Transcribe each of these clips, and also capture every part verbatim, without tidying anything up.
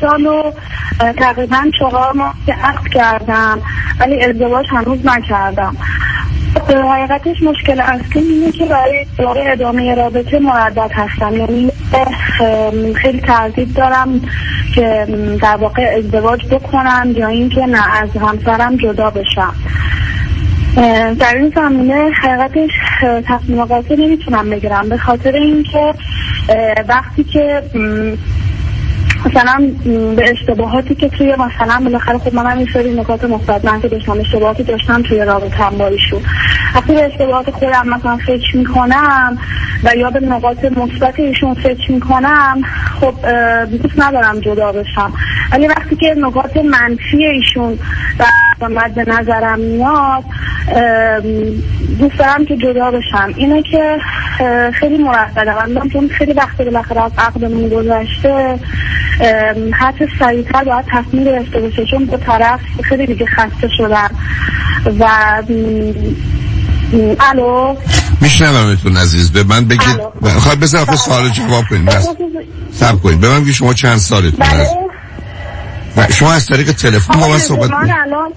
سال و تقریبا چهار ماه که عقد کردم ولی ازدواج هنوز نکردم. حقیقتش مشکل اصلی اینه که برای برای ادامه رابطه مردد هستم، یعنی خیلی تردید دارم که در واقع ازدواج بکنم یا اینکه نه از همسرم جدا بشم. در این زمینه حقیقتش تصمیم قاطع نمیتونم بگیرم، به خاطر اینکه وقتی که مثلا به اشتباهاتی که توی مثلا بالاخره خب من هم این سری نکات مثبت من که داشتم اشتباهاتی داشتم توی رابطه‌ام با ایشون، وقتی به اشتباهات خودم مثلا فکر میکنم و یا به نکات مثبت ایشون فکر میکنم خب دوست ندارم جدا بشم، ولی وقتی که نکات منفی ایشون در مد نظرم میاد دوست دارم که جدا بشم. اینه که خیلی مرددم من چون خیلی وقت بالاخره از عقدمون گذشته حتی سریعتر باید تصمیم گرفته بشه، چون دو طرف خیلی دیگه خسته شدن. و الو میشنومتون عزیز، به من بگید خواهد بذار آخه سوال جواب کنید بس سب کنید به من بگید شما چند سالتون هست؟ شما از طریق تلفن با من صحبت کنید؟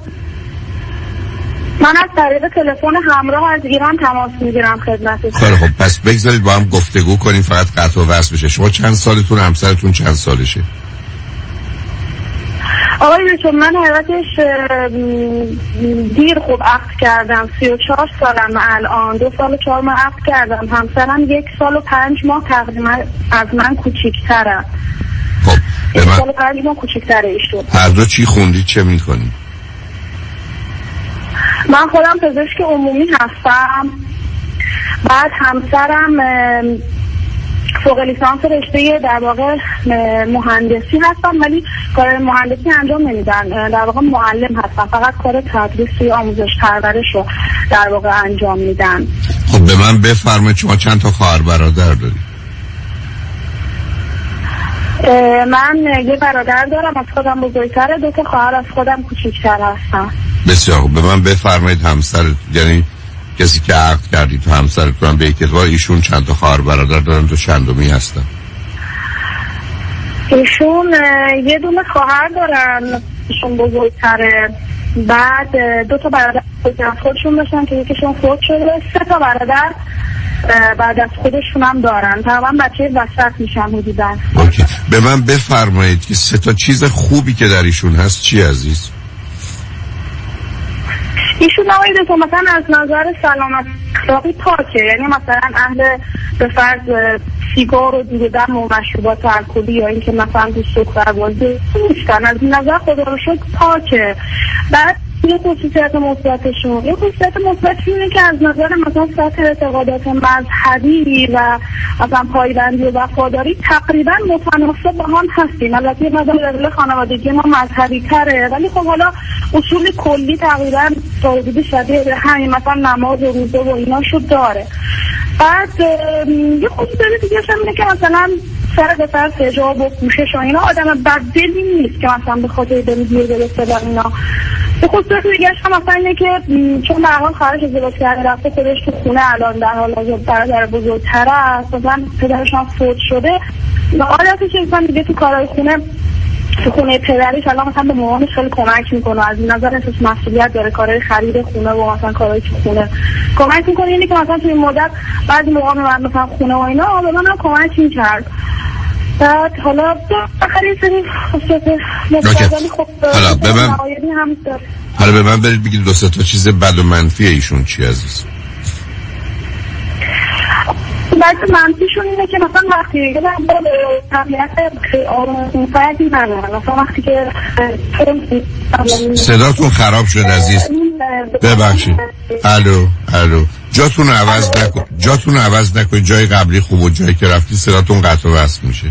من از طریق تلفن همراه از ایران تماس میگیرم خدمتتون. خیلی خب پس بگذارید با هم گفتگو کنیم، فقط قطع و وصل بشه. شما چند سالتون، همسرتون چند سالشه؟ آقای دکتر من حقیقتش دیر خوب عقد کردم، سی و چهار سالم الان، دو سال و چهار ماه عقد کردم. همسرم یک سال و پنج ماه تقریبا از من کوچیک‌تره. خب یک سال و پنج ماه کوچیک‌تره ایشون. هر دو چی خوندید، چه میکنید؟ من خودم پزشک عمومی هستم، بعد همسرم فوق لیسانس رشته در واقع مهندسی هستم ولی کار مهندسی انجام نمیدن، در واقع معلم هستم، فقط کار تدریس توی آموزش پرورش رو در واقع انجام میدن. خب به من بفرمایید شما چند تا خواهر برادر دارید؟ من یه برادر دارم از خودم بزرگتره، دو تا خواهر از خودم کوچیک‌تر هستن. بسیار خوب. به من بفرمایید همسر، یعنی کسی که عقد کردید تو همسرتون به اعتبار ایشون چند تا خواهر برادر دارن، تو چندمی هستن؟ ایشون یه دونه خواهر دارن، ایشون بزرگتره، بعد دو تا برادر از خودشون داشتن که یکیشون فوت شده، سه تا برادر بعد از خودشون هم دارن، تقریبا بچه وسط میشن حدوداً. اوکی. به من بفرمایید که سه تا چیز خوبی که در ایشون هست چی عزیز؟ ایشون آقای دکتر مثلا از نظر سلامت اخلاقی پاکه، یعنی مثلا اهل به فرض سیگار و دیدن و مشروبات الکلی یا اینکه مثلا دوست دختر بازی نیستن، از نظر خدا رو شکر پاکه. بعد یه خصوصیت مثبتشون یه خصوصیت مثبتشون اینه که از نظر مثلا سطح اعتقادات مذهبی و مثلا پایبندی و وفاداری تقریبا متناسب با هم هستیم. البته مثلا روی خانوادگی ما مذهبی تره ولی خب حالا اصول کلی تقریبا تا حدود شبیه به همین، مثلا نماز و روزه و ایناشو داره. بعد یه خصوصیت دیگه هم اینه که مثلا سر به سر حجاب و پوشش و اینا آدم بددلی نیست که مثلا به خاطر دلگیر برسه و اینا. به خصوص دیگه هم مثلا اینه که چون به حال خارج ازدواج کرده رفته خودش تو خونه الان در حال حاضر برادر بزرگتر است، مثلا پدرش هم فوت شده و عادتش انسان دیگه تو کارهای خونه تو خونه پدرش الان مثلا به مامانش خیلی کمک میکنه، از این نظر احساس مسئولیت داره، کارهای خرید خونه و مثلا کارهای تو خونه کمک میکنه. اینی که مثلا توی مدت بعضی موقع من مثلا خونه و اینا به من هم کمک میکرد. بعد حالا آخری سری خصوصیت مستقلی خب حالا به من حالا به من برید بگید دو سه تا چیز بد و منفی ایشون چی عزیز؟ بد منفیشون اینه که مثلا وقتی یه طبیعت آروم فردی ندارن، مثلا وقتی که صداتون خراب شد عزیز، ببخشید. الو الو جاتون عوض نکن، جاتون عوض نکن، جای قبلی خوب و جایی که رفتی صداتون قطع و وصل میشه.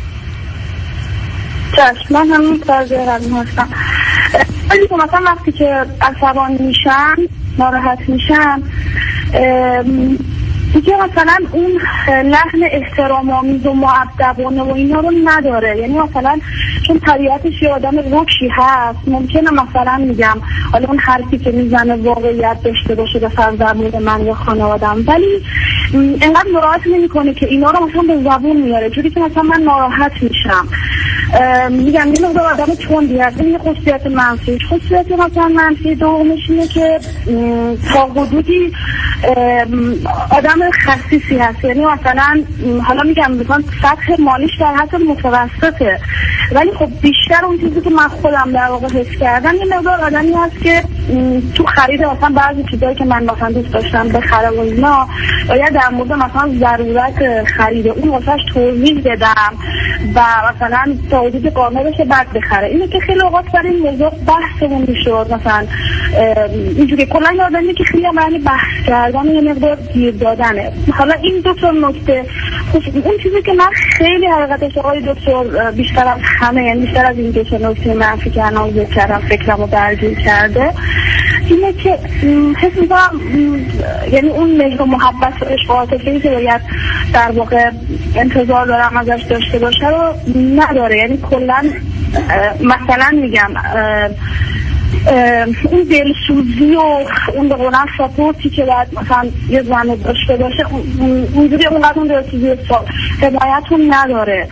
چشم من همین تازه قبلی هستم. ولی که مثلا وقتی که عصبانی میشم ناراحت میشم دیگه مثلا اون لحن احترام آمیز و مؤدبانه و اینا رو نداره، یعنی مثلا چون طبیعتش یه آدم رکشی هست ممکنه مثلا میگم حالا اون حرفی که میزنه واقعیت داشته باشه به فرض در مورد من یا خانوادم، ولی اینقدر ناراحت نمیکنه که اینا رو مثلا به زبون میاره، جوری که مثلا من ناراحت میشم. میگم یه مقدار آدم چوندی هست. این خصوصیت منفی خصوصیت مثلا منفی دومش اینه که تا حدودی آدم خسیسی هست. یعنی مثلا حالا میگم مثلا سطح مالیش در حد متوسطه، ولی خب بیشتر اون چیزی که من خودم در واقع حس کردم یه مقدار آدمی هست که تو خرید مثلا بعضی چیزایی که من مثلا دوست داشتم بخرم و اینا باید در مورد مثلا ضرورت خرید اون واسش توضیح بدم و مثلا تا حدود قانع بشه بعد بخره. اینه که خیلی اوقات برای این موضوع بحثمون میشد، مثلا اینجوری کلا یادم که خیلی معنی بحث کردن یه مقدار گیر دادنه. حالا این دو تا نکته اون چیزی که من خیلی حقیقتش آقای دکتر بیشتر از همه، یعنی بیشتر از این دو تا نکته منفی که الان ذکر کردم فکرمو درگیر کرده اینه که حس می‌کنم یعنی اون مهر و محبت و عشق و عاطفه‌ای که باید در واقع انتظار دارم ازش داشته باشه رو نداره. یعنی کلا مثلا میگم اون دلسوزی و اون به قولن ساپورتی که باید مثلا یه زن داشته باشه اونجوری اونقدر اون دلسوزی و حمایتون نداره.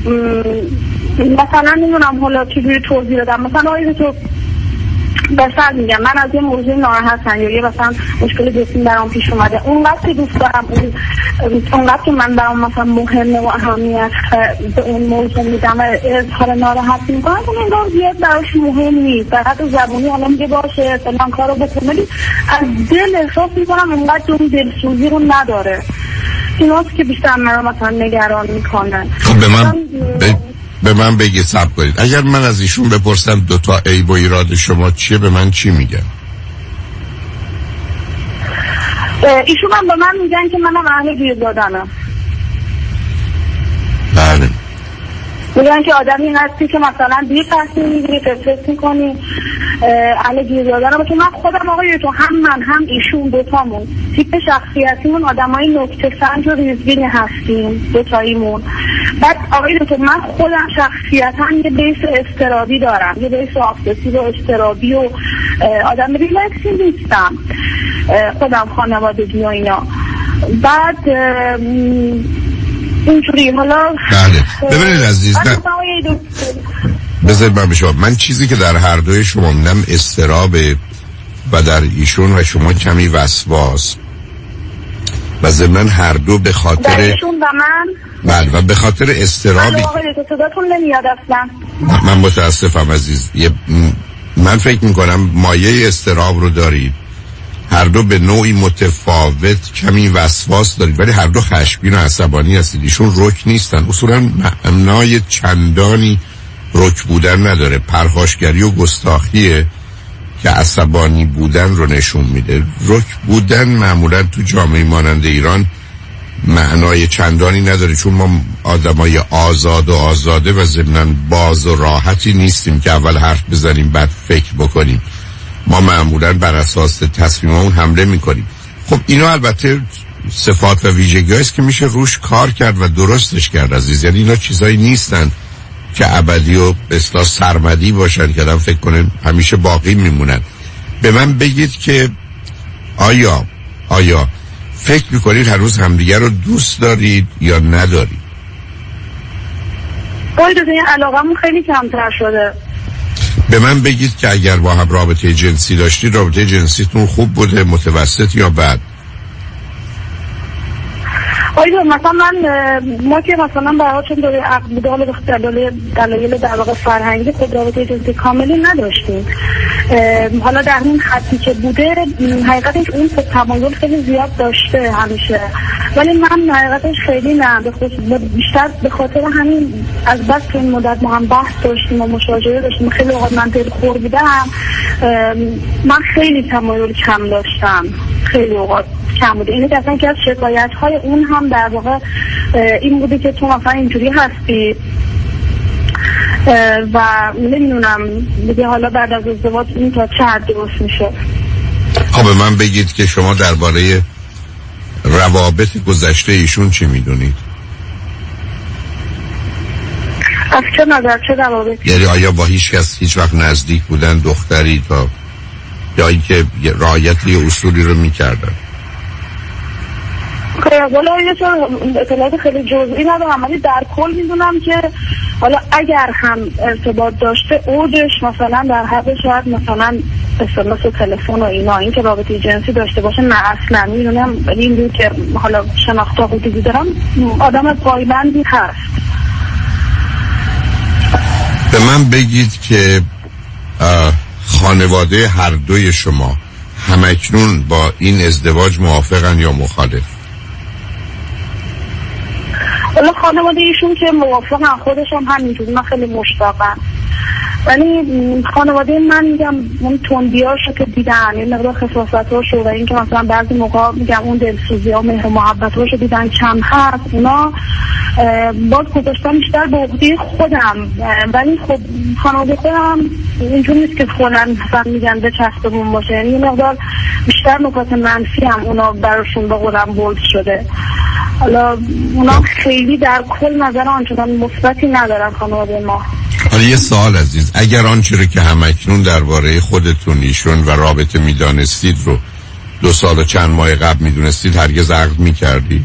مثلا نمیدونم حالا چجوری توضیح بدم. مثلا آقای تو بسر میگم من از یه موضوع ناراحتم یا یه مثلا مشکل جسمی برام پیش اومده، اونقدر که دوست دارم اونقدر که من برام مثلا مهمه و اهمیت به اون موضوع میدم و اظهار ناراحت میکنم اون انگار زیاد براش مهم نیست. در حد زبونی حالا میگه باشه فلان کارو بکن، ولی از دل احساس میکنم اونقدر اون دلسوزی رو نداره. ایناست که بیشتر من رو مثلا نگران میکنن. خب به من ب... به من بگی صبر کنید، اگر من از ایشون بپرسم دوتا عیب و ایراد شما چیه به من چی میگن؟ ایشون هم به من میگن که منم اهل گیر دادنم. بله میگن که آدمی هستی که مثلا دیر تصمیم میگیری فکر میکنی اهل گیر دادنم. که من خودم آقای تو هم من هم ایشون دوتامون تیپ شخصیتیمون آدمای نکته سنج و ریزبین هستیم دوتاییمون. بعد آقای تو من خودم شخصیتا یه بیس استرابی دارم، یه بیس آبسسیو و استرابی و آدم ریلکسی نیستم خودم، خانوادگی و اینا. بعد اینجوری حالا بله ببینید عزیز بذارید من بشم من چیزی که در هر دوی شما میدم استرابه و در ایشون و شما کمی وسواس و ضمن هر دو به خاطر در ایشون و من بله و به خاطر استرابی صداتون نمیاد اصلا. من متاسفم عزیز. من فکر میکنم مایه استراب رو دارید، هر دو به نوعی متفاوت کمی وسواس دارید ولی هر دو خشمگین و عصبانی هستید. ایشون رک نیستن، اصولا معنای چندانی رک بودن نداره، پرخاشگری و گستاخیه که عصبانی بودن رو نشون میده. رک بودن معمولا تو جامعه مانند ایران معنای چندانی نداره، چون ما آدمای آزاد و آزاده و ضمناً باز و راحتی نیستیم که اول حرف بزنیم بعد فکر بکنیم. ما معمولاً بر اساس تصمیممون حمله میکنیم. خب اینا البته صفات و ویژگی‌هایی است که میشه روش کار کرد و درستش کرد عزیز. یعنی اینا چیزایی نیستن که ابدی و به اصطلاح سرمدی باشن که آدم فکر کنه همیشه باقی میمونن. به من بگید که آیا آیا فکر میکنید هر روز همدیگر رو دوست دارید یا ندارید؟ باید از این علاقمون خیلی کمتر شده. به من بگید که اگر با هم رابطه جنسی داشتید رابطه جنسیتون خوب بوده، متوسط یا بد؟ آیا مثلا من ما که مثلا برای چون دوره عقل بوده حالا به دلایل دلایل در واقع فرهنگی خود رابطه جنسی کاملی نداشتیم. حالا در این خطی که بوده حقیقتش اون تمایل خیلی زیاد داشته همیشه، ولی من حقیقتش خیلی نه، به خصوص بیشتر به خاطر همین از بس که این مدت ما هم بحث داشتیم و مشاجره داشتیم خیلی اوقات من دلخور بودم. من خیلی تمایل کم داشتم، خیلی اوقات کم بوده. اینه که اصلا که از شکایت های اون هم در واقع این بوده که تو مثلا اینجوری هستی و نمیدونم دیگه حالا بعد از ازدواج این تا چه حد درست میشه. خب به من بگید که شما درباره روابط گذشته ایشون چی میدونید؟ از چه نظر چه روابطی؟ یعنی آیا با هیچ کس هیچ وقت نزدیک بودن دختری تا یا اینکه رعایت یه اصولی رو میکردن؟ والا یه طور اطلاعات خیلی جزئی ندارم، ولی در کل میدونم که حالا اگر هم ارتباط داشته اوجش مثلا در حد شاید مثلا اسمس و تلفن و اینا، این که رابطه جنسی داشته باشه نه اصلا. میدونم ولی این دور که حالا شناخته بودی دارم آدم پایبندی هست. به من بگید که خانواده هر دوی شما همکنون با این ازدواج موافقن یا مخالف؟ حالا خانواده ایشون که موافقن، خودشون همینجور، من خیلی مشتاقم. ولی خانواده من میگم اون تندیاشو که دیدن، این مقدار خصاصتاشو و این که مثلا بعضی موقع میگم اون دلسوزی ها مهر و محبتاشو دیدن کم هست، اونا باز گذاشتن بیشتر به عهده خودم. ولی خب خانواده خودم اینجور نیست که خودم مثلا میگن به چسبمون باشه، یعنی این مقدار بیشتر نکات منفی هم اونا براشون به قولم بولد شده. حالا اونا خیلی در کل نظر آنچنان مثبتی ندارن خانواده ما. حالا یه سوال عزیز، اگر آنچه رو که همکنون درباره خودتون ایشون و رابطه میدانستید رو دو سال و چند ماه قبل میدونستید، هرگز عقد میکردی؟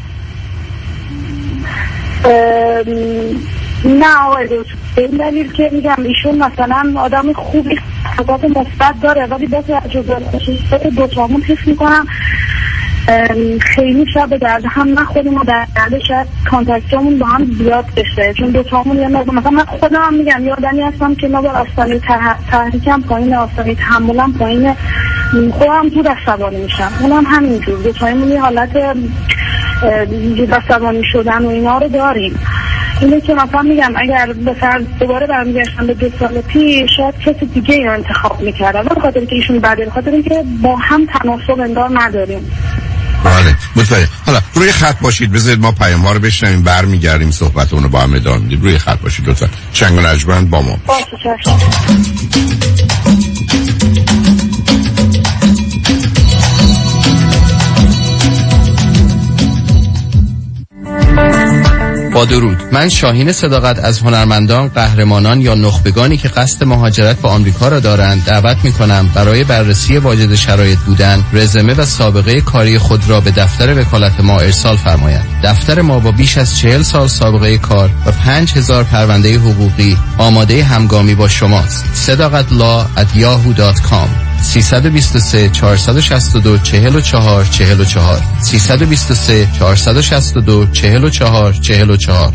نه آقای دوست، به این دلیل که میگم ایشون مثلا آدم خوبی حقیقت مثبت داره، ولی با توجه دو تامون حس میکنم خیلی شب به درد هم نخوریم و در درد شاید کانتکتمون با هم زیاد بشه، چون دو تامون یه مقدار مثلا من خودم هم میگم یه آدمی هستم که مقدار آستانه تحریکم پایین، آستانه تحملم پایین، خودم زود عصبانی میشم، اونم همینجور. دو تایمون یه حالت زود عصبانی شدن و اینا رو داریم. اینه که مثلا میگم اگر به فرض دوباره برمیگشتم به دو سال پیش شاید کسی دیگه اینو انتخاب میکردم، به خاطر که ایشون بده، به خاطر که با هم تناسب اندار نداریم. بله متوجه. حالا روی خط باشید، بذارید ما پیام ها رو بشنویم، برمیگردیم صحبتمون رو با هم ادامه میدیم. روی خط باشید لطفا. چنگ و نجمن با ما. باشه چشم. با درود، من شاهین صداقت از هنرمندان، قهرمانان یا نخبگانی که قصد مهاجرت به آمریکا را دارند دعوت می‌کنم برای بررسی واجد شرایط بودن، رزومه و سابقه کاری خود را به دفتر وکالت ما ارسال فرمایند. دفتر ما با بیش از چهل سال سابقه کار و پنج هزار پرونده حقوقی آماده همگامی با شماست. صداقت لا ات یاهو دات کام سه دو سه چهار شش دو چهار چهار چهار چهار سه دو سه چهار شش دو چهار چهار چهار چهار.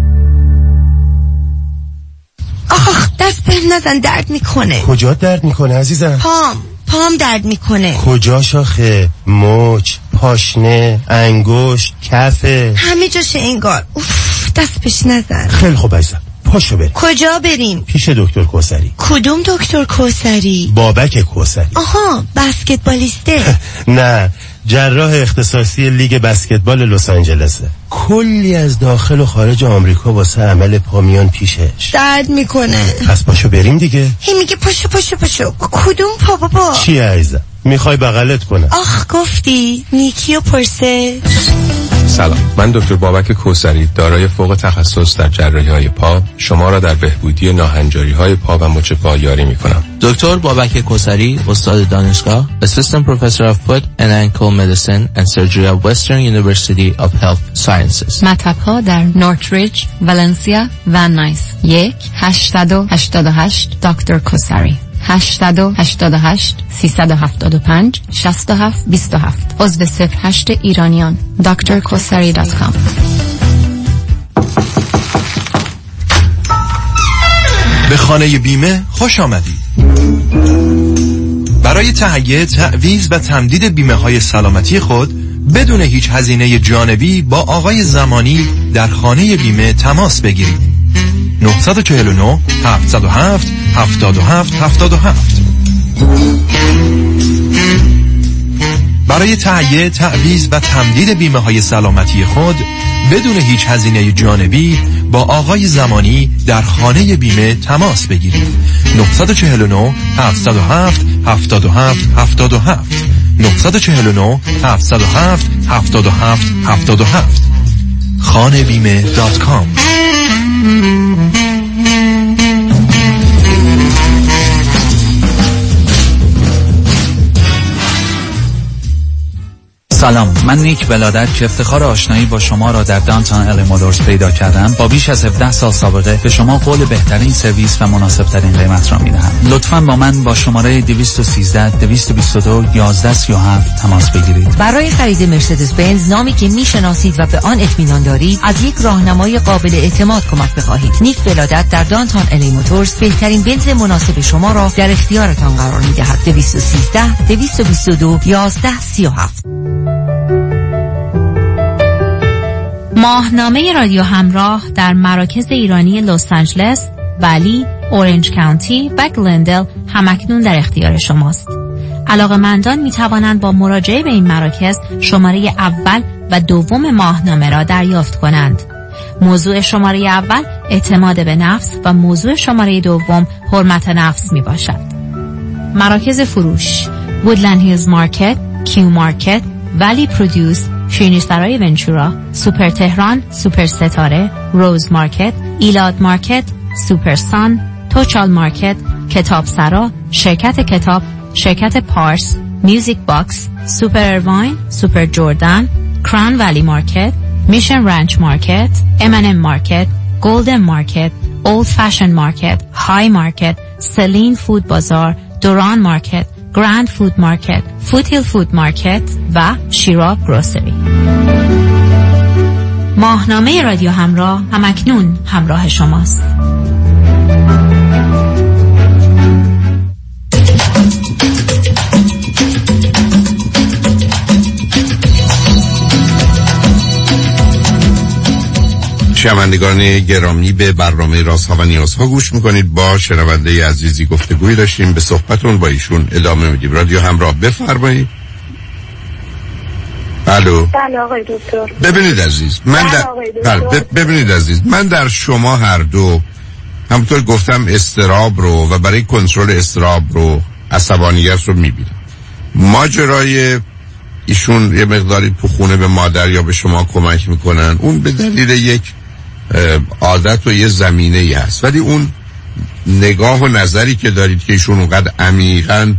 آخ دست بهم نزن، درد میکنه. کجا درد میکنه عزیزم؟ پام پام درد میکنه. کجا شاخه؟ مچ، پاشنه، انگشت، کفه، همه جاشه انگار. اوف دست بهش نزن. خیلی خوب عزیزم، پاشو بریم. کجا بریم؟ پیش دکتر کوثری. کدوم دکتر کوثری؟ بابک کوثری. آها بسکتبالیسته. نه، جراح اختصاصی لیگ بسکتبال لس آنجلسه. کلی از داخل و خارج آمریکا واسه عمل پامیان پیشش. درد میکنه. پس پاشو بریم دیگه. هی میگه پاشو پاشو پاشو. کدوم پا بابا؟ چی عزیزم؟ میخوای بغلت کنم؟ آخ گفتی نیکیو پرسه. سلام، من دکتر بابک کوثری دارای فوق تخصص در جراحی‌های پا شما را در بهبودی ناهنجاری‌های پا و مچ پا یاری می‌کنم. دکتر بابک کوثری، استاد دانشگاه، Assistant Professor of Foot and Ankle Medicine and Surgery at Western University of Health Sciences. مطب‌ها در نورتریج، ولنسیا و نایس. یک هشتصد و هشتاد و هشت دکتر کوثری. هشتصد و هشتاد و هشت سیصد و هفتاد و پنج شصت و هفت بیست و هفت. عضو صفر هشت ایرانیان. دکتر کوثری دات کام. به خانه بیمه خوش آمدید. برای تهیه، تعویض و تمدید بیمه های سلامتی خود بدون هیچ هزینه جانبی با آقای زمانی در خانه بیمه تماس بگیرید. نه چهار نه هفت صفر هفت هفت هفت هفت هفت. برای تهیه، تعویض و تمدید بیمه های سلامتی خود بدون هیچ هزینه جانبی با آقای زمانی در خانه بیمه تماس بگیرید. نه چهار نه هفت صفر هفت هفت هفت هفت هفت. نه چهار نه هفت صفر هفت هفت هفت هفت هفت. خانه بیمه دات کام. سلام، من نیک ولادت که افتخار آشنایی با شما را در دانتون الی موتورز پیدا کردم با بیش از هفده سال سابقه به شما قول بهترین سرویس و مناسب ترین قیمت را میدهم. لطفاً با من با شماره دویست و سیزده دویست و بیست و دو یازده سی و هفت تماس بگیرید. برای خرید مرسدس بنز نامی که میشناسید و به آن اطمینان دارید از یک راهنمای قابل اعتماد کمک بخواهید. نیک ولادت در دانتون الی موتورز بهترین بنز مناسب شما را در اختیارتان قرار میدهد. دویست و سیزده دویست و بیست و دو یازده سی و هفت. ماهنامه رادیو همراه در مراکز ایرانی لس آنجلس، ولی، اورنج کانتی و گلندل همکنون در اختیار شماست. علاقه‌مندان می توانند با مراجعه به این مراکز شماره اول و دوم ماهنامه را دریافت کنند. موضوع شماره اول اعتماد به نفس و موضوع شماره دوم حرمت نفس می باشد. مراکز فروش: وودلند هیلز مارکت، کیو مارکت، ولی پرودوس، شیرینی سرای ونچورا، سوپر تهران، سوپر ستاره، روز مارکت، ایلاد مارکت، سوپر سان، توچال مارکت، کتاب سرا، شرکت کتاب، شرکت پارس، میوزیک باکس، سوپر ارواین، سوپر جوردن، کران ولی مارکت، میشن رانچ مارکت، ام ان ام مارکت، گلدن مارکت، اولد فشن مارکت، های مارکت، سلین فود بازار، دوران مارکت، گراند فود مارکت، فوتیل فود مارکت و شیراب گروسری. ماهنامه رادیو همراه همکنون همراه شماست. شنوندگان گرامی، به برنامه رازها و نیازها گوش میکنید. با شنونده عزیزی گفتگوی داشتیم، به صحبتون با ایشون ادامه میدیم. رادیو همراه، بفرمایید. الو. بله آقای دکتر. ببینید عزیز، من در ببینید عزیز من در شما هر دو همونطور گفتم استراب رو و برای کنترل استراب رو، عصبانیت رو میبینم. ماجرای ایشون یه مقداری تو خونه به مادر یا به شما کمک میکنن، اون به دلیل یک عادت و یه زمینه ای هست، ولی اون نگاه و نظری که دارید که ایشون اونقدر عمیقاً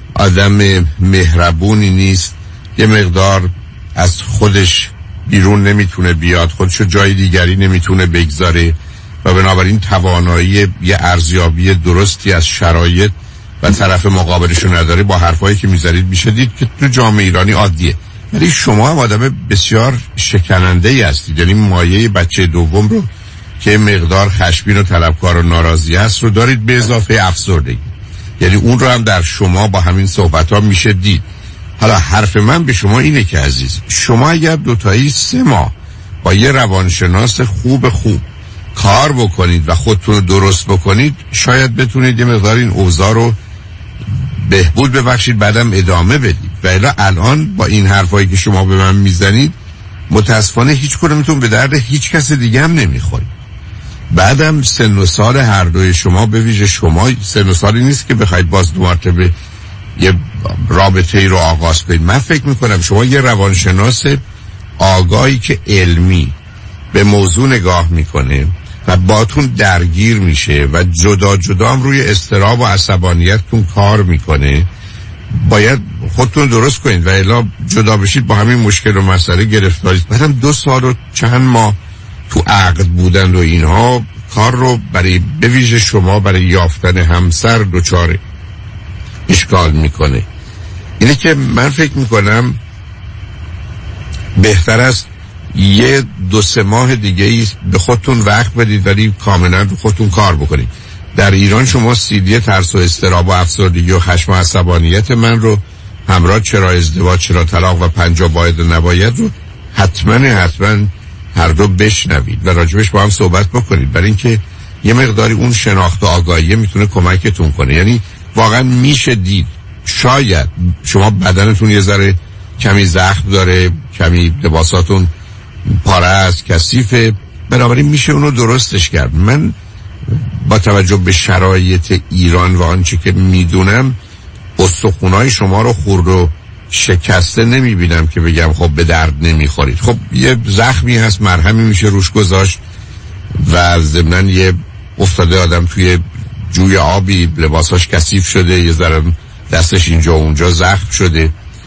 آدم مهربونی نیست، یه مقدار از خودش بیرون نمیتونه بیاد، خودشو جای دیگری نمیتونه بگذاره و بنابراین توانایی یه ارزیابی درستی از شرایط و طرف مقابلشو نداره، با حرفایی که میذارید میشه دید که تو جامعه ایرانی عادیه. ولی شما هم آدم بسیار شکننده ای هستید، یعنی مایه بچه دوم رو که مقدار خشمگین و طلبکار و ناراضی است رو دارید، به اضافه افسردگی. یعنی اون رو هم در شما با همین صحبت ها میشه دید. حالا حرف من به شما اینه که عزیز، شما اگر دوتایی سه ماه با یه روانشناس خوب خوب کار بکنید و خودتون رو درست بکنید، شاید بتونید یه مقدار این اوضاع رو بهبود ببخشید، بعدم ادامه بدید. و الا الان با این حرفایی که شما به من میزنید متاسفانه هیچ کدومتون به درد هیچ کس دیگه هم نمیخورید. بعدم سن و سال هر دوی شما، به ویژه شما، سن و سالی نیست که بخواید باز دو مرتبه یه رابطه ای رو آغاز کنید. من فکر میکنم شما یه روانشناس آگاهی که علمی به موضوع نگاه میکنه و باتون درگیر میشه و جدا جدا هم روی اضطراب و عصبانیتتون کار میکنه، باید خودتون درست کنید و الا جدا بشید با همین مشکل و مسئله گرفتارید. بعدم دو سال و چند ماه تو عقد بودن و اینها کار رو برای به ویژه شما برای یافتن همسر دچار اشکال میکنه. اینه که من فکر میکنم بهتر است یه دو سه ماه دیگه ای به خودتون وقت بدید ولی کاملا خودتون کار بکنید. در ایران شما سیدی ترس و اضطراب و افسردگی و خشم و عصبانیت من رو همراه چرا ازدواج چرا طلاق و پنجاه باید و نباید رو حتما حتما هر دو بشنوید و راجبش با هم صحبت بکنید، برای اینکه یه مقداری اون شناخت و آگاهی میتونه کمکتون کنه. یعنی واقعا میشه دید شاید شما بدنتون یه ذره کمی زخم داره، کمی لباساتون پاره است، کثیفه، بنابراین میشه اونو درستش کرد. من با توجه به شرایط ایران و آنچه که میدونم استخونای شما رو خورد و شکسته نمیبینم که بگم خب به درد نمیخورید. خب یه زخمی هست، مرهمی میشه روش گذاشت و ضمناً یه افتاده آدم توی جوی آبی، لباساش کثیف شده، یه ذره دستش اینجا و اونجا زخم شده،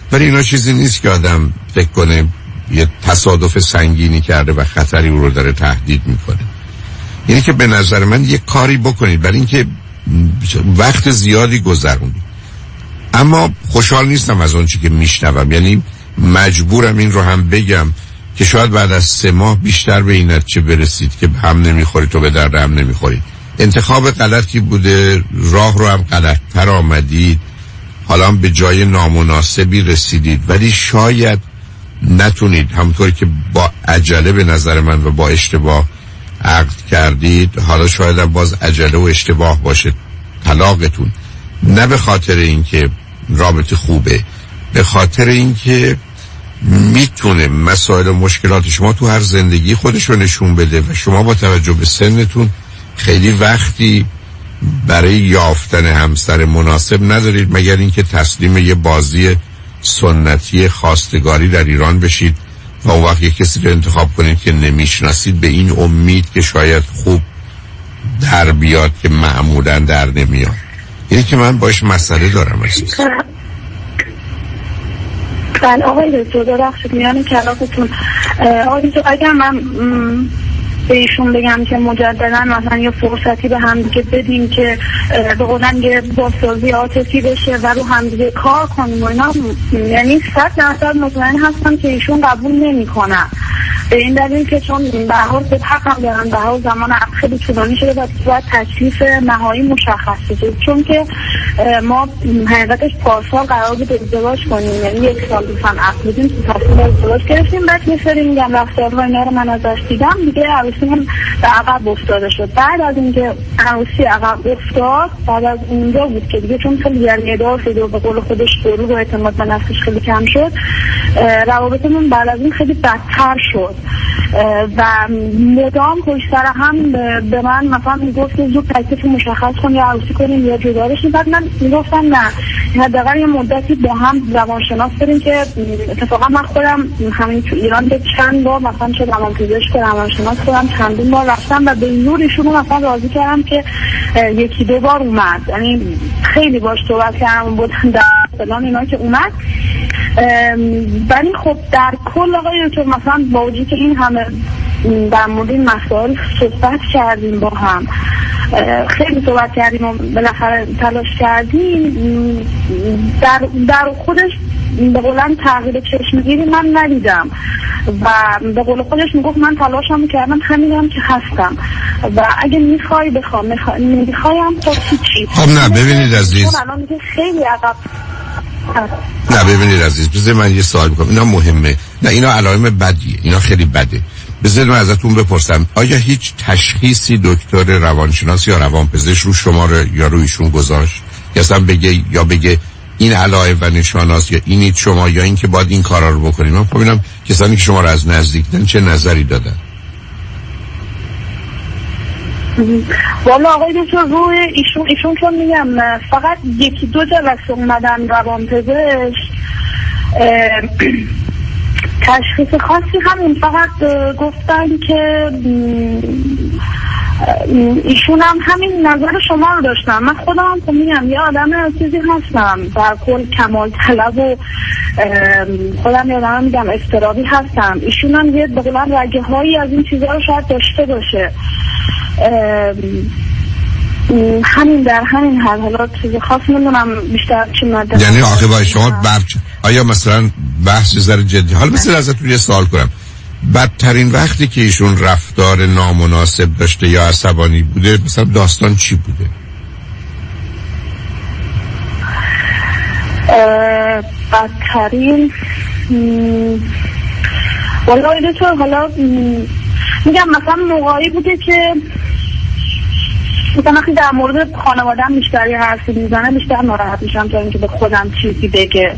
ولی اینا چیزی نیست که آدم فکر کنه یه تصادف سنگینی کرده و خطری او رو داره تهدید میکنه. یعنی که به نظر من یه کاری بکنید برای اینکه وقت زیادی گذروندید. اما خوشحال نیستم از اون چی که میشنوم، یعنی مجبورم این رو هم بگم که شاید بعد از سه ماه بیشتر به این نتیجه برسید که هم نمیخورید تو به درد هم نمیخورید. انتخاب غلطی بوده، راه رو هم غلط‌تر آمدید، حالا به جای نامناسبی رسیدید، ولی شاید نتونید همونطوری که با عجله به نظر من و با اشتباه عقد کردید، حالا شاید هم باز عجله و اشتباه باشه طلاقتون. نه به خاطر اینکه رابطه خوبه، به خاطر اینکه میتونه مسائل و مشکلات شما تو هر زندگی خودش رو نشون بده و شما با توجه به سنتون خیلی وقتی برای یافتن همسر مناسب ندارید مگر اینکه تسلیم یه بازی سنتی خواستگاری در ایران بشید و اون وقت یه کسی رو انتخاب کنید که نمیشناسید به این امید که شاید خوب در بیاد که معمولا در نمیاد. اینه که من باش مسئله دارم عزیز. بله آقای دکتر ببخشید میان کلامتون. آقای دکتر اگر من به ایشون بگم که مجددا مثلا یه فرصتی به هم دیگه بدیم که به قولن یه بازسازی عاطفی بشه و رو هم دیگه کار کنیم و اینا، یعنی صد درصد مطمئن هستم که ایشون قبول نمی‌کنن. به این دلیل که چون به هر حال به حقم دارن، به هر زمان خیلی طولانی شده و باید تکلیف نهایی مشخص بشه، چون که ما حقیقتش پارسال قرار بود ازدواج کنیم، یعنی یک سال دوستان عقد بودیم تو تصمیم ازدواج گرفتیم. بعد یه سری میگم رفتار و اینا رو من ازش دیدم دیگه، عروسیمون به عقب افتاده شد. بعد از اینکه عروسی عقب افتاد، بعد از اونجا بود که دیگه چون خیلی گرمیدار شد و به قول خودش غرور و اعتماد به نفسش خیلی کم شد، روابطمون بعد از این خیلی بدتر شد و مدام پشت سر هم به من مثلا میگفت که زود تکلیف مشخص کن یا عروسی کنیم یا جدا بشیم. بعد من میگفتم نه، حداقل یه مدتی با هم روانشناس بریم که اتفاقا من خودم همین تو ایران به چند بار مثلا چه روانپزشک و روانشناس خودم چندین بار رفتم و به نور ایشونو مثلا راضی کردم که یکی دو بار اومد، یعنی خیلی باش صحبت کردم بودن در فلان اینا که اومد. ولی خب در کل آقای دکتر مثلا با وجود که این همه در مورد این مسائل صحبت کردیم، با هم خیلی صحبت کردیم و بالاخره تلاش کردیم، در در خودش به قولن تغییر چشمگیری من ندیدم و به قول خودش میگفت من تلاشمو کردم، همینم که هستم و اگه میخوای بخوام میخوایم خب چی. خب نه ببینید عزیز، خیلی عقب. نه ببینید عزیز، بذار من یه سوال بکنم، اینا مهمه. نه اینا علائم بدیه، اینا خیلی بده. بذار من ازتون بپرسم آیا هیچ تشخیصی دکتر روانشناس یا روانپزشک رو شما رو یا رویشون گذاشت یا اصلا بگه یا بگه این علائم و نشانات یا اینید شما یا این که باید این کارا رو بکنید؟ من ببینم کسانی که شما رو از نزدیک دیدن چه نظری دادن. والا آقای دکتر روی ایشون ایشون چون میگم فقط یکی دو جلسه اومدن روانپزشک، تشخیص خاصی همین فقط گفتن که ایشون هم همین نظر شما رو داشتم. من خودم هم که میگم یه آدم چیزی هستم در کل کمال طلب و خودم یه آدم میگم اضطرابی هستم. ایشون هم یه بقولن رگه هایی از این چیزها رو شاید داشته باشه. همین در همین حال حالا چیز خاص نمیدونم بیشتر چی ماده. یعنی آخه با شما برچ آیا مثلا بحث زر جدی حال مثل ازتون یه سوال کنم، بدترین وقتی که ایشون رفتار نامناسب داشته یا عصبانی بوده مثلا داستان چی بوده؟ بدترین والا دکتر حالا میگم مثلا موقعی بوده که مثلا وقتی در مورد خانواده‌ام بیشتری حرفی میزنه بیشتر ناراحت میشم تا اینکه به خودم چیزی بگه.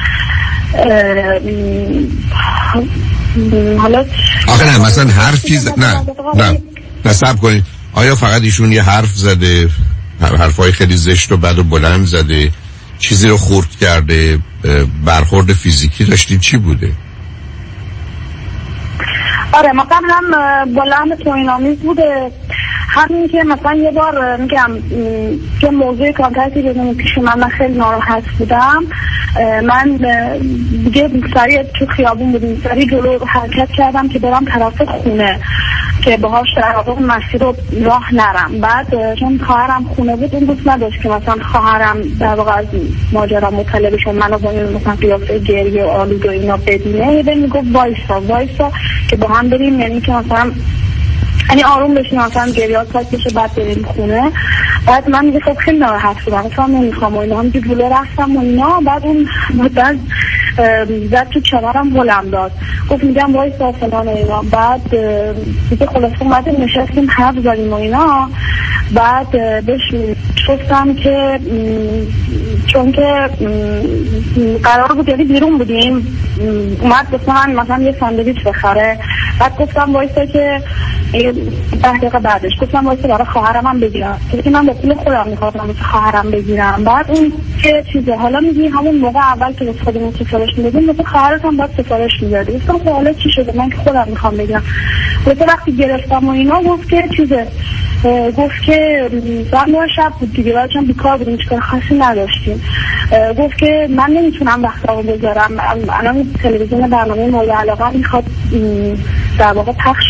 حالا آخه نه مثلا حرفی ز... نه نه نصب کنید آیا فقط ایشون یه حرف زده، حرفای خیلی زشت و بد و بلند زده، چیزی رو خورد کرده، برخورد فیزیکی داشتید، چی بوده؟ آره مثلا هم بلند توهین‌آمیز بوده، همین که مثلا یه بار میگم که موضوع کانتکتی بدون پیش من من خیلی ناراحت بودم، من دیگه سریع تو خیابون بودیم، سریع جلو حرکت کردم که برم طرف خونه که باهاش در واقع مسیر رو راه نرم. بعد چون خواهرم خونه بود اون دوست نداشت که مثلا خواهرم در واقع از ماجرا مطلع بشه، منو با این مثلا قیافه گریه و آلود و اینا بدونه، یه میگفت وایسا وایسا که با هم بریم، یعنی که مثلا یعنی آروم بشیم مثلا گریات پاک بشه بعد بریم خونه. بعد من میگه خب خیلی ناراحت شدم مثلا نمیخوام و اینا، هم دیگه جلو رفتم و اینا. بعد اون بعد زد تو چمرم بلم داد، گفت میگم وایسا فلان اینا. بعد دیگه خلاصه اومدیم نشستیم حرف زدیم و اینا. بعد بهش گفتم که چون که قرار بود یعنی بیرون بودیم، اومد گفت من مثلا یه ساندویچ بخره. بعد گفتم وایسا که ده دقیقه بعدش گفتم وایسا برای خواهرم هم بگیرم که من به پول خودم میخواستم واسه خواهرم بگیرم. بعد اون که چیزه حالا میگی همون موقع اول که واسه خودمون سفارش میدادیم واسه خواهرت هم باید سفارش میدادی. گفتم خب حالا چی شده من که خودم میخوام بگیرم. واسه وقتی گرفتم و اینا گفت که چیزه گفت که زمان شب بود دیگه بعد چون بیکار بودیم چیکار خاصی نداشتیم. گفت که من نمیتونم وقتمو بذارم، الان تلویزیون برنامه مورد علاقه میخواد در واقع پخش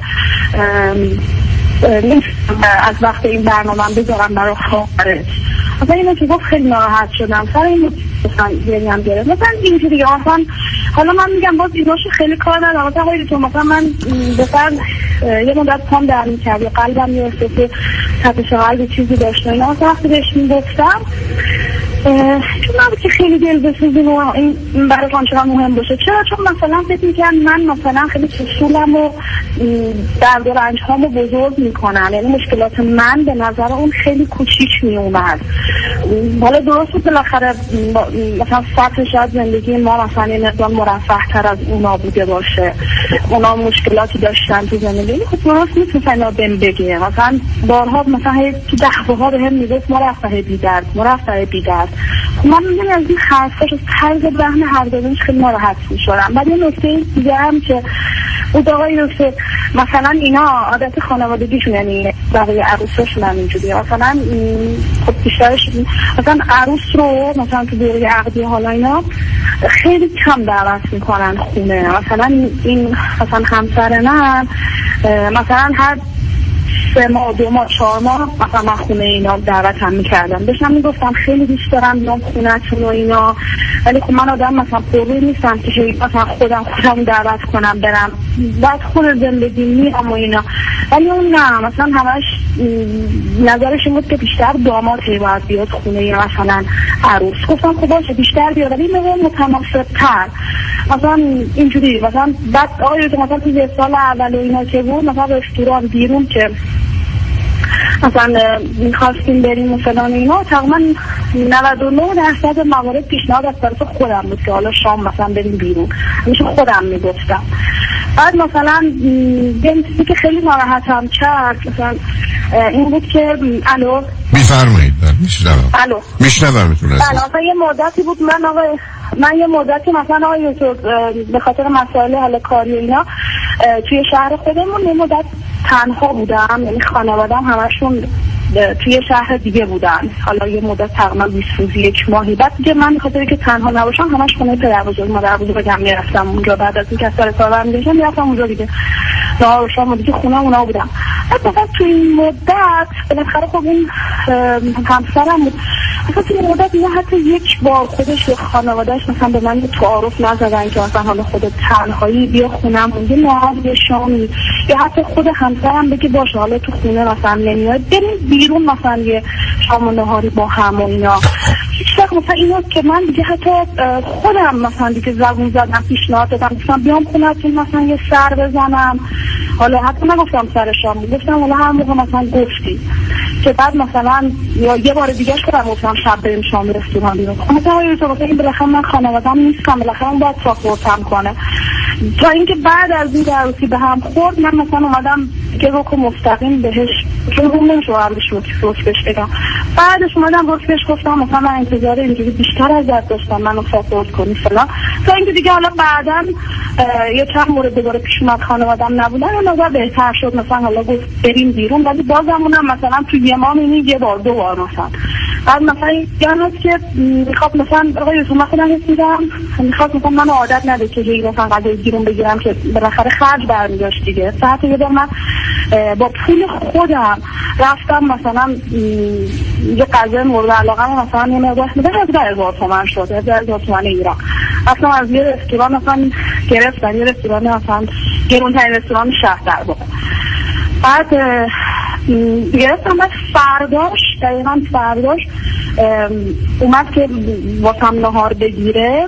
از وقت این برنامه بذارم برای خواهرت. مثلا اینو که گفت خیلی ناراحت شدم سر این مثلا یعنیم گرفت مثلا اینجوری دیگه. مثلا حالا من میگم باز ایناشو خیلی کار ندارم، مثلا خیلی تو مثلا من بسر یه مدت پام در میکرد یا قلبم یه احساس تپش قلب چیزی داشت و اینا. وقتی بهش میگفتم چون نبود که خیلی دل بسوزیم و این برای آنچنان مهم باشه. چرا؟ چون مثلا فکر میکنم من مثلا خیلی فصولم و درد و رنج هامو بزرگ میکنم، یعنی مشکلات من به نظر اون خیلی کوچیک میومد. حالا درست بود بالاخره مثلا سطح شاید زندگی ما مثلا یه مقدار مرفه تر از اونا بوده باشه، اونا مشکلاتی داشتن تو زندگی. خب درست نیست مثلا اینا بهم بگه، مثلا بارها مثلا تو دخوه ها به هم میگفت مرفه بیدرد مرفه بیدرد. من میگم از این حرفاش از طرز ذهن هر دومش خیلی ناراحت میشدم. بعد یه نکته دیگه هم که اون آقای دکتر مثلا اینا عادت خانوادگیشون یعنی بقیه عروساشون هم اینجوریه، مثلا خب بیشترش مثلا عروس رو مثلا تو دوره عقدی حالا اینا خیلی کم دعوت میکنن خونه. مثلا این مثلا همسر من مثلا هر سه ماه دو ماه چهار ماه مثلا من خونه اینا دعوت هم میکردم، بهشم میگفتم خیلی دوست دارم بیام خونه‌تون و اینا، ولی خب من آدم مثلا پروی نیستم که مثلا خودم خودم دعوت کنم برم بعد خونه زندگی میام و اینا. ولی اون نه مثلا همش نظرش این بود که بیشتر داماد باید بیاد خونه یا مثلا عروس. گفتم خب باشه بیشتر بیاد ولی میگم متناسب تر مثلا اینجوری. مثلا بعد آیا مثلا تو یه سال اول و اینا که بود مثلا رستوران بیرون که مثلا میخواستیم بریم مثلا اینا تقریبا نود و نه درصد موارد پیشنهاد از طرف خودم بود که حالا شام مثلا بریم بیرون، همیشه خودم میگفتم. بعد مثلا یه چیزی که خیلی ناراحتم کرد مثلا این بود که الو میفرمایید میشنوم الو میشنوم میتونم مثلا یه مدتی بود من آقای من یه مدتی مثلا آقای به خاطر مسائل حال کاری اینا توی شهر خودمون یه مدت تنها بودم، یعنی خانوادم همشون توی شهر دیگه بودن. حالا یه مدت تقریبا بیست یک ماهی. بعد دیگه من به خاطر که تنها نباشم همش خونه پدر بزرگ مادر بزرگم میرفتم اونجا. بعد از اینکه سر کارم میشم میرفتم اونجا دیگه نهار و شام دیگه خونه اونا بودم. بعد تو این مدت بالاخره خب این همسرم بود مثلا توی این مدت نه حتی یک بار خودش یا خانوادهش مثلا به من تعارف نزدن که مثلا حالا خودت تنهایی بیا خونم یه نهار یه شامی، یا حتی خود همسرم بگه باشه حالا تو خونه مثلا نمیاد بریم بیرون مثلا یه شام و نهاری با هم و اینا. هیچ وقت مثلا اینو که من دیگه حتی خودم مثلا دیگه زبون زدم پیشنهاد دادم مثلا بیام خونه‌تون مثلا یه سر بزنم. حالا حتی نگفتم سر شام، گفتم حالا هر موقع مثلا گفتی که بعد مثلا یا یه بار دیگه شدم گفتم شب بریم شام رستوران بیرون. مثلا یه تو این بالاخره من خانواده‌ام نیستم، بالاخره اون باید ساپورتم کنه. تا اینکه بعد از این عروسی به هم خورد من مثلا اومدم دیگه رو که مستقیم بهش چون اون نمیشه قبلش رو بهش بگم. بعدش اومدم روش بهش گفتم مثلا من انتظار اینجوری بیشتر ازت داشتم منو ساپورت کنی فلان، تا اینکه دیگه حالا بعدم یه چند مورد دوباره پیش اومد خانواده‌ام نبودن و نظر بهتر شد، مثلا حالا گفت بریم بیرون، ولی بازم اونم مثلا تو یه ماه می‌بینی یه بار دو بار مثلا. بعد مثلا یعنی هست که میخواد مثلا آقای یوسف من خودم رسیدم میخواد مثلا من عادت نده که هی مثلا غذای بیرون بگیرم که بالاخره خرج برمی‌داشت دیگه. ساعت یه بار من با پول خودم رفتم مثلا یه غذای مورد علاقه مثلا یه مقدار میده هزار هزار تومن شد، هزار هزار تومن ایران. اصلا از یه رستوران مثلا گرفتم، یه رستوران مثلا گرونترین رستوران شهر در بود. بعد گرفتم، بعد فرداش دقیقا فرداش اومد که واسم نهار بگیره،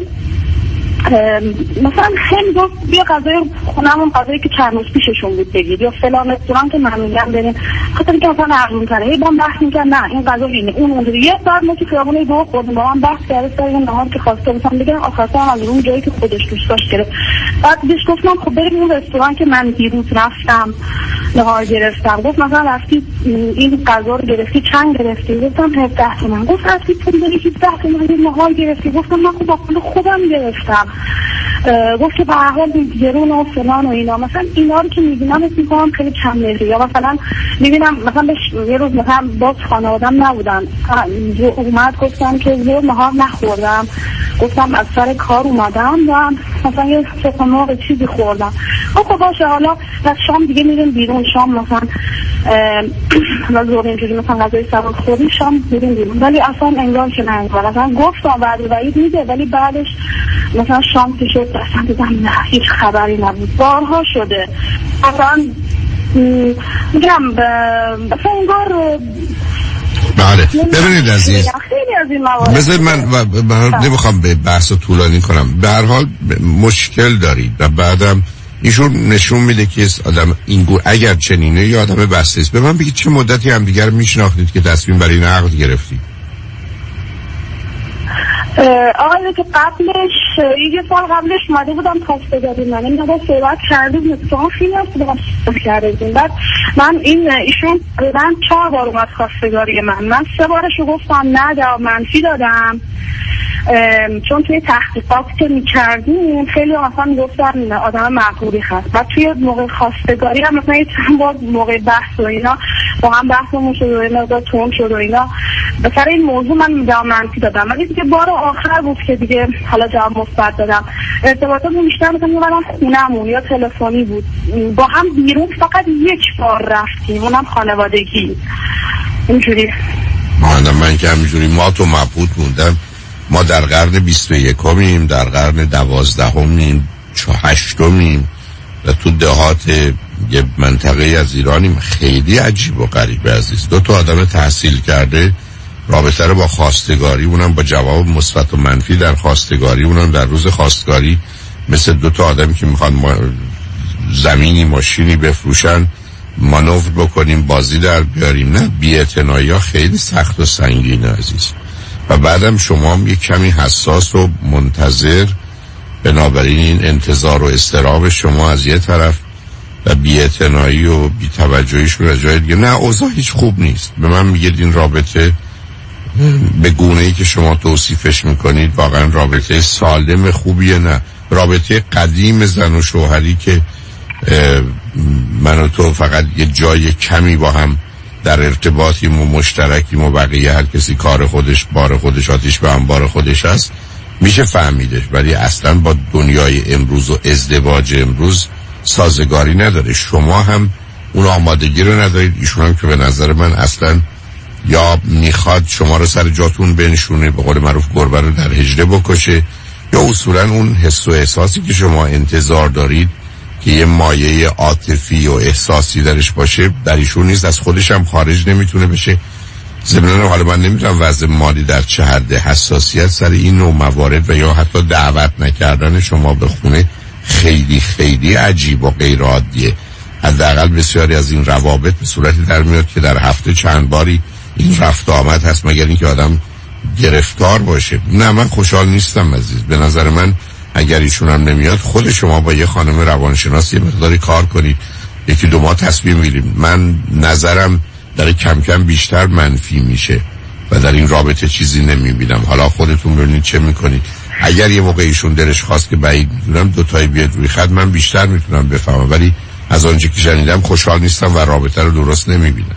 مثلا خیلی گفت بیا غذای خونمون غذایی که چند روز پیششون بود بگید یا فلان رستوران که من میگم بریم، خاطر که مثلا ارزون تره. هی با هم بحث می‌کردن نه این غذا اینه اون اونجوری. یه بعد ما که خیابون دو خوردیم با هم بحث کردیم سر این نهار که خواسته بودم بگم آخرش هم از اون جایی که خودش دوست داشت گرفت. بعد بهش گفتم خب بریم اون رستوران که من دیروز رفتم نهار گرفتم. گفت مثلا رفتی این غذا رو گرفتی چند گرفتی؟ گفتم هفده تومن. گفت رفتی پول داری هفده تومن نهار گرفتی؟ گفتم من خب با پول خودم گرفتم. گفت که به هر حال گرون و فلان و اینا. مثلا اینا رو که میبینم اسم میکنم خیلی کم مهری. یا مثلا میبینم مثلا بهش یه روز مثلا باز خانوادم نبودن اومد گفتم که زور نهار نخوردم، گفتم از سر کار اومدم و مثلا یه سه موقع چیزی خوردم. خب باشه حالا از شام دیگه میریم بیرون، شام مثلا و زور اینجوری مثلا غذای سبک خوردیم شام میریم بیرون، ولی اصلا انگار که نه انگار اصلا گفتم بعد وعید میده، ولی بعدش مثلا شام که شد اصلا دیدم نه هیچ خبری نبود. بارها شده اصلا میگم مثلا انگار. بله ببینید عزیز بذار من نمیخوام به بحث طولانی کنم، به هر حال مشکل دارید و بعدم ایشون نشون میده که آدم اینگونه اگر چنینه یا آدم بسته است. به من بگید چه مدتی هم دیگر میشناختید که تصمیم برای این عقد گرفتید؟ آقای که قبلش یه سال قبلش اومده بودم خواستگاری من این نگاه صحبت کردیم مثلا خیلی هست بودم صحبت کردیم. بعد من این ایشون بودن چهار بار اومد خواستگاری من، من سه بارشو گفتم نه جواب منفی دادم، چون توی تحقیقات که میکردیم خیلی اصلا میگفتن آدم معقولی هست. بعد توی موقع خواستگاری هم مثلا یه چند بار موقع بحث و اینا با هم بحثمون شد و اینا دا تون شد و اینا به سر این موضوع من جواب منفی دادم، ولی دیگه بار آخر بود که دیگه حالا جواب مثبت دادم. ارتباطمون بیشتر مثلا می‌برم خونمون یا تلفنی بود، با هم بیرون فقط یک بار رفتیم اونم خانوادگی اینجوری. من من که همینجوری ما تو مبهوت موندم. ما در قرن بیست و یکمیم، در قرن دوازدهمیم، هشتمیم و تو دهات یه منطقه از ایرانیم. خیلی عجیب و غریبه عزیز. دو تا آدم تحصیل کرده رابطه رو با خواستگاری اونم با جواب مثبت و منفی در خواستگاری اونم در روز خواستگاری مثل دو تا آدمی که میخوان ما زمینی ماشینی بفروشن مانور بکنیم بازی در بیاریم. نه بی‌اعتنایی ها خیلی سخت و سنگینه عزیز. و بعدم شما هم یک کمی حساس و منتظر، بنابراین این انتظار و استراب شما از یه طرف و بی‌اعتنایی و بی‌توجهیشون از جای دیگه. نه اوضاع هیچ خوب نیست. به من میگید این رابطه به گونه‌ای که شما توصیفش میکنید واقعا رابطه سالم خوبیه؟ نه، رابطه قدیم زن و شوهری که من و تو فقط یه جای کمی با هم در ارتباطیم و مشترکیم و بقیه هر کسی کار خودش بار خودش آتیش به انبار خودش هست میشه فهمیدش، ولی اصلا با دنیای امروز و ازدواج امروز سازگاری نداره. شما هم اون آمادگی رو ندارید، ایشون هم که به نظر من اصلا یا میخواد شما رو سر جاتون بنشونه به قول معروف گربه رو در هجله بکشه، یا اصولا اون حس و احساسی که شما انتظار دارید که یه مایه عاطفی و احساسی درش باشه در ایشون نیست، از خودش هم خارج نمیتونه بشه. ضمناً حالا من نمیدونم وضع مالی در چه حد حساسیت سر این نوع موارد و یا حتی دعوت نکردن شما به خونه خیلی خیلی عجیب و غیر عادیه. حداقل بسیاری از این روابط به صورتی در میاد که در هفته چند باری این رفت آمد هست، مگر اینکه آدم گرفتار باشه. نه من خوشحال نیستم عزیز. به نظر من اگر ایشون هم نمیاد خود شما با یه خانم روانشناس یه مقداری کار کنید یکی دو ماه تصمیم میگیریم. من نظرم داره کم کم بیشتر منفی میشه و در این رابطه چیزی نمیبینم. حالا خودتون ببینید چه میکنید. اگر یه موقع ایشون دلش خواست که بعید میدونم دوتایی بیاد روی خط، من بیشتر میتونم بفهمم، ولی از آنچه که شنیدم خوشحال نیستم و رابطه رو درست نمیبینم.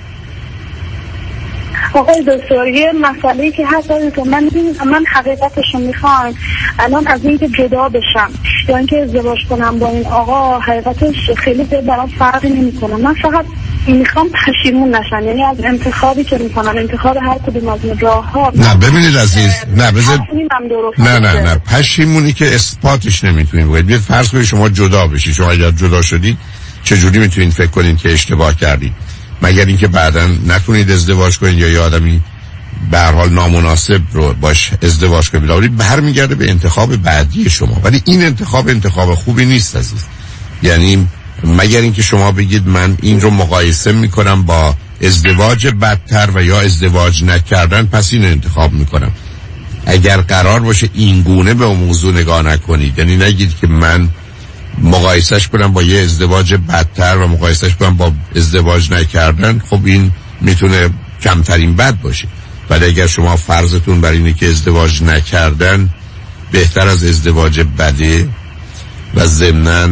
آقای دکتر یه مسئله‌ای که هست که من من حقیقتشو میخوام الان از اینکه جدا بشم یا اینکه ازدواج کنم با این آقا، حقیقتش خیلی برام فرقی نمیکنه. من فقط میخوام پشیمون نشم، یعنی از انتخابی که میکنم، انتخاب هر کدوم از راه‌ها. نه ببینید عزیز، نه بذار نه نه نه پشیمونی که اثباتش نمیتونید بگید. بیاد فرض کنید شما جدا بشید، شما اگر جدا شدید چجوری میتونید فکر کنید که اشتباه کردید؟ مگر اینکه بعداً نتونید ازدواج کنید یا یه آدمی به هر حال نامناسب رو باش ازدواج کنید. ولی برمیگرده به انتخاب بعدی شما، ولی این انتخاب انتخاب خوبی نیست عزیز. یعنی مگر اینکه شما بگید من این رو مقایسه میکنم با ازدواج بدتر و یا ازدواج نکردن، پس این انتخاب میکنم. اگر قرار باشه این گونه به موضوع نگاه نکنید، یعنی نگید که من مقایسهش کنم با یه ازدواج بدتر و مقایسهش کنم با ازدواج نکردن، خب این میتونه کمترین بد باشه. ولی اگر شما فرضتون بر اینه که ازدواج نکردن بهتر از ازدواج بده و ضمناً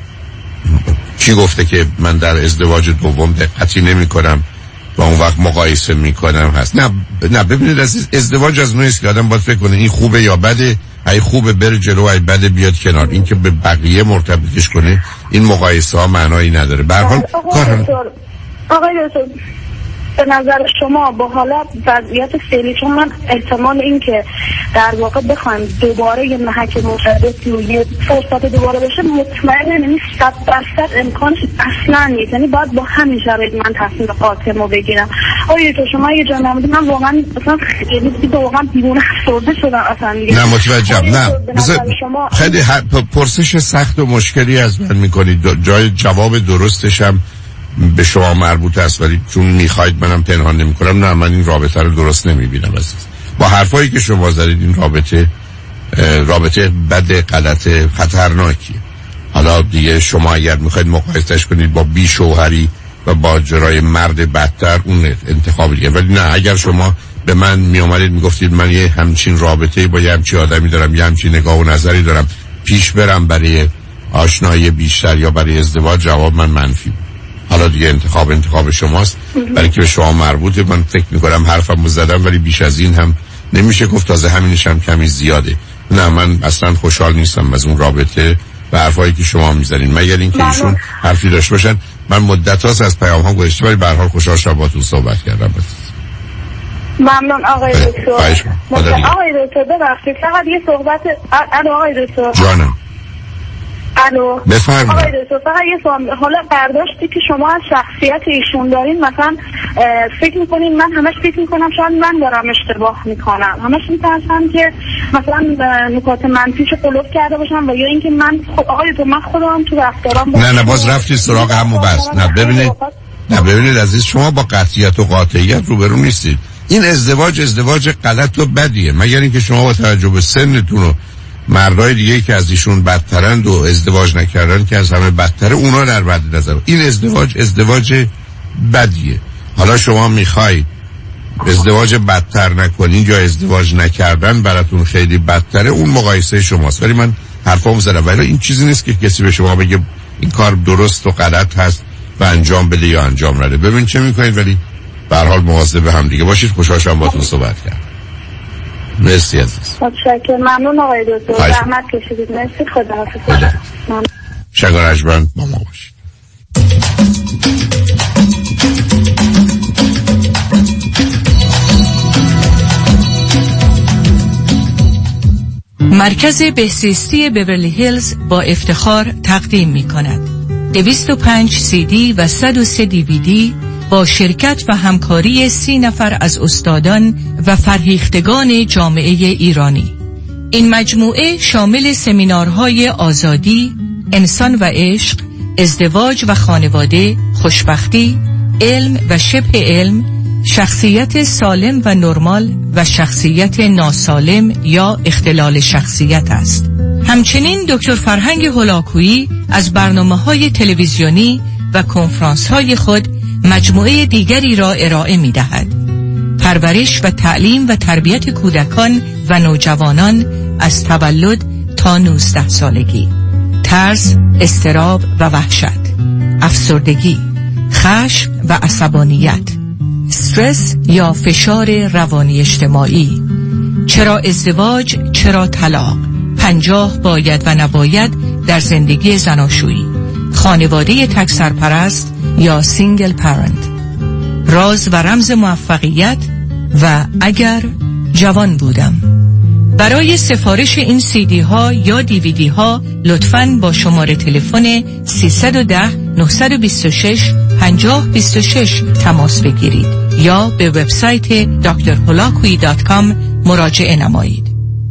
کی گفته که من در ازدواج دوم دقتی نمی کنم و اون وقت مقایسه می کنم هست. نه نه ببینید عزیز، ازدواج از نوعی است که آدم باید فکر کنه این خوبه یا بده، ای خوبه بره جلو، ای بده بیاد کنار. این که به بقیه مرتبطش کنه این مقایسه ها معنایی نداره. به هر حال کار آقای دکتر به نظر شما با حالت وضعیت فعلی، چون من احتمال این که در واقع بخوایم دوباره یه محک مشابهی و یه فرصت دوباره بشه مطمئنه یعنی صد درصد امکانش اصلا نیست، یعنی باید با همین شرایط من تصمیم قاطعمو بگیرم. آیا تو شما یه جا نمودی من واقعا اصلا خیلی دیگه واقعا بیرون افسرده شدم اصلا دیگه. نه متوجهم. نه شما... خیلی ه... پرسش سخت و مشکلی از من میکنید، جای جواب درستش هم به شما مربوط است، ولی چون میخواید منم پنهان نمی کنم. نه من این رابطه رو درست نمیبینم عزیز. با حرفایی که شما زدید این رابطه رابطه بد، غلط، خطرناکیه. حالا دیگه شما اگر میخواید مقایسهش کنید با بی شوهری و با جرای مرد بدتر، اون انتخاب دیگه. ولی نه، اگر شما به من میامدید میگفتید من یه همچین رابطه با یه همچین آدمی دارم، یه همچین نگاه و نظری دارم، پیش برم برای آشنایی بیشتر یا برای ازدواج، جواب من منفی بود. حالا دیگه انتخاب انتخاب شماست، برای که به شما مربوطه. من فکر میکنم حرفمو زدم، ولی بیش از این هم نمیشه گفت، تازه همینش هم کمی زیاده. نه من اصلا خوشحال نیستم از اون رابطه و حرفایی که شما میزنین، مگر اینکه ایشون حرفی داشته باشن. من مدت هاست از پیام ها گذشته، ولی به هر حال خوشحال شدم باهاتون صحبت کردم. ممنون آقای دکتر. آقای دکتر ببخشید فقط یه صحبت. الو آقای دکتر. جانم. الو بفرمایید. آقای دکتر فقط یه سوال، حالا برداشتی که شما از شخصیت ایشون دارین، مثلا فکر میکنین من همش فکر میکنم شاید من دارم اشتباه میکنم، همش میترسم که مثلا نکات منفیشو قلوب کرده باشم و یا اینکه من خود آقای دکتر من خودم تو رفتارام. نه نه باز رفتی سراغ همو بس. نه ببینید نه ببینید عزیز، شما با قطعیت و قاطعیت روبرو نیستید. این ازدواج ازدواج غلط و بدیه، مگر اینکه شما با توجه به سنتون و مردای دیگه که از ایشون بدترند و ازدواج نکردن که از همه بدتره، اونا در بعد نظر. این ازدواج ازدواج بدیه. حالا شما میخواید ازدواج بدتر نکنین یا ازدواج نکردن براتون خیلی بدتره، اون مقایسه شماست. ولی من حرفامو زدم، ولی این چیزی نیست که کسی به شما بگه این کار درست و غلط هست و انجام بده یا انجام نده. ببین چه میکنید، ولی به هر حال مواظب هم دیگه باشید. خوشحال شدم باهاتون صحبت کردم. مرسی عزیز. متشکرم. ممنون آقای دکتر. زحمت کشیدید. مرسی. خداحافظ. شنگ رجبن با ما باشید. مرکز بهزیستی بیورلی هیلز با افتخار تقدیم می کند دویست و پنج سی دی و صد و سه دی وی دی با شرکت و همکاری سی نفر از استادان و فرهیختگان جامعه ایرانی. این مجموعه شامل سمینارهای آزادی، انسان و عشق، ازدواج و خانواده، خوشبختی، علم و شبه علم، شخصیت سالم و نرمال و شخصیت ناسالم یا اختلال شخصیت است. همچنین دکتر فرهنگ هولاکویی از برنامه‌های تلویزیونی و کنفرانس های خود مجموعه دیگری را ارائه می دهد. پرورش و تعلیم و تربیت کودکان و نوجوانان از تولد تا نوزده سالگی، ترس، اضطراب و وحشت، افسردگی، خشم و عصبانیت، استرس یا فشار روانی اجتماعی، چرا ازدواج، چرا طلاق، پنجاه باید و نباید در زندگی زناشویی، خانواده تک سرپرست یا سینگل پرنت، راز و رمز موفقیت و اگر جوان بودم. برای سفارش این سی دی ها یا دی وی دی ها لطفاً با شماره تلفن سیصد و ده نهصد و بیست و شش پنجاه بیست و شش تماس بگیرید یا به وبسایت دکتر هولاکویی دات کام مراجعه نمایید.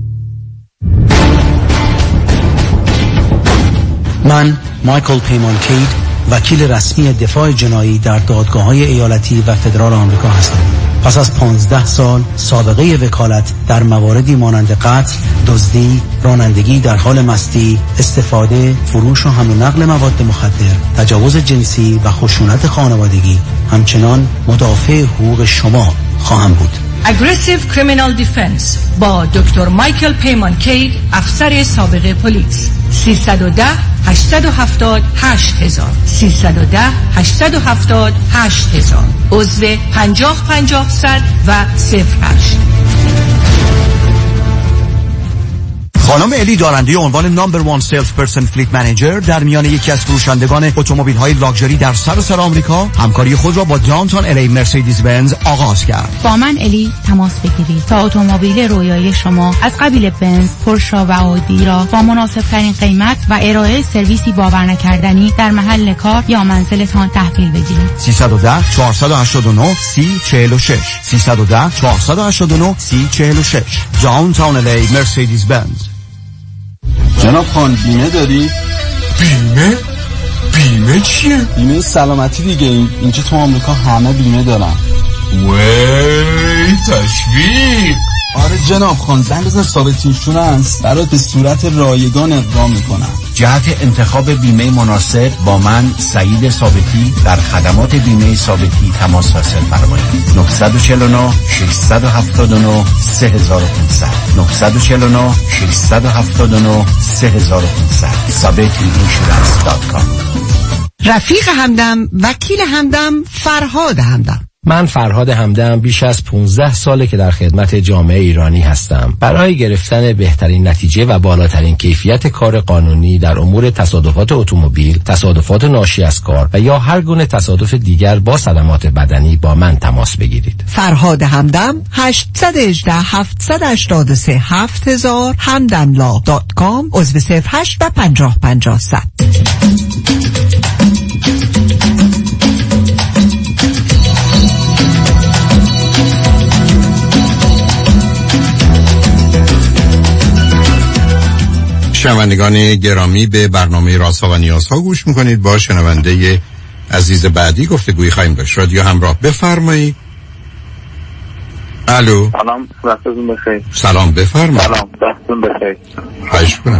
من مایکل پیمان کید، وکیل رسمی دفاع جنایی در دادگاه‌های ایالتی و فدرال آمریکا هستم. پس از پانزده سال سابقه وکالت در مواردی مانند قتل، دزدی، رانندگی در حال مستی، استفاده، فروش و حمل و نقل مواد مخدر، تجاوز جنسی و خشونت خانوادگی، همچنان مدافع حقوق شما خواهم بود. Aggressive Criminal Defense با دکتر مایکل پیمان کید، افسر سابق پلیس. سیصد و ده هشتصد و هفتاد هشت هزار سیصد و ده هشتصد و هفتاد هشت هزار، عضو پنجاه پنجاه صد و صفر هشت. خانم الی دارنده عنوان نمبر وان سیلز پرسن فلیت منیجر در میان یکی از فروشندگان اتومبیل های لاکچری در سراسر آمریکا همکاری خود را با داونتاون الی مرسدس بنز آغاز کرد. با من الی تماس بگیرید تا اتومبیل رویایی شما از قبیل بنز، پورشه و آودی را با مناسب ترین قیمت و ارائه سرویسی باور نکردنی در محل کار یا منزلتان تحویل بگیرید. سیصد و ده چهارصد و هشتاد و نه سی چهل و شش سیصد و ده چهارصد و هشتاد و نه سی چهل و شش داونتاون الی مرسدس بنز. جناب خان بیمه داری؟ بیمه؟ بیمه چیه؟ بیمه سلامتی دیگه. این اینجا تو آمریکا همه بیمه دارن. وی تشویق. آره جناب خان، زنگ بزن ثابت اینشورنس برات به صورت رایگان اقدام میکنن. جهت انتخاب بیمه مناسب با من سعید ثابتی در خدمات بیمه ثابتی تماس حاصل فرمایید. نه چهار نه ششصد و هفتاد و نه سه هزار و پانصد نه چهار نه ششصد و هفتاد و نه سه هزار و پانصد ثابتی اینشورنس دات کام. رفیق همدم، وکیل همدم، فرهاد همدم. من فرهاد همدم بیش از پانزده ساله که در خدمت جامعه ایرانی هستم. برای گرفتن بهترین نتیجه و بالاترین کیفیت کار قانونی در امور تصادفات اتومبیل، تصادفات ناشی از کار و یا هر گونه تصادف دیگر با صدمات بدنی با من تماس بگیرید. فرهاد همدم هشت یک هشت هفت هشت سه هفت هزار همدملا دات کام عضو صفر هشت و پنجاه پنجاه صد. شنوندگان گرامی، به برنامه رازها و نیازها گوش میکنید. با شنونده عزیز بعدی گفتگویی خواهیم داشت. رادیو همراه، بفرمایید. الو. سلام، وقتتون بخیر. سلام، بفرمایید. سلام، وقتتون بخیر. خواهش کنم.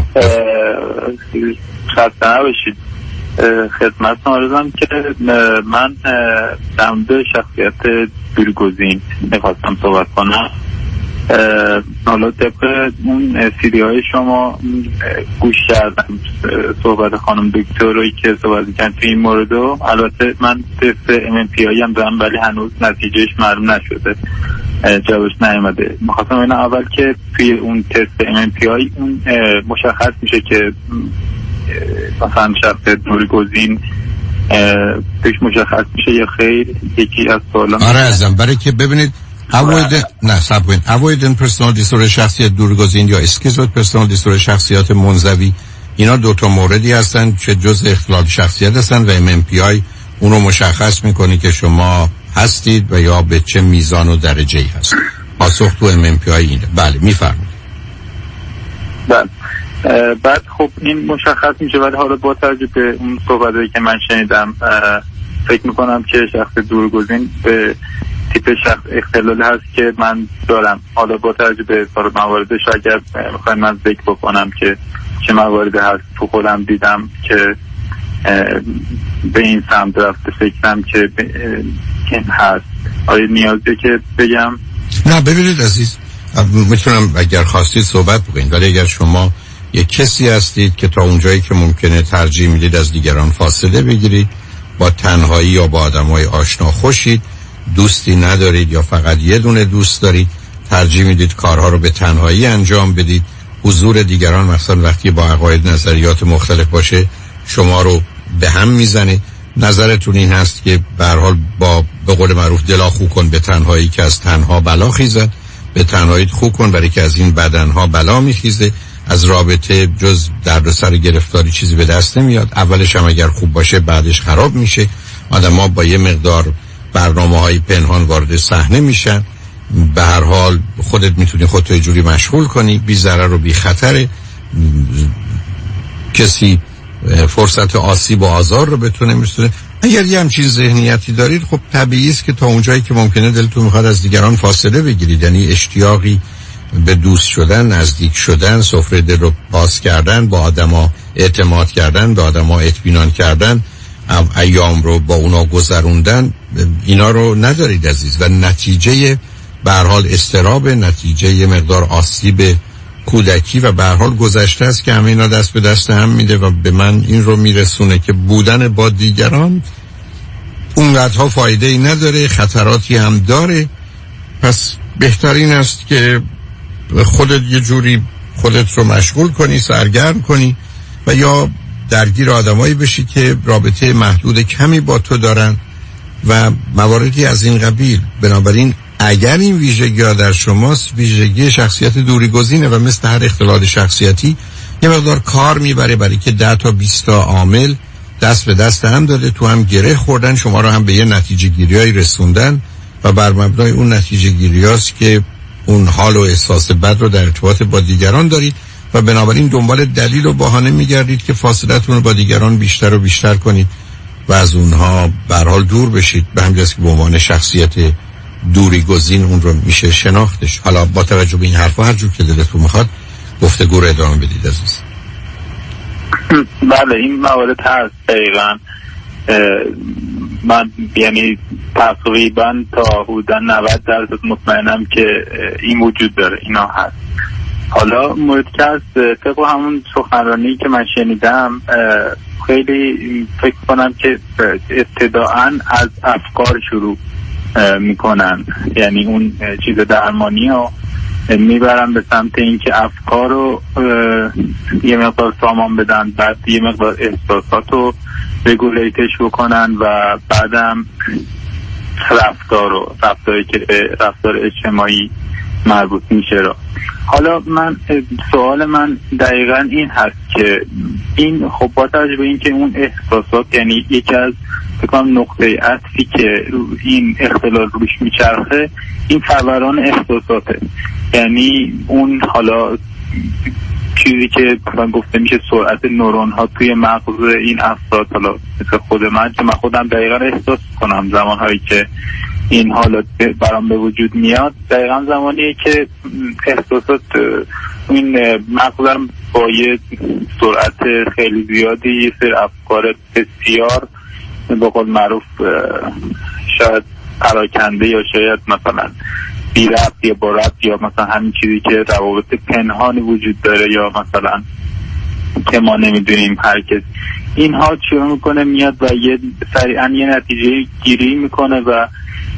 خسته نباشید. خدمتتون عرضم که من در مورد شخصیت دورگزین میخواستم صحبت کنم. حالا طبق اون سیدی های شما گوش کردم صحبت خانم دکتر که صحبت کردن توی این مورد. البته من تست ام ام پی آی هم دارم ولی هنوز نتیجهش معلوم نشده، جوابش نیامده. میخواستم ببینم اول که توی اون تست ام ام پی آی اون مشخص میشه که مثلا شخص دورگزین توش مشخص میشه یا خیر؟ یکی از سوالان. آره ازم برای که ببینید avoidant نه سب کنید avoidant personal disorder شخصیت دورگزین یا schizoid personal disorder شخصیت منزوی، اینا دو تا موردی هستن که جزء اختلال شخصیت هستن و ام ام پی آی اون رو مشخص میکنه که شما هستید و یا به چه میزان و درجه ای هست. پاسخ تو ام ام پی آی اینه. بله میفرمایید. بله بعد خب این مشخص میشه، ولی حالا با توجه به اون صحبتایی که من شنیدم فکر میکنم که شخص دورگزین به تیپ شخص اختلال هست که من دارم. حالا با توجه به مواردش اگر میخوایم من ذکر بکنم که چه مواردی هست تو خودم دیدم که به این سمت رفته. فکرم که این هست. آیا نیازه که بگم؟ نه ببینید عزیز، میتونم اگر خواستید صحبت بکنید، ولی اگر شما یک کسی هستید که تا اونجایی که ممکنه ترجیح میدید از دیگران فاصله بگیرید، با تنهایی یا با آدمای آشنا خوشید، دوستی ندارید یا فقط یه دونه دوست دارید، ترجیح میدید کارها رو به تنهایی انجام بدید، حضور دیگران مثلا وقتی با عقاید نظریات مختلف باشه شما رو به هم میزنه، نظرتون این هست که به هر حال با به قول معروف دلا خو کن به تنهایی که از تنها بلا خیزد، به تنهایی خو کن برای که از این بدنها بلا میخیزه، از رابطه جز دردسر گرفتاری چیزی به دست نمیاد، اولش هم اگر خوب باشه بعدش خراب میشه، آدم‌ها با یه مقدار برنامه‌های پنهان وارد صحنه میشن، به هر حال خودت میتونی خودت یه جوری مشغول کنی، بی ضرر و بی خطر، کسی فرصت آسیب و آزار رو بتونه میرسونه. اگر یه همچین ذهنیتی دارید خب طبیعی است که تا اونجایی که ممکنه دلتون میخواد از دیگران فاصله بگیرید، یعنی اشتیاقی به دوست شدن، نزدیک شدن، سفره دل رو باز کردن، با آدما اعتماد کردن، به آدما اطمینان کردن، ایام رو با اونا گذروندن، اینا رو ندارید عزیز، و نتیجه به هر حال استراب، نتیجه یه مقدار آسیب کودکی و به هر حال گذشته است که همه اینا دست به دست هم میده و به من این رو میرسونه که بودن با دیگران اونقدرها فایده ای نداره، خطراتی هم داره. پس بهترین است که خودت یه جوری خودت رو مشغول کنی، سرگرم کنی و یا درگیر آدمایی بشی که رابطه محدود کمی با تو دارن و مواردی از این قبیل. بنابراین اگر این ویژگی ها در شماست، ویژگی شخصیت دوری گزینه و مثل هر اختلال شخصیتی یه مقدار کار میبره برای که ده تا بیست تا عامل دست به دست هم داده، تو هم گره خوردن، شما رو هم به یه نتیجه گیریایی رسوندن و بر مبنای اون نتیجه گیریاست که اون حال و احساس بد رو در ارتباط با دیگران دارید و بنابراین دنبال دلیل و بهانه میگردید که فاصلتون رو با دیگران بیشتر و بیشتر کنید و از اونها به هر حال دور بشید. به همین جاست که به عنوان شخصیت دوری گزین اون رو میشه شناختش. حالا با توجه به این حرفا هر جور که دلتون میخواد گفتگو رو ادامه بدید عزیز. بله این موارد هست دقیقا. من یعنی تقریبا تا حدود نود درصد مطمئنم که این وجود داره، اینا هست. حالا مورد که از طبق همون سخنرانی که من شنیدم خیلی فکر کنم که ابتداعاً از افکار شروع میکنن، یعنی اون چیز درمانی ها میبرن به سمت اینکه افکار رو یه مقدار سامان بدن، بعد یه مقدار احساسات رو رگولیتش بکنن و بعدم رفتار رو رفتاری که رفتار اجتماعی مربوط میشه رو. حالا من سوال من دقیقا این هست که این خب با توجه به این که اون احساسات یعنی یکی از بکنم نقطه عطفی که این اختلال روش میچرخه این فوران احساساته، یعنی اون حالا چیزی که من گفته میشه سرعت نورون ها توی مغز این افراد، حالا مثل خود من که من خودم دقیقا احساس کنم زمانهایی که این حالات برام به وجود میاد، دقیقا زمانیه که احساسات این مغزم با یه سرعت خیلی زیادی یه سر افکار بسیار به قول معروف شاید پراکنده یا شاید مثلا بی ربط یا با ربط یا مثلا همین چیزی که روابط پنهانی وجود داره یا مثلا که ما نمیدونیم هرکس اینها چیو میکنه میاد و یه سریعا یه نتیجه گیری میکنه و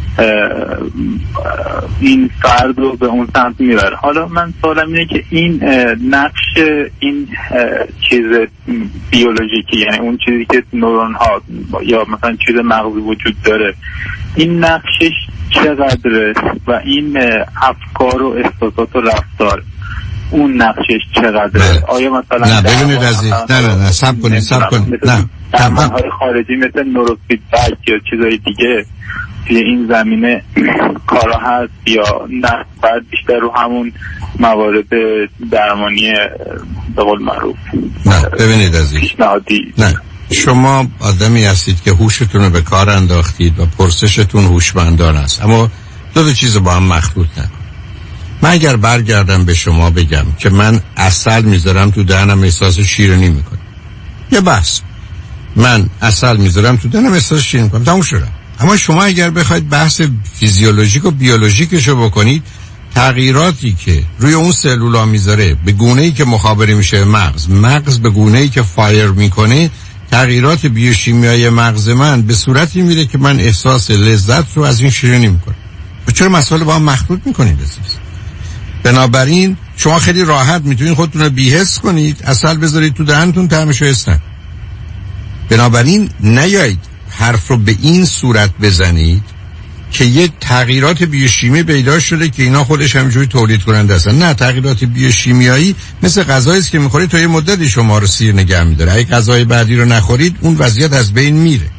این فرد رو به اون سمت میبره. حالا من سوالم اینه که این نقش این چیز بیولوژیکی یعنی اون چیزی که نورون ها یا مثلا چیز مغزی وجود داره این نقشش چقدره و این افکار و احساسات و رفتار اون نقشش چقدره؟ آیا مثلا نه ببینید عزیز نه نه نه سب کنید سب کنید نه درمانهای خارجی مثل نوروفیدبک یا چیزای دیگه توی این زمینه کارا هست یا نه باید بیشتر رو همون موارد درمانی به قول معروف؟ نه ببینید عزیز پیشنهادی نه شما آدمی هستید که هوشتون رو به کار انداختید و پرسشتون هوشمندانه است، اما دو تا چیز با هم مخلوط نکن. من اگر برگردم به شما بگم که من عسل میذارم تو دهنم احساس شیرینی میکنم، یه بحث من عسل میذارم تو دهنم احساس شیرین میکنم، تموم شد. اما شما اگر بخواید بحث فیزیولوژیک و بیولوژیکشو بکنید، تغییراتی که روی اون سلولا میذاره به گونه‌ای که مخابره میشه مغز، مغز به گونه‌ای که فایر میکنه، تغییرات بیوشیمیایی مغز من به صورتی میره که من احساس لذت رو از این شیرینی میکنم. چرا مسائل با هم مخلوط میکنید عزیز؟ بنابراین شما خیلی راحت میتونید خودتون رو بی‌حس کنید، عسل بذارید تو دهنتون، طعمش رو حس نکنید. بنابراین نیایید حرف رو به این صورت بزنید که یه تغییرات بیوشیمی پیدا شده که اینا خودش همینجوری تولید کننده هستن. نه، تغییرات بیوشیمیایی مثل غذایی است که میخورید تا یه مدتی شما رو سیر نگه میداره. اگه غذای بعدی رو نخورید اون وضعیت از بین میره.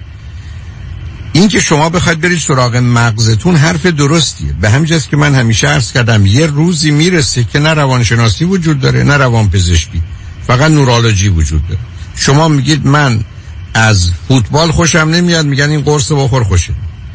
این که شما بخواید برید سراغ مغزتون حرف درستیه. به همین جاست که من همیشه عرض کردم یه روزی میرسه که نه روانشناسی وجود داره نه روانپزشکی، فقط نورولوژی وجود داره. شما میگید من از فوتبال خوشم نمیاد، میگن این قرص بخور خوشه.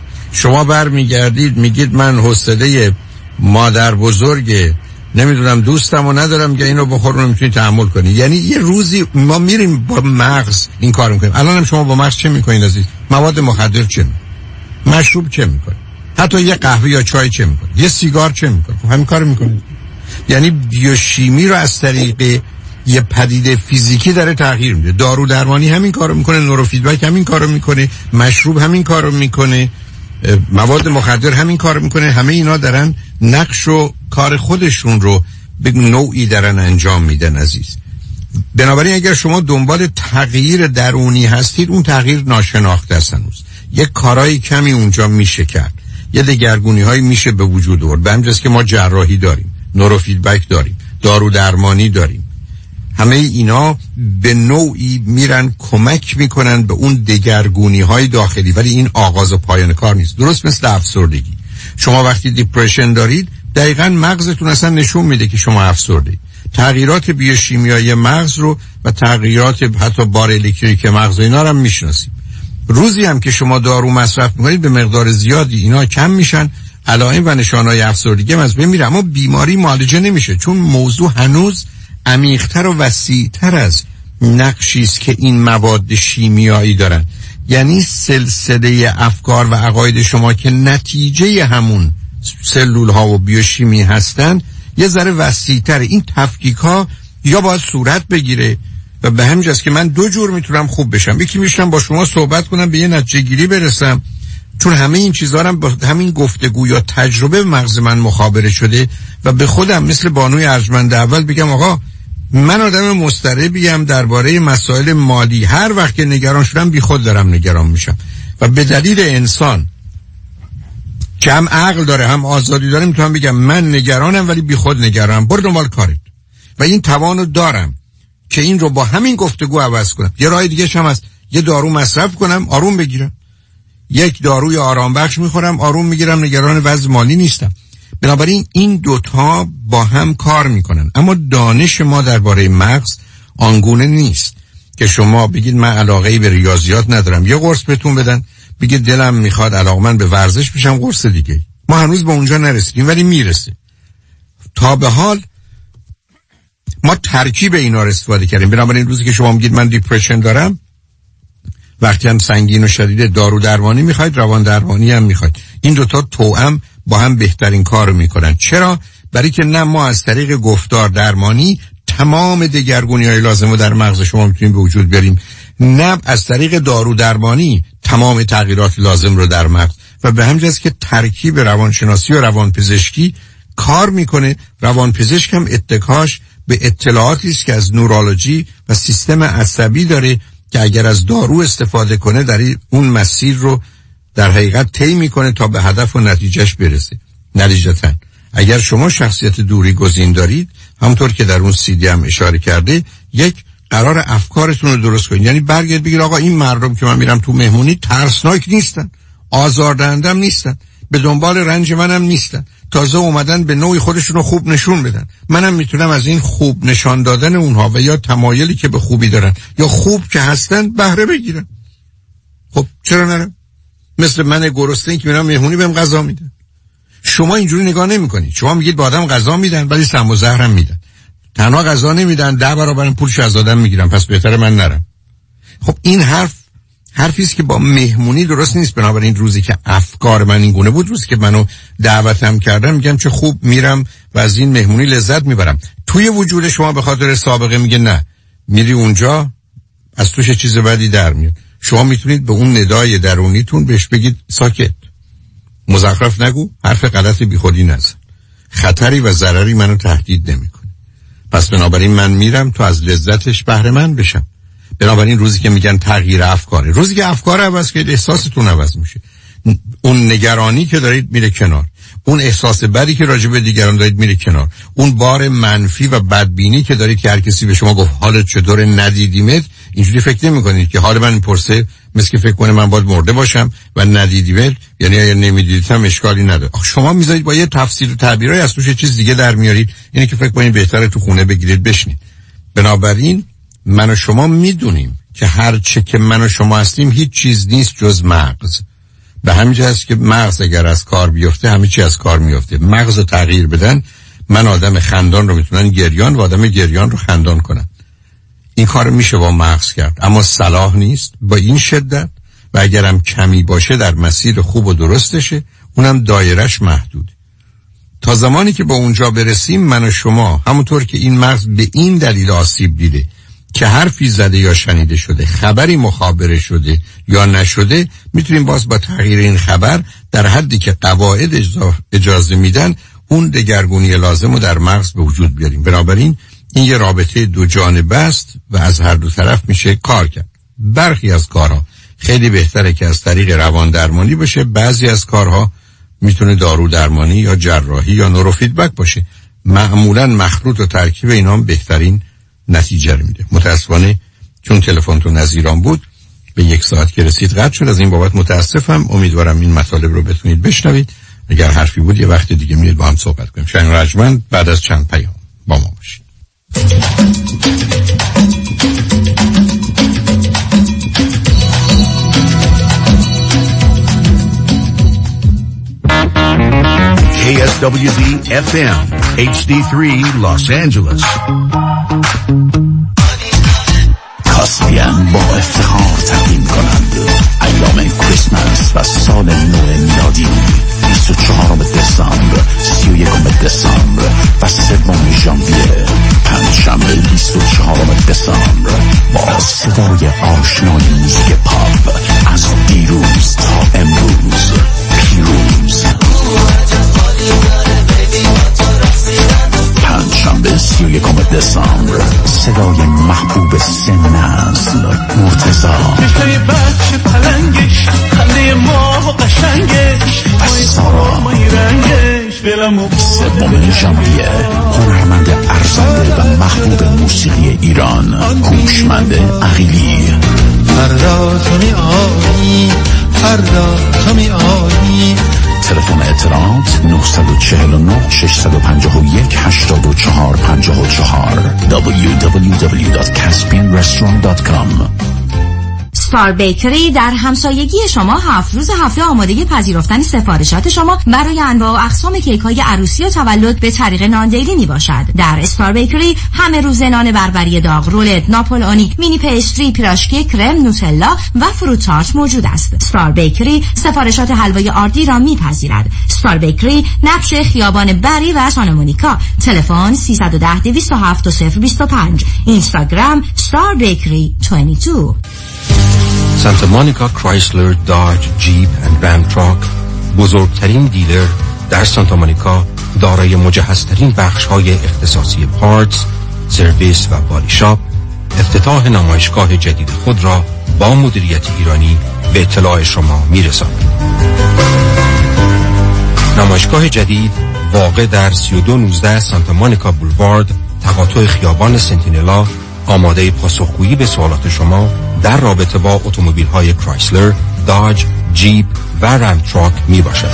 شما برمیگردید میگید من حوصله مادر بزرگ نمیدونم دوستمو ندارم، میگه اینو بخور رو میتونی تحمل کنی. یعنی یه روزی ما میریم با مغز این کار میکنیم. الان هم شما با مغز چه میکنید عزیز؟ مواد مخدر چه میکنید؟ مشروب چه میکنید؟ حتی یه قهوه یا چای چه میکنید؟ یه سیگار چه میکنید؟ خب همین کارو میکنید. یعنی بیوشیمی رو از طریق یه پدیده فیزیکی داره تغییر میده. دارو درمانی همین کارو میکنه، نوروفیدبک همین کارو میکنه، مشروب همین کارو میکنه، مواد مخدر همین کار میکنه. همه اینا دارن نقش و کار خودشون رو به نوعی دارن انجام میدن عزیز. بنابراین اگر شما دنبال تغییر درونی هستید، اون تغییر ناشناخته است هنوز. یک کارهای کمی اونجا میشه کرد، یه دگرگونی هایی میشه به وجود آورد. به همین جاست که ما جراحی داریم، نوروفیدبک داریم، دارو درمانی داریم. همه اینا به نوعی میرن کمک میکنن به اون دگرگونی های داخلی، ولی این آغاز و پایان کار نیست. درست مثل افسردگی. شما وقتی دیپرشن دارید دقیقاً مغزتون اصلا نشون میده که شما افسردید. تغییرات بیوشیمیایی مغز رو و تغییرات حتی بار الکتریکی مغز اینا رو هم میشناسید. روزی هم که شما دارو مصرف میکنید به مقدار زیادی اینا کم میشن، علائم و نشانهای افسردگی هم از بین میره، اما بیماری معالجه نمیشه، چون موضوع هنوز عمیق‌تر و وسیع‌تر از نقشی است که این مواد شیمیایی دارن. یعنی سلسله افکار و عقاید شما که نتیجه همون سلول ها و بیوشیمی هستن یه ذره وسیع‌تر. این تفکیک ها یا باید صورت بگیره و به همین جاست که من دو جور میتونم خوب بشم. یکی میشم با شما صحبت کنم به یه نتیجه گیری برسم، چون همه این چیزها هم با همین گفتگو یا تجربه مغز من مخابره شده، و به خودم مثل بانوی ارجمند اول بگم آقا من آدم مضطربیم درباره مسائل مالی، هر وقت که نگران شدم بی خود دارم نگران میشم، و به دلیل انسان که هم عقل داره هم آزادی داره میتونم بگم من نگرانم ولی بی خود نگرانم، برو دنبال کارت. و این توانو دارم که این رو با همین گفتگو عوض کنم. یه راه دیگه هم هست، یه دارو مصرف کنم آروم بگیرم، یک داروی آرام بخش میخورم آروم میگیرم، نگران وضع مالی نیستم. بنابراین این دوتا با هم کار میکنن. اما دانش ما درباره مغز آنگونه نیست که شما بگید من علاقه‌ای به ریاضیات ندارم، یه قرص بهتون بدن بگید دلم میخواد علاقمند به ورزش بشم، قرص دیگه. ما هنوز به اونجا نرسیدیم ولی میرسه. تا به حال ما ترکیب اینا رو استفاده کردیم. بنابراین روزی که شما میگید من دیپرشن دارم، وقتی هم سنگین و شدید دارو درمانی میخواید، روان درمانی هم میخواید. این دوتا توأم با هم بهترین کار رو میکنن. چرا؟ برای که نه ما از طریق گفتار درمانی تمام دگرگونی های لازم رو در مغز شما میتونیم به وجود بیاریم، نه از طریق دارو درمانی تمام تغییرات لازم رو در مغز. و به همین جاست که ترکیب روانشناسی و روانپزشکی کار میکنه. روانپزشک هم اتکاش به اطلاعاتی است که از نورولوژی و سیستم عصبی داره که اگر از دارو استفاده کنه در اون مسیر رو در حقیقت طی میکنه تا به هدف و نتیجهش برسه. نتیجتاً اگر شما شخصیت دوری گزین دارید، همونطور که در اون سیدی هم اشاره کرده، یک قرار افکارتون رو درست کنید. یعنی برگرد بگید آقا این مردم که من میرم تو مهمونی ترسناک نیستن، آزاردهندم نیستن، به دنبال رنج منم نیستن، تازه اومدن به نوعی خودشون رو خوب نشون بدن. منم میتونم از این خوب نشان دادن اونها و یا تمایلی که به خوبی دارن یا خوب که هستن بهره بگیرم. خب چرا نرم؟ مثل من گرسنه که میرم مهمونی بهم غذا میدن. شما اینجوری نگاه نمی‌کنید. شما میگید به آدم غذا میدن ولی سم و زهر هم میدن. تنها غذا نمیدن، ده برابر پولش از آدم میگیرن، پس بهتره من نرم. خب این حرف حرفی است که با مهمونی درست نیست. بنابراین روزی که افکار من این گونه بود، روزی که منو دعوتم کردن میگم چه خوب میرم و از این مهمونی لذت میبرم. توی وجود شما به خاطر سابقه میگه نه، میری اونجا از توش چیز بدی در میاد. شما میتونید به اون ندای درونیتون بهش بگید ساکت، مزخرف نگو، حرف غلط بی خودی نزن، خطری و ضرری منو تهدید نمیکنه. پس بنابراین من میرم تا از لذتش بهره مند بشم. بنابراین روزی که میگن تغییر افکاره، روزی که افکار عوض که احساستون عوض میشه، اون نگرانی که دارید میره کنار، اون احساس بدی که راجع به دیگران دارید میره کنار، اون بار منفی و بدبینی که دارید که هر کسی به شما گفت حالت چطوره ندیدیمت، اینجوری فکر نمی‌کنید که حال من پرسه مثل که فکر کنه من باید مرده باشم و ندیدیمت، یعنی اگر نمیدیدم اشکالی نداره. شما میذارید با یه تفسیر و تعبیرای از توش چیز دیگه در میارید، اینی که فکر کنید بهتره تو خونه بگیرید بشینید. بنابراین من و شما میدونیم که هر چه که من و شما هستیم هیچ چیز نیست جز مغز. به همین جهت است که مغز اگر از کار بیفته همه چی از کار میفته. مغز رو تغییر بدن، من آدم خندان رو میتونن گریان و آدم گریان رو خندان کنن. این کار میشه با مغز کرد، اما صلاح نیست با این شدت و اگرم کمی باشه در مسیر خوب و درستشه، اونم دایرش محدود. تا زمانی که با اونجا برسیم من و شما، همونطور که این مغز به این دلیل آسیب دیده که حرفی زده یا شنیده شده، خبری مخابره شده یا نشده، میتونیم باز با تغییر این خبر در حدی که قواعد اجازه میدن اون دگرگونی لازم رو در مغز به وجود بیاریم. بنابراین این یه رابطه دو جانبه است و از هر دو طرف میشه کار کرد. برخی از کارها خیلی بهتره که از طریق روان درمانی باشه، بعضی از کارها میتونه دارو درمانی یا جراحی یا نورو فیدبک باشه. معمولا مخلوط و ترکیب اینا هم بهترین نتیجه رو میده. متاسفانه چون تلفنتون از ایران بود به یک ساعت که رسید قطع شد، از این بابت متاسفم. امیدوارم این مطالب رو بتونید بشنوید. اگر حرفی بود یه وقت دیگه میاد با هم صحبت کنیم. شنگ رجمند بعد از چند پیام با ما باشید. K S W D F M H D three Los Angeles. کاسپین با افتخار تقدیم کنند ایام کریسمس و سال نو میلادی بیست و چهارم دسامبر، سی و یکم دسامبر و سوم ژانویه. پنجشنبه بیست و چهارم دسامبر با صدای آشنای موزیک پاپ از دیروز تا امروز. پیروز پنجشنبه سی و یکم دسامبر صدای محبوب سن نسل مرتضی. چشمای بچه پلنگش، خنده ما و قشنگش، سارا. سوم ژانویه هنرمند ارزنده و محبوب موسیقی ایران هوشمند عقیلی. فردا تو می آیی، فردا تو می آیی. تلفن اطلاعات نه چهار نه شش پنج یک هشت چهار پنج چهار دبلیو دبلیو دبلیو دات کاسپین رستوران دات کام. ستار بیکری در همسایگی شما هفت روز هفته آماده پذیرفتن سفارشات شما برای انواع و اقسام کیک های عروسی و تولد به طریق ناندیلی می باشد. در ستار بیکری همه روز نان بربری داغ، رولت، ناپولئونی، مینی پیستری، پیراشکی، کرم، نوتلا و فروت تارت موجود است. ستار بیکری سفارشات حلوای آردی را می پذیرد. ستار بیکری نقش خیابان بری و سانتا مونیکا. تلفن سه یک صفر دویست و هفت صفر بیست و پنج. اینستاگرام ستار بیکری بیست و دو. سانتا مونیکا کرایسلر، داج، جیپ اند رام تراک بزرگترین دیلر در سانتا مونیکا، دارای مجهزترین بخش‌های اختصاصی پارتس، سرویس و بادی شاپ، افتتاح نمایشگاه جدید خود را با مدیریت ایرانی به اطلاع شما می‌رساند. نمایشگاه جدید واقع در سی و دو نوزده سانتا مونیکا بولوارد، تقاطع خیابان سنتینلا، آماده پاسخگویی به سوالات شما در رابطه با اتومبیل‌های کرایسلر، داج، جیپ و رام تراک می باشد.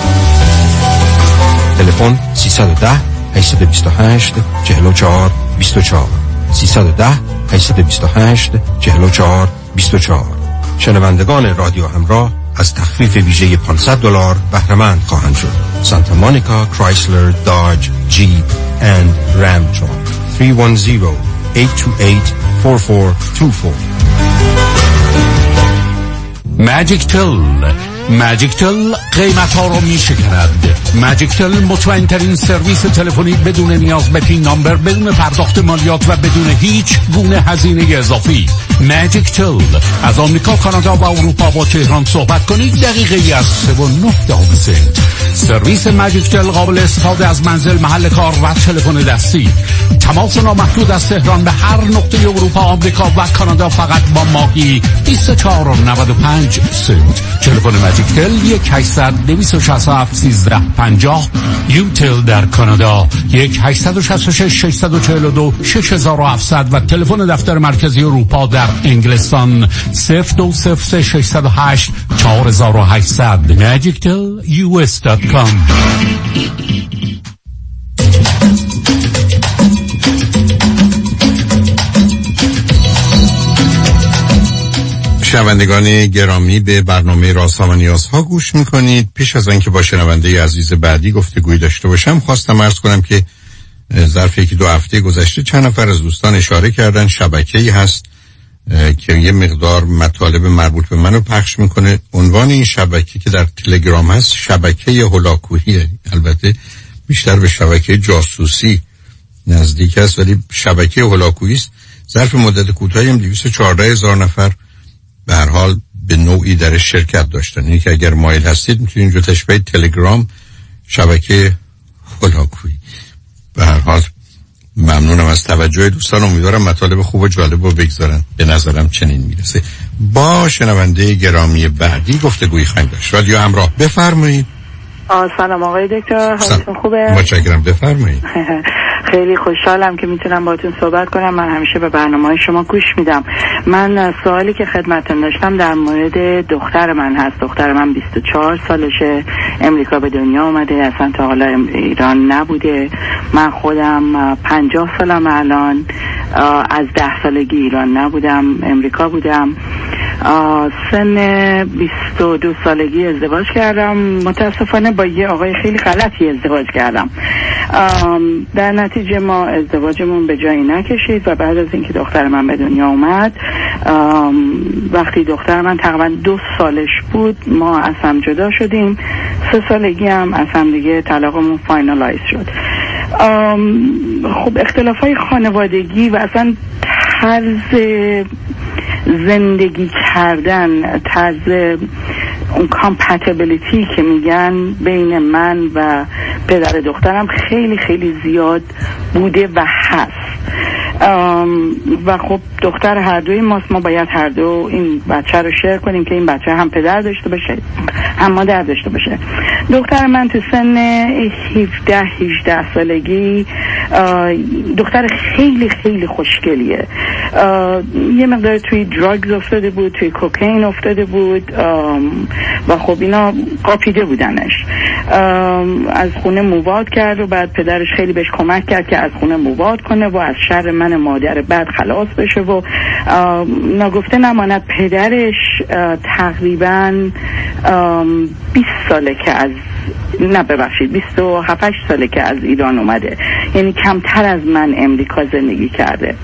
تلفن سیصد و ده هشتصد و بیست و هشت چهل و چهار بیست و چهار سیصد و ده هشتصد و بیست و هشت چهل و چهار بیست و چهار. شنوندگان رادیو همراه از تخفیف ویژه پانصد دلار بهره مند خواهند شد. سانتا مونیکا کرایسلر، داج، جیپ اند رام تراک. سه یک صفر هشت دو هشت چهار چهار دو چهار. ماجیک تل. ماجیک تل قیمت ها رو می شکند. ماجیک تل مطمئن ترین سرویس تلفنی بدون نیاز به پین نامبر، بدون پرداخت مالیات و بدون هیچ گونه هزینه اضافی. ماجیک تل از آمریکا، کانادا و اروپا با تهران صحبت کنید دقیقه ای از سه و نه دهم سنت. سرویس ماجیک تل قابل استفاده از منزل، محل کار و تلفن دستی. تماس نامحدود از تهران به هر نقطه اروپا، آمریکا و کانادا فقط با ماهی بیست و چهار و نود و پنج سنت. تلفن ماجیک تل یک هشتصد دویست و شصت و هفت سیزده پنجاه. یوتل در کانادا یک هشتصد و شصت و شش ششصد و چهل و دو شش هزار و هفتصد و تلفن دفتر مرکزی اروپا در انگلستان صفر دو صفر سه ششصد و هشت چهار هزار و هشتصد. ماجیک تل یو اس دات کام. شنوندگان گرامی، به برنامه رازها و نیازها گوش میکنید. پیش از آنکه با شنونده عزیز بعدی گفتگوی داشته باشم، خواستم عرض کنم که ظرف یکی دو هفته گذشته چند نفر از دوستان اشاره کردن شبکه‌ای هست که یه مقدار مطالب مربوط به منو پخش میکنه. عنوان این شبکه که در تلگرام هست شبکه هولاکوییه. البته بیشتر به شبکه جاسوسی نزدیک است، ولی شبکه هولاکویی است. ظرف مدت کوتاهی هم دویست و چهارده هزار نفر به هر حال به نوعی در شرکت داشتن. اینه که اگر مایل هستید میتونید اینجا تشبیه تلگرام شبکه هولاکویی. به هر حال ممنونم از توجه دوستان. امیدوارم مطالب خوب و جالب رو بگذارن. به نظرم چنین میرسه. با شنونده گرامی بعدی گفتگوی خواهیم داشت. رادیو همراه، بفرمایید. سلام آقای دکتر، حالتون خوبه؟ متشکرم، بفرمایید. خیلی خوشحالم که میتونم باهاتون صحبت کنم. من همیشه به برنامه‌های شما گوش میدم. من سوالی که خدمتتون داشتم در مورد دختر من هست. دختر من بیست و چهار سالشه، امریکا به دنیا اومده، اصلا تا حالا ایران نبوده. من خودم پنجاه سالم الان، از ده سالگی ایران نبودم، امریکا بودم. سن بیست و دو سالگی ازدواج کردم. متاسفانه با یه آقای خیلی غلطی ازدواج کردم. در نتیجه ما ازدواجمون به جایی نکشید و بعد از اینکه دختر من به دنیا اومد، وقتی دختر من تقریبا دو سالش بود ما از هم جدا شدیم. سه سالگی هم از هم دیگه طلاقمون فاینالایز شد. خب اختلافای خانوادگی و اصلا طرز زندگی کردن، طرز اون کامپتیبلیتی که میگن بین من و پدر دخترم خیلی خیلی زیاد بوده و هست. و خب دختر هر دوی ماست، ما باید هر دو این بچه رو شیر کنیم که این بچه هم پدر داشته باشه هم مادر داشته باشه. دختر من تو سن هفده هجده سالگی دختر خیلی خیلی خوشگلیه. یه مقدار توی دراگز افتاده بود، توی کوکین افتاده بود و خب اینا قاپیده بودنش. از خونه موواد کرد و بعد پدرش خیلی بهش کمک کرد که از خونه موواد کنه و از شر من مادر بعد خلاص بشه و ناگفته نماند پدرش تقریباً بیست ساله که از نه ببخشید بیست و هفت ساله که از ایران اومده، یعنی کمتر از من امریکا زندگی کرده.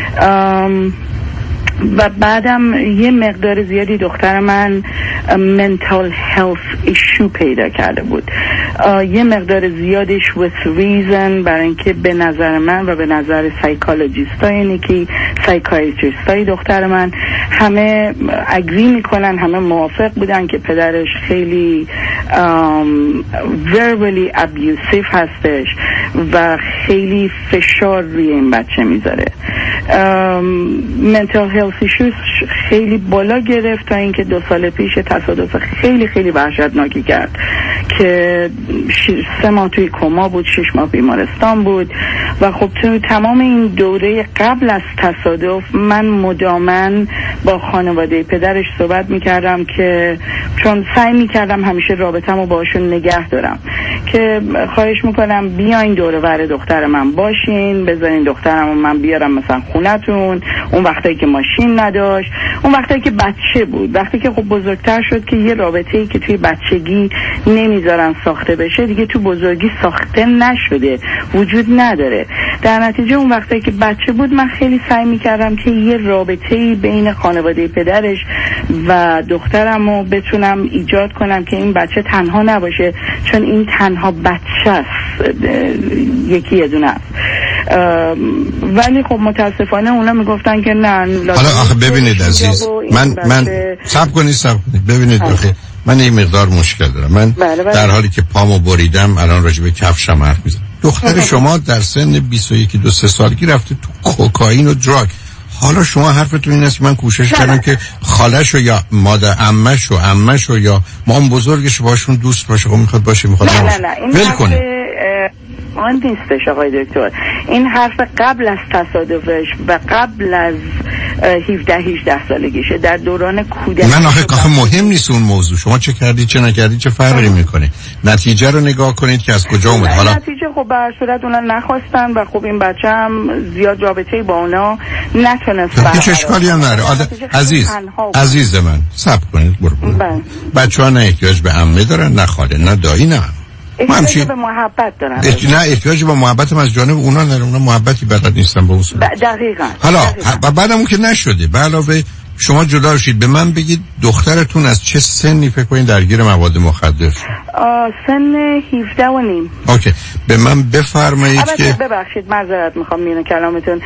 و بعدم یه مقدار زیادی دختر من mental health issue پیدا کرده بود، یه مقدار زیادش with reason، برای اینکه به نظر من و به نظر سایکولوژیست ها، یعنی که سایکایتریست های دختر من همه اگری میکنن، همه موافق بودن که پدرش خیلی um, verbally abusive هستش و خیلی فشار روی این بچه میذاره. um, mental health issues خیلی بالا گرفت تا اینکه دو سال پیش تصادف خیلی خیلی وحشتناکی کرد که سه ماه توی کما بود، شش ماه بیمارستان بود. و خب تو تمام این دوره قبل از تصادف من مداماً با خانواده پدرش صحبت میکردم که چون سعی میکردم همیشه رابطه‌مو باشون نگه دارم که خواهش میکنم بیاین دور و بر دختر من باشین، بذارین دخترمو من بیارم مثلا خونتون، اون وقتایی که ماشین نداشت، اون وقتایی که بچه بود. وقتی که خب بزرگتر شد که یه رابطه‌ای که توی بچگی نمیذارن ساخته بشه دیگه تو بزرگی ساخته نشده، وجود نداره. در نتیجه اون وقتایی که بچه بود من خیلی سعی میکردم که یه رابطه‌ای بین خانواده پدرش و دخترمو بتونم ایجاد کنم که این بچه تنها نباشه، چون این تنها بچه است، یکی یه دونه است. ولی خب متاسفانه اونا میگفتن که نه. حالا آخه ببینید عزیز، من من صبر کنید صبر کنید ببینید آخه من این مقدار مشکل دارم. من بله بله. در حالی که پامو بریدم الان راجع به کفشم حرف میزنم. دختر شما در سن بیست و یک دو سه سالگی رفته تو کوکائین و دراگ. حالا شما حرفتون این است که من کوشش کردم که خاله‌شو یا مادر عمه‌شو عمه‌شو یا مام بزرگش باشون دوست باشه. خب میخواد باشه میخواد نه نه نه این ول کنه. آن نیستش آقای دکتر. این حرف قبل از تصادفش و قبل از هفده هجده سالگیشه، در دوران کودکی. من آخه آخه مهم نیست اون موضوع، شما چه کردی چه نکردی چه فرقی میکنه. نتیجه رو نگاه کنید که از کجا اومد. حالا نتیجه خب به هر صورت اونا نخواستن و خب این بچه هم زیاد رابطه‌ای با اونا نتونست. هیچ اشکالی هم نداره. عزیز عزیز من صبر کنید برو. بچه‌ها نه احتیاج به عمه دارن، نه خاله، نه دایی، نه احتیاج به محبت دارن. احتی... نه احتیاج به محبت هم از جانب اونا ندارن. اونا محبتی بلد نیستن به اصول. دقیقاً. حالا ه... بعدم اون که نشده، به علاوه شما جدا شید، به من بگید دخترتون از چه سنی فکر کنید درگیر مواد مخدر شد؟ سن هفده و نیم. اوکی. به من بفرمایید که ببخشید معذرت میخوام میونه کلامتون.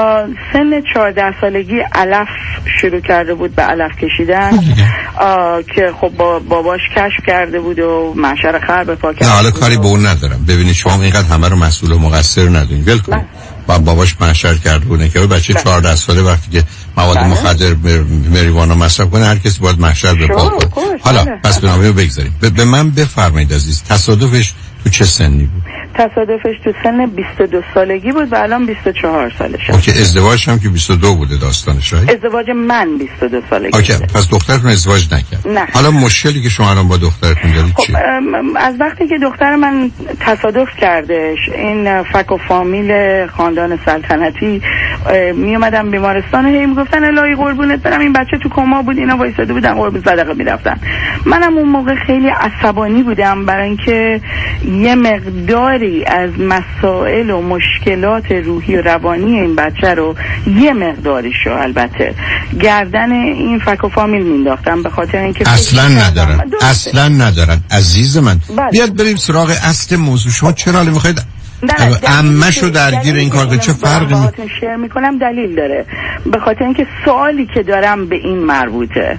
سن چهارده سالگی علف شروع کرده بود به علف کشیدن که خب با باباش کشف کرده بود و معشر خر به پا کرده. نه حالا کاری به اون ندارم. ببینید شما اینقدر همه رو مسئول و مقصر ندونید. ول کنید. با باباش معشر کرده بود که بچه چهارده ساله وقتی که مواد بله. مخدر مریوانا مصرف کنه هر کسی باید محشر به پا کنه. حالا پس به نامه رو بگذاریم. به من بفرمایید عزیز، تصادفش تو چه سنی بود؟ تصادفش تو سن بیست و دو سالگی بود و الان بیست و چهار سالشه. اوکی. ازدواج هم که بیست و دو بوده داستانش رایت؟ ازدواج من بیست و دو سالگی. اوکی. پس دخترتون ازدواج نکرد. نه. حالا مشکلی که شما الان با دخترتون دارید خب چیه؟ از وقتی که دختر من تصادف کردش، این فک و فامیل خاندان سلطنتی می اومدن بیمارستان، هی میگفتن الهی قربونت برم این بچه تو کما بود، اینا وایساده بودن قربون صدقه میرفتن. منم اون موقع خیلی عصبانی بودم برای اینکه یه مقداری از مسائل و مشکلات روحی و روانی این بچه رو یه مقداریشو البته گردن این فک و فامیل مینداختم، به خاطر اینکه اصلا ندارن اصلا ندارن عزیز من. بیاد بریم سراغ اصل موضوع. شما چرا میخواید عمه‌شو درگیر این کار کنید؟ چه فرقی می شیر میکنم؟ دلیل داره. به خاطر اینکه سوالی که دارم به این مربوطه.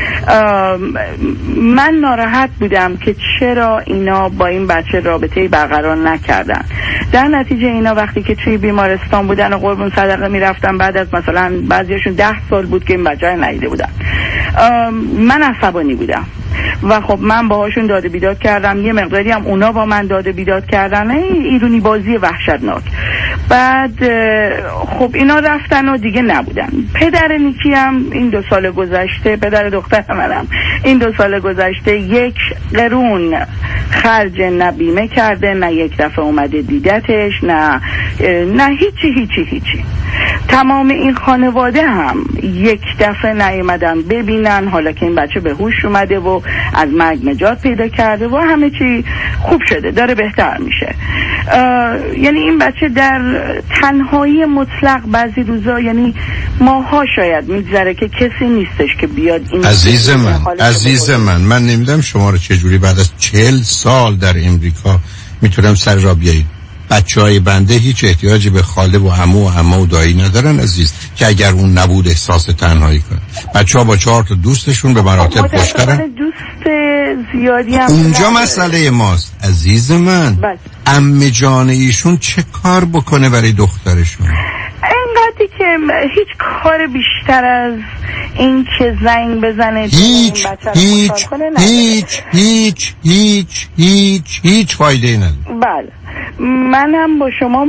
من ناراحت بودم که چرا اینا با این بچه رابطه‌ای برقرار نکردن. در نتیجه اینا وقتی که توی بیمارستان بودن و قربون صدقه میرفتن، بعد از مثلا بعضیشون ده سال بود که این بچه رو ندیده بودن، من عصبانی بودم و خب من باهاشون داد و بیداد کردم. یه مقداری هم اونا با من داد و بیداد کردن، ایرونی بازی وحشتناک. بعد خب اینا رفتن و دیگه نبودن. پدر نیکی هم این دو سال گذشته، پدر دختر منم این دو سال گذشته یک قرون خرج نه بیمه کرده، نه یک دفعه اومده دیدتش، نه نه هیچی هیچی هیچی. تمام این خانواده هم یک دفعه نیومدن ببینن حالا که این بچه به هوش اومده و از مرگ نجات پیدا کرده و همه چی خوب شده، داره بهتر میشه. یعنی این بچه در تنهایی مطلق بعضی روزا، یعنی ماها شاید میگذره که کسی نیستش که بیاد این عزیز من عزیز من من نمیدونم شما رو چجوری بعد از چهل سال در امریکا میتونم سر را بیایید. بچه های بنده هیچ احتیاجی به خاله و عمو و عمه و دایی ندارن عزیز، که اگر اون نبود احساس تنهایی کنن. بچه ها با چهار تا دوستشون به مراتب خوشترن. دوست زیادی هم اونجا مسئله ماست عزیز من. عمه جان ایشون چه کار بکنه برای دخترشون؟ اینقدری که هیچ کار بیشتر از این که زنگ بزنه هیچ هیچ هیچ هیچ هیچ هیچ هیچ فایده نداره. بله منم با شما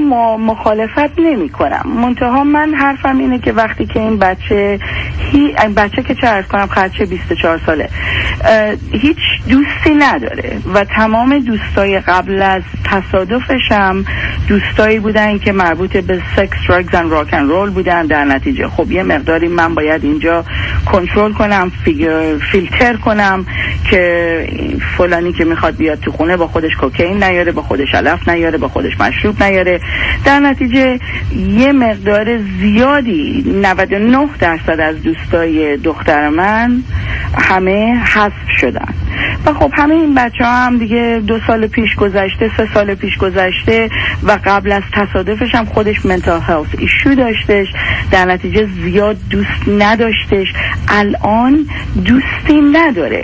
مخالفت نمی کنم، منتها من حرفم اینه که وقتی که این بچه هی... این بچه که چه عرض کنم خرچه بیست و چهار ساله هیچ دوستی نداره و تمام دوستای قبل از تصادفش هم دوستایی بودن که مربوط به سکس، درگز و راک اند رول بودن. در نتیجه خب یه مقداری من باید اینجا کنترل کنم، فیلتر کنم که فلانی که میخواد بیاد تو خونه با خودش کوکائین نیاره، با خودش علف نیاره، با خودش مشروب نیاره. در نتیجه یه مقدار زیادی نود و نه درصد از دوستای دختر من همه حذف شدن و خب همه این بچه ها هم دیگه دو سال پیش گذشته، سه سال پیش گذشته و قبل از تصادفش هم خودش منتال هلت ایشو داشتش، در نتیجه زیاد دوست نداشتش، الان دوستی نداره.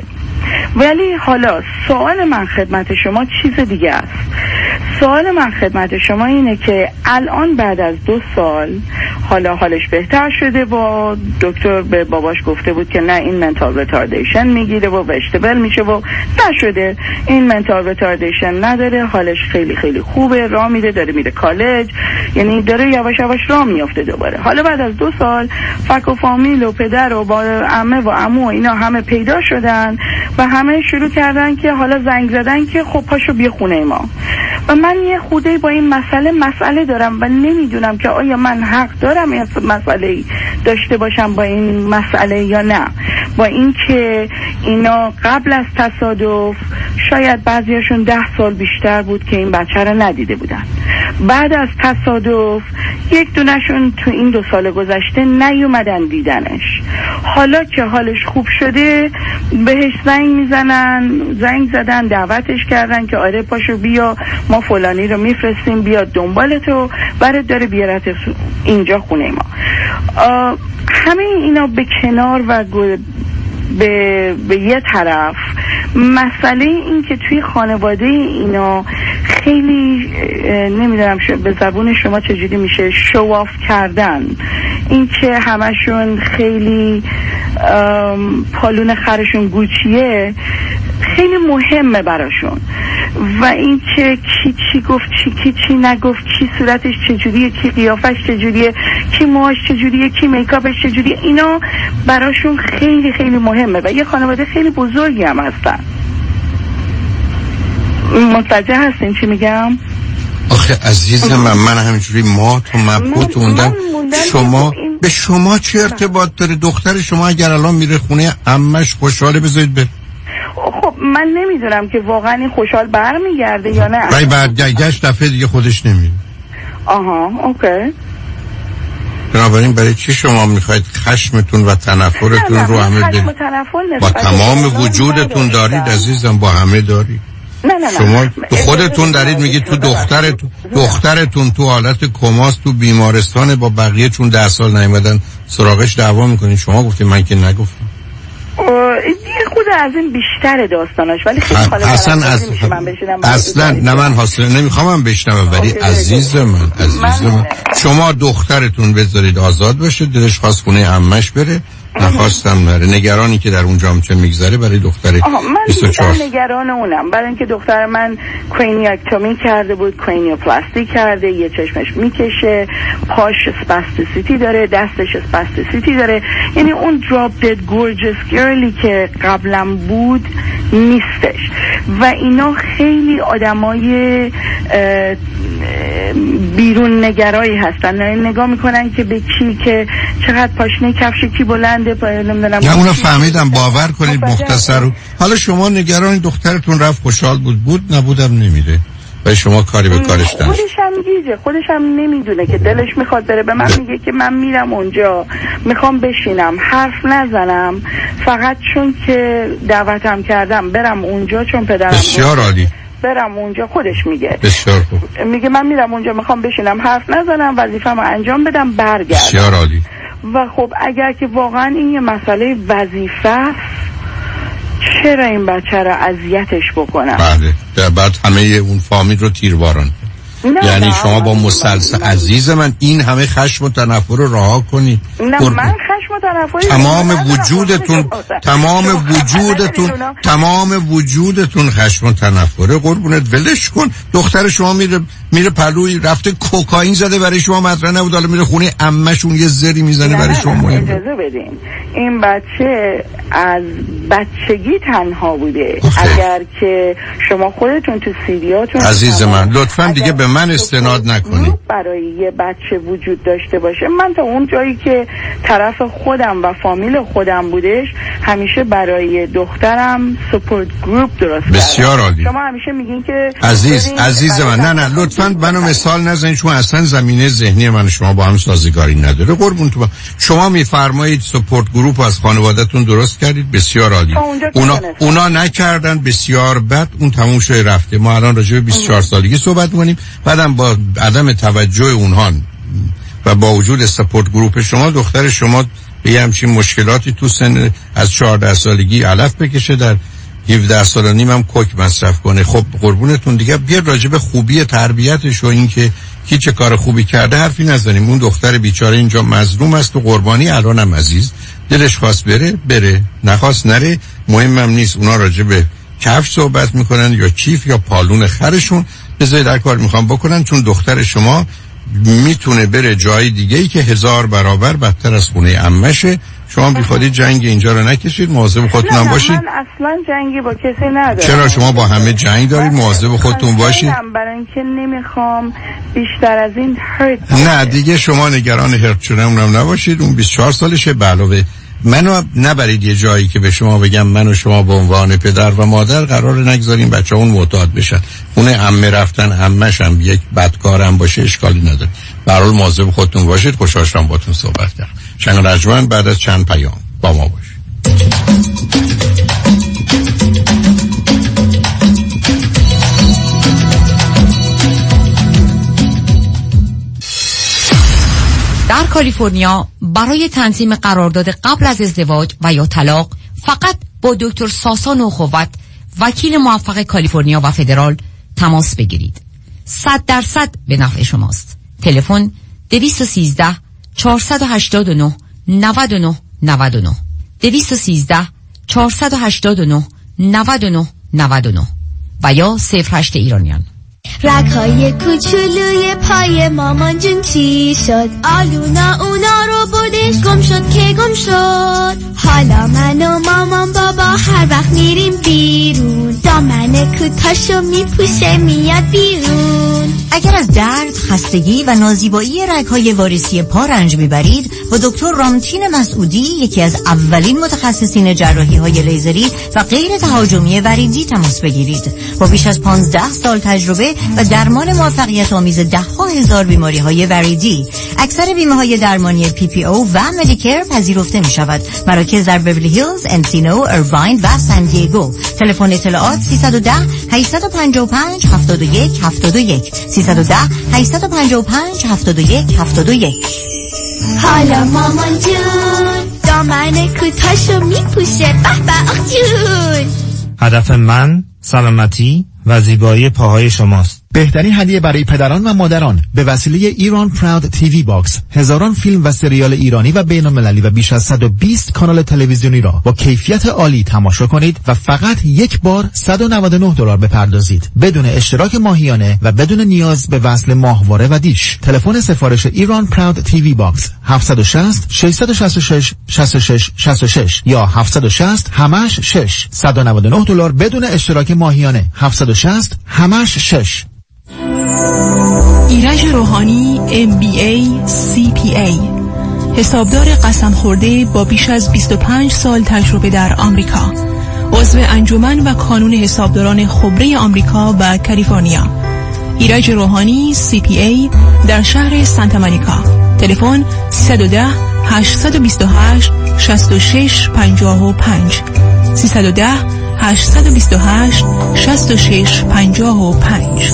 ولی حالا سوال من خدمت شما چیز دیگه است. سوال من خدمت شما اینه که الان بعد از دو سال حالا حالش بهتر شده و دکتر به باباش گفته بود که نه این منتال ریتاردیشن میگیره و وشتبل میشه و نشده، این منتال ریتاردیشن نداره، حالش خیلی خیلی خوبه، راه میره، داره میره کالج، یعنی داره یواش یواش راه میافته دوباره. حالا بعد از دو سال فک و فامیل و پدر و با عمه و عمو اینا همه پیدا شدن و همه شروع کردن که حالا زنگ زدن که خب پاشو بیا خونه ما. و من یه خوده با این مسئله مسئله دارم و نمیدونم که آیا من حق دارم یه مسئله داشته باشم با این مسئله یا نه، با این که اینا قبل از تصادف شاید بعضیاشون ده سال بیشتر بود که این بچه رو ندیده بودن، بعد از تصادف یک دونشون تو این دو سال گذشته نیومدن دیدنش، حالا که حالش خوب شده بهش زنگ میزنن، زنگ زدن دعوتش کردن که آره پاشو بیا ما فلانی رو میفرستیم بیاد دنبالتو، برات داره بیارت اینجا خونه ما. همه اینا به کنار و به, به یه طرف، مسئله این که توی خانواده اینا خیلی نمیدونم به زبون شما چجوری میشه شواف کردن، این که همشون خیلی پالون خرشون گوچیه خیلی مهمه براشون و این که کی چی گفت چی کی چی نگفت، کی صورتش چجوریه، کی قیافش چجوریه، کی موهاش چجوریه، کی میکاپش چجوریه، اینا براشون خیلی خیلی مهمه و یه خانواده خیلی بزرگی هم هستن. متوجه هستین چی میگم؟ آخه عزیزم من من همینجوری ما تو مبهوت موندم، شما به شما چه ارتباط داره؟ دختر شما اگر الان میره خونه عمش خوشحاله بذارید بره. خب من نمیدونم که واقعا این خوشحال برمیگرده یا نه. ولی برگشت دفعه دیگه خودش نمیره. آها اوکی. بنابراین برای چی شما میخواید خشمتون و تنفرتون رو همه به با تمام وجودتون دارید عزیزم، با همه دارید. نه نه شما تو خودتون دارید میگید تو دخترتون دخترتون تو حالت کماست، تو بیمارستان با بقیه چون ده سال نیومدن سراغش دعوا میکنین. شما گفتید من که نگفتم. یه خود از این بیشتر داستاناش ولی خیلی خاله اصلا از اصلا نه من حاصل نمیخوام من بشنوم ولی عزیز من عزیز من, من شما دخترتون بذارید آزاد باشه، دلش خواست خونه عمش بره، نخواستم نره، نگرانی که در اونجا هم چه میگذره برای دختر بیست و چهار. من نگران اونم برای اینکه دختر من کرینیاکتومی کرده بود، کرینیوپلاستی کرده، یه چشمش میکشه، پاش اسپاستیسیتی داره، دستش اسپاستیسیتی داره، یعنی اون دراپ دد گورجس گرلی که قبلا بود نیستش و اینا خیلی آدمای بیرون نگرایی هستن، نگاه میکنن که به کی که چقدر پاشنه کفش کی بلنده نمیدونم. نه اونو فهمیدم، باور کنید مختصر رو. حالا شما نگران دخترتون رفت خوشحال بود بود نبودم نمیره و شما کاری به کارش داشت. خودش هم گیجه، خودش هم نمیدونه که دلش میخواد بره. به من میگه که من میرم اونجا میخوام بشینم حرف نزنم فقط چون که دعوتم کردم برم اونجا چون پدرم. بسیار عالی. برم اونجا خودش میگه بسیار خوب. میگه من میرم اونجا میخوام بشینم حرف نزنم وظیفه‌مو انجام بدم برگردم. بسیار عالی. و خب اگر که واقعا این یه مسئله وظیفه است چرا این بچه رو اذیتش بکنم؟ بله در بعد همه اون فامیل رو تیرباران. یعنی شما با مسلسل عزیز من این همه خشم و تنفر رو رها کنید. نه قرب... من خشم و تنفر تمام وجودتون تمام وجودتون تمام وجودتون خشم و تنفره. قربونت ولش کن. دختر شما میره میره پلوی رفته کوکائین زده برای شما مطرح نبود، حالا میره خونه عمه‌شون یه زری میزنه برای شما مهمه. اجازه بدین، این بچه از بچگی تنها بوده. اگر که شما خودتون تو سیدیاتون عزیز من لطفاً دیگه به من استناد نکنید. برای یه بچه وجود داشته باشه، من تا اون جایی که طرف خودم و فامیل خودم بودش همیشه برای دخترم سپورت گروپ درست کردم. بسیار عالی. شما همیشه میگین که عزیز عزیز من نه نه لطفاً منو مثال نزنید، چون اصلا زمینه ذهنی من و شما با هم سازگاری نداره. قربون تو. شما میفرمایید سپورت گروپ از خانواده‌تون درست کردید، بسیار عالی. اونا اونا نکردن، بسیار بد. اون تموم شده رفته. ما الان راجع به بیست و چهار سالگی صحبت می‌کنیم. بعدم با عدم توجه اونها و با وجود سپورت گروپ شما دختر شما به همچین مشکلاتی تو سن از چهارده سالگی علف بکشه، در هفده سال و نیم هم کوک مصرف کنه. خب قربونتون دیگه بیا راجع به خوبی تربیتش و این که کی چه کار خوبی کرده حرفی نزنیم. اون دختر بیچاره اینجا مظلوم است و قربانی. الانم عزیز دلش خواست بره بره، نخواست نره، مهمم نیست. اونا راجع به کفش صحبت میکنن یا چیف یا پالون خرشون. بذارید هر کار میخوام بکنن، چون دختر شما میتونه بره جای دیگه ای که هزار برابر بدتر از خونه عمشه. شما بیخودی جنگ اینجا رو نکشید، مواظب خودتون هم باشید. من اصلا جنگی با کسی ندارم. چرا شما با همه جنگ دارید؟ مواظب خودتون باشید. برای اینکه نمیخوام بیشتر از این هرت. نه دیگه شما نگران هرت شدنم نباشید. اون بیست و چهار سالشه. به علاوه منو نبرید یه جایی که به شما بگم من و شما به عنوان پدر و مادر قرار نگذاریم بچه اون معتاد بشن. خونه عمه رفتن عمه‌ش هم یک بدکارم باشه اشکالی نداره. به هر حال مواظب خودتون باشید. خوشحال شدم باهاتون صحبت کردم. شنگ رجمن بعد از چند پیام با ما باشید. در کالیفرنیا برای تنظیم قرارداد قبل از ازدواج و یا طلاق فقط با دکتر ساسا نوخوت، وکیل موفق کالیفرنیا و فدرال تماس بگیرید. صد درصد به نفع شماست. تلفن دویست و سیزده چهارصد و هشتاد و نه نود و نه نود و نه دویست و سیزده چهارصد و هشتاد و نه نود و نه نود و نه و یا صفر هشت ایرانیان. رگ‌های کوچولوی پای مامان جون چی شد؟ آلونا اونا رو بردش گم شد که گم شد. حالا من و مامان بابا هر وقت میریم بیرون دامن کوتاشو میپوشه میاد بیرون. اگر از درد، خستگی و نازیبایی رگ‌های وارثی پا رنج میبرید، با دکتر رامتین مسعودی، یکی از اولین متخصصین جراحی‌های لیزری و غیر تهاجمی وریدی تماس بگیرید. با بیش از پانزده سال تجربه و درمان موفقیت آمیز ده ها هزار بیماری های وریدی، اکثر بیمه های درمانی پی پی او و مدیکر پذیرفته می شود. مراکز در بیولی هیلز، انسینو، ارواین و سان دیگو. تلفن اطلاعات سیصد و ده هشتصد و پنجاه و پنج هفتاد و یک هفتاد و یک سیصد و ده هشتصد و پنجاه و پنج هفتاد و یک هفتاد و یک. حالا مامان جون دامن کوتاشو میپوشه. به به آخ جون. هدف من سلامتی و زیبایی پاهای شماست. بهترین هدیه برای پدران و مادران به وسیله ایران پراود تیوی باکس، هزاران فیلم و سریال ایرانی و بین المللی و بیش از صد و بیست کانال تلویزیونی را با کیفیت عالی تماشا کنید و فقط یک بار صد و نود و نه دلار بپردازید بدون اشتراک ماهیانه و بدون نیاز به وصل ماهواره و دیش. تلفن سفارش ایران پراود تیوی باکس هفت شش صفر شش شش شش شش شش شش شش یا هفت شش صفر همش شش. صد و نود و نه دلار بدون اشتراک ماهیانه. هفت شش صفر همش شش. ایرج روحانی ام بی ای سی پی ای، حسابدار قسم خورده با بیش از بیست و پنج سال تجربه در آمریکا، عضو انجمن و کانون حسابداران خبره آمریکا و کالیفرنیا. ایرج روحانی سی پی ای در شهر سانتا مونیکا. تلفن سیصد و ده هشتصد و بیست و هشت شصت و شش پنجاه و پنج سیصد و ده هشتصد و بیست و هشت شصت و شش پنجاه و پنج.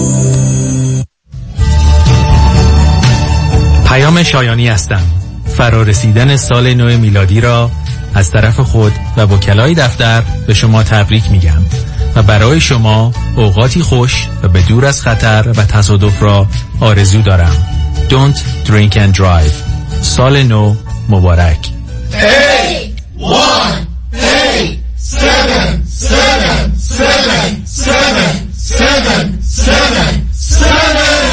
پیام شایانی هستم. فرارسیدن سال نو میلادی را از طرف خود و وکلای دفتر به شما تبریک میگم و برای شما اوقاتی خوش و به دور از خطر و تصادف را آرزو دارم. Don't drink and drive. سال نو مبارک. eight one eight seven seven seven seven seven seven seven.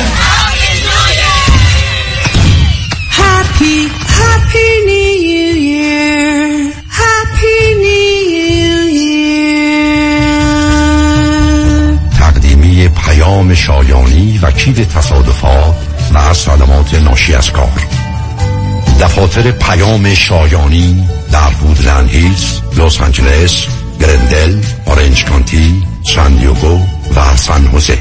Happy Happy New Year. Happy New Year. تقدیمی پیام شایانی وکیل تصادفات و صدمات ناشی از کار. دفاتر پیام شایانی در وودلند هیلز، لس آنجلس، گرندل، اورنج کانتی، سان دیگو و سان خوزه.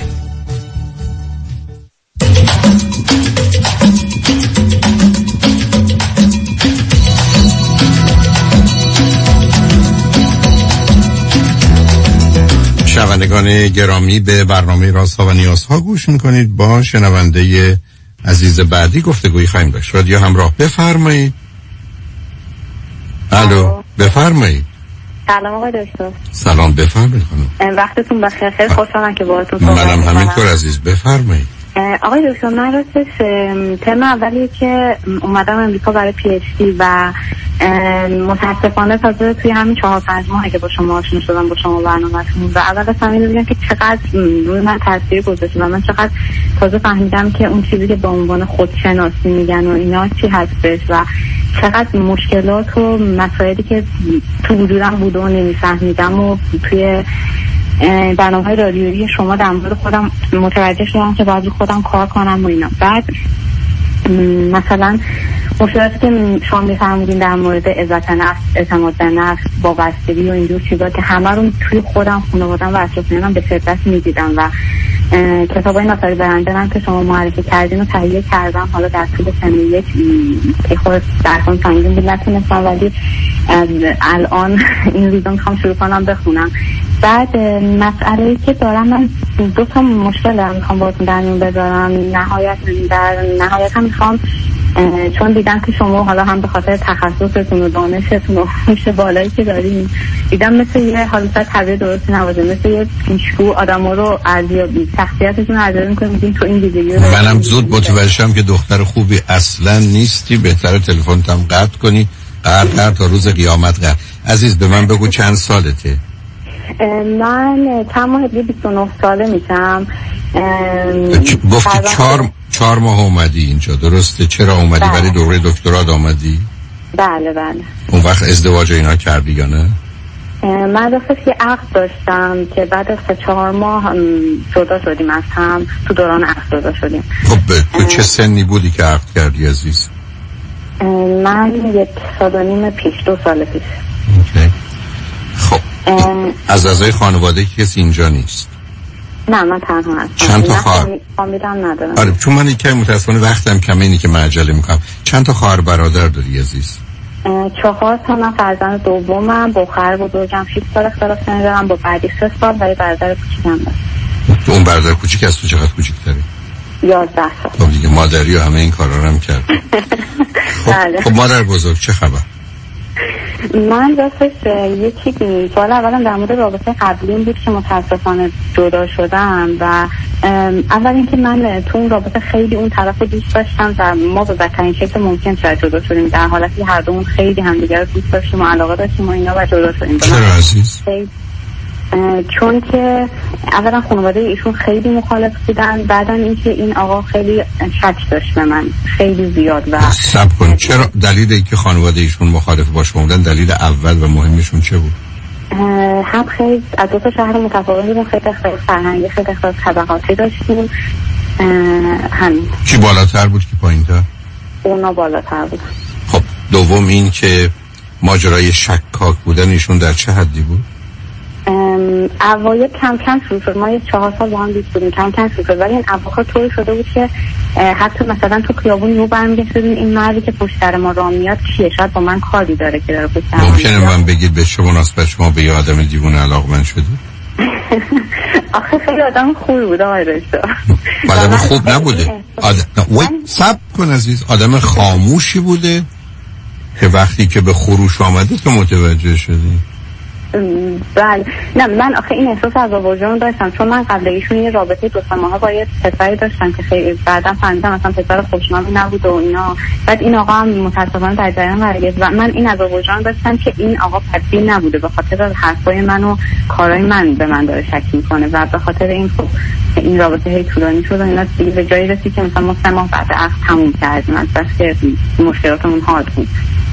شنوندگان گرامی، به برنامه رازها و نیازها گوش میکنید. با شنونده عزیز بعدی گفتگویی خواهیم داشت. رادیو همراه، بفرمایید. الو، بفرمایید. سلام آقای دکتر. سلام، بفرمایید خانم. وقتتون بخیر. خیلی خوشحالم که باهاتون صحبت می‌کنم. منم همینطور عزیز، بفرمایید. آقای دکتر، من راستش ترم اولی که اومدم امریکا برای پی اچ دی و متاسفانه تازه توی همین چهار پنج ماهه که با شما آشنا شدم، با شما برنامه‌تون، و اول از همین میگم که چقدر روی من تاثیر گذاشته و من چقدر تازه فهمیدم که اون چیزی که به عنوان خودشناسی میگن و اینا چی هستش و چقدر مشکلات و مسائلی که تو وجودم بوده و نمیفهمیدم و توی برنامه‌های رادیویی شما در مورد خودم متوجه شدم که باید خودم کار کنم و اینا. بعد مثلا مشکلاتی که شما میفهمودین در مورد عزت نفس، اعتماد به نفس، وابستگی و اینجور چیزا که همه رو توی خودم، خانواده‌ام و اطرافیانم به شدت می‌دیدم و کتابای ناصری برنده هم که شما معرفی کردین و تهیه کردم. حالا در طول سنه یک که خود درسان سنگین بود نتونستم، ولی الان این روزا میخوام شروع کنم بخونم. بعد مسئله‌ای که دارم، من دو تا مشکل دارم میخوام باهاتون در میون بذارم. نهایت در نهایت هم میخوام، چون دیدم که شما حالا هم به خاطر تخصصتون و دانشتون و هوش بالایی که دارین، دیدم مثل یه حالت طبیعی درستی نباشه، مثل یه پیشگو آدما رو ارزیابی شخصیتشون رو ارزیابی می‌کنید، میگین تو این ویدیو رو. منم زود متوجه شدم که دختر خوبی اصلا نیستی، بهتره تلفنت هم قطع کنی، قرار قرار تا روز قیامت قرار. عزیز به من بگو چند سالته؟ من چند ماه دیگه بیست و نه ساله میشم. گفتی چهار چهار ماه اومدی اینجا، درسته؟ چرا اومدی؟ برای دوره دکترات آمدی؟ بله بله. اون وقت ازدواج اینا کردی یا نه؟ من راستش یه عقد داشتم که بعد از سه چهار ماه جدا شدیم از هم، تو دوران عقد جدا شدیم. خب تو چه سنی بودی که عقد کردی عزیز؟ من یک سال و نیم پیش، دو سال پیش. اوکی. خب از اعضای خانواده کسی اینجا نیست؟ نه من تنها هستم. چند تا خواهر؟ فامیلم ندارم. آره، چون من یکم متاسفانه وقتم کمه، اینی که من عجله میکنم. چند تا خواهر برادر داری عزیز؟ چهار تا. من فرزند دومم، با خواهر بزرگم شش سال اختلاف سنی دارم، با بعدی سه سال، ولی برادر کوچیکم دارم. اون برادر کوچیک از تو چقدر کوچیک‌تره؟ یازده سال. خب دیگه مادری و همه این کارا رو هم کرد. خب, خب مادر بزرگ چه خبر؟ من راستش یکی سوال اولم در مورد رابطه قبلیم بود که متاسفانه جدا شدم و اول اینکه من تو اون رابطه خیلی اون طرف رو دوست داشتم و ما به بدترین شکل ممکن شاید جدا شدیم، در حالتی هر دومون خیلی همدیگه رو دوست داشتیم و علاقه داشتیم و اینا و جدا شدیم. چرا عزیز؟ چون که اولا خانواده ایشون خیلی مخالف بودن، بعدن اینکه این آقا خیلی شک داشت به من، خیلی زیاد. و صبر کن، چرا دلیل اینکه خانواده ایشون مخالف با شما بودن دلیل اول و مهمشون چه بود؟ هم خیلی از دو تا شهر متفاوت بودن، خیلی اختلاف فرهنگی، خیلی اختلاف طبقاتی داشتیم. همین. کی بالاتر بود کی پایین‌تر؟ اونا بالاتر بود. خب دوم این که ماجرای شکاک بودن ایشون در چه حدی بود؟ اوایل کم کم شروع شد، ما یه چهار سال با هم دوست بودیم، کم کم شروع شد، ولی این اواخر طوری شده بود که حتی مثلا تو خیابون رو برمیگشتیم این مردی که پشت سر ما راه میاد کیه، شاید با من کاری داره که داره پشت سر ما. ممکنه من بگید به چه مناسبت شما به یه آدم دیوونه علاقمند شدید؟ آخه خیلی آدم خوبی بود آقای دکتر. آدم خوب نبوده. آدم وای صبر کن عزیز، آدم خاموشی بوده که وقتی که به خروش آمده تو متوجه شدی. بله نه من آخه این احساس عذاب وجدان داشتم چون من قبل ایشون یه رابطه دو سه ماهه با یه پسری داشتم که خیلی بعداً فهمیدم مثلا پسر خوشنامی نبود و اینا. بعد این آقا هم متأسفانه در جریان قرار گرفت و من این عذاب وجدان داشتم که این آقا پدبین نبوده به خاطر حرفای من و کارهای من به من داره شک میکنه و به خاطر این خب این رابطه هی طولانی شد و اینا دیگه به جایی رسید که مثلا ما سه ماه بعد عقد تموم کردیم از بس که مشکلاتمون حاد بود.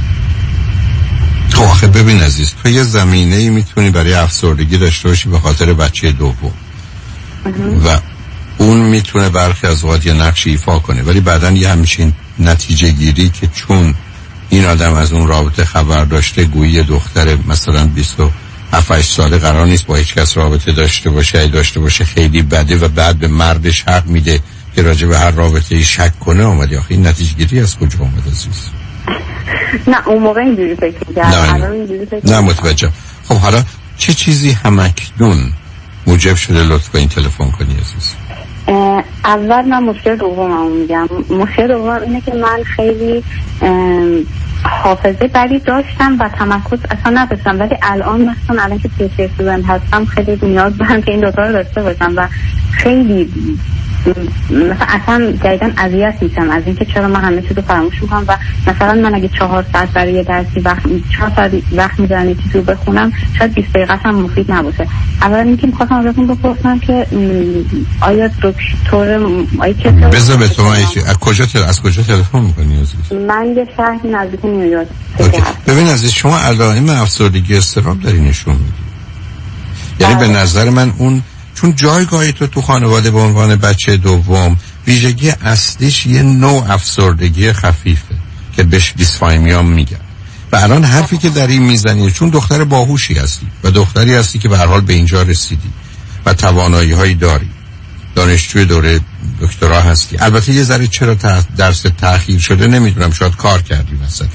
تو آخه ببین عزیز تو یه زمینه‌ای میتونی برای افسردگی داشته باشی به خاطر بچه دوم و اون میتونه برخی از اوقات یه نقشی ایفا کنه ولی بعدن یه همچین نتیجه گیری که چون این آدم از اون رابطه خبر داشته گویی دختر مثلا بیست و هفت ساله قرار نیست با هیچ کس رابطه داشته باشه ای داشته باشه خیلی بده و بعد به مردش حق میده که راجع به هر رابطه‌ای شک کنه. اومدی آخه این نتیجه گیری از کجا اومد عزیز؟ نه اون موقع اینجوری فکر می‌کردم الان اینجوری فکر نه متوجهم. خب حالا چه چیزی همکنون موجب شده لطف کنین تلفن کنی عزیز؟ اول من مشکل دومم میگم. مشکل دومم اینه که من خیلی حافظه بدی داشتم و تمرکز اصلا نداشتم ولی الان مثلا الان که پی تی استودنت هستم خیلی نیاز دارم که این دوتا رو داشته باشم و خیلی مثلا اصلا جدیدن اذیت میشم از اینکه چرا من همه چیزو فراموش میکنم و مثلا من اگه چهار ساعت برای یه درسی وقت چهار ساعت وقت میذارم یه چیزی رو بخونم شاید بیست دقیقه هم مفید نباشه. اول اینکه میخواستم ازتون بپرسم که آیا دکتر آیا کسی بذار به تو من از کجا تل... از کجا تلفن میکنی عزیز؟ من یه شهر نزدیک نیویورک. ببین عزیز شما علائم افسردگی اضطراب داری نشون میدی. یعنی به نظر من اون چون جایگاهی تو تو خانواده به عنوان بچه دوم ویژگی اصلیش یه نوع افسردگی خفیفه که بهش دیسفایمیا میگن و الان حرفی که داری میزنی چون دختر باهوشی هستی و دختری هستی که به هر حال به اینجا رسیدی و توانایی هایی داری دانشجوی دوره دکترا هستی. البته یه ذره چرا درس تأخیر شده نمیدونم شاید کار کردی وسطش.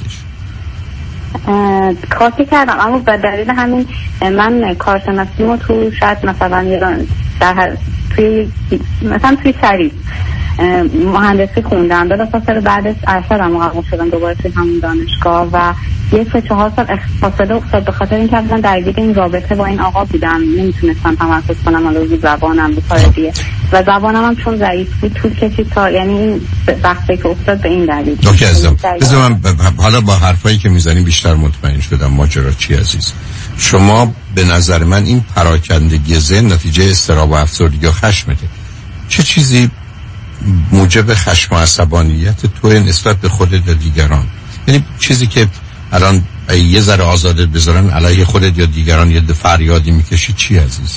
کارتی کردم اما به دلیل همین من کارشناسیمو تو شاید مثلا در توی مثلا توی شریف مهندسی خوندم بلافاصله بعدش ارشدم قبول شدم دوباره توی همون دانشگاه و یک سه چهار سال فاصله افتاد به خاطر اینکه اصلا درگیر این رابطه با این آقا بودم نمیتونستم تمرکز کنم علاوه بر زبانم به کار دیگه و زبانم هم چون ضعیف بود طول کشید تا یعنی این وقتی که افتاد به این دلیل. اوکی عزیزم بذار من حالا با حرفایی که میزنی بیشتر مطمئن شدم ماجرا چی عزیز. شما به نظر من این پراکندگی ذهن نتیجه اضطراب و افسردگی و خشمته. چه چیزی موجب خشم و عصبانیت تو نسبت به خودت و دیگران؟ یعنی چیزی که الان یه ذره آزادت بذارن علیه خودت یا دیگران یه فریادی میکشی چی عزیز؟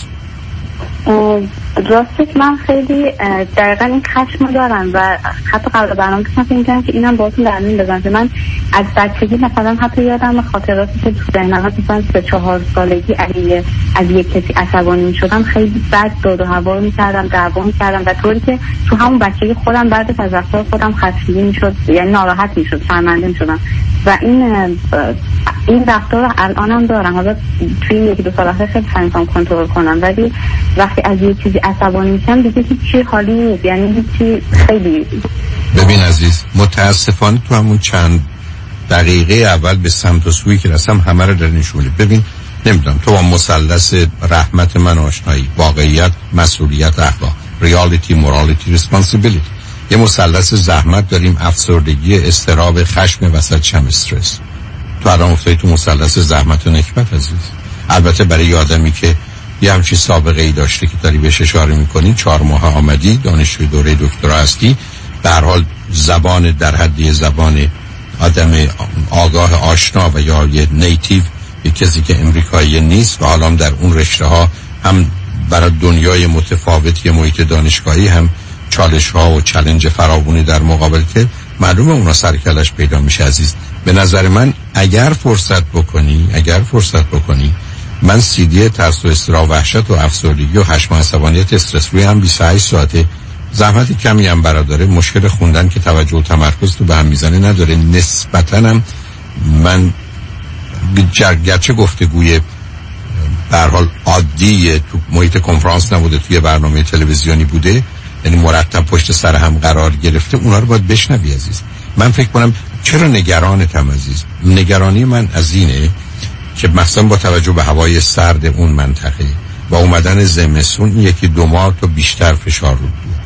راستش من خیلی دقیقا این خشم دارم و حتی قبل برنامه که من فکر می‌کردم که اینم باهاتون در میون بزنم که من از بچگی مثلا حتی یادم خاطراتی که تو ذهنم مثلا سه چهار سالگی علیه از یک کسی عصبانی می‌شدم خیلی بد داد و هوا می‌کردم دعوا می‌کردم و طوری که تو همون بچگی خودم بعد از رفتار خودم خشمگین می‌شد یعنی ناراحت می‌شد شرمنده می‌شدم و این این رفتار رو الانم دارم. حالا توی یکی دو سال اخیر خیلی سعی می‌کنم کنترل کنم ولی وقتی از یه چیزی عصبانی میشم دیگه هیچی حالی نیست یعنی هیچی خیلی. ببین عزیز متاسفانه تو همون چند دقیقه اول به سمت و سویی که رسم همه رو در نشونه. ببین نمیدونم تو با مثلث رحمت من آشنایی واقعیت مسئولیت اخلاق ریالیتی مورالیتی ریسپانسیبیلیتی یه مثلث زحمت داریم افسردگی اضطراب خشم وسط شم استرس. تو الان افتادی تو مثلث زحمت و نکبت عزیز. البته برای آدمی که یه همچین سابقه ای داشته که داری بهش اشاره میکنی چهار ماه آمدی دانشجوی دوره دکترا هستی به هر حال زبان در حدی زبان آدم آگاه آشنا و یا یه نیتیو یه کسی که امریکایی نیست و حالا در اون رشته ها هم برای دنیای متفاوتی محیط دانشگاهی هم چالش ها و چالش فراوانی در مقابل که معلومه اونا سرکلش پیدا میشه عزیز. به نظر من اگر فرصت بکنی اگر فرصت بکنی من سی دی ترس و اضطراب وحشت و افسردگی و خشم و عصبانیت استرس روی هم بیست و هشت ساعته زحمت کمی هم برادره مشکل خوندن که توجه و تمرکز تو به هم میزنه نداره نسبتاً هم من گرچه گفتگوی به هر حال عادی تو محیط کنفرانس نبوده توی برنامه تلویزیونی بوده یعنی مرتب پشت سر هم قرار گرفته اونا رو باید بشنوی عزیز. من فکر کنم چرا نگرانتم عزیز. نگرانی من از اینه که مثلا با توجه به هوای سرد اون منطقه و اومدن زمستون یکی دو ماه تو بیشتر فشار رو بیاد.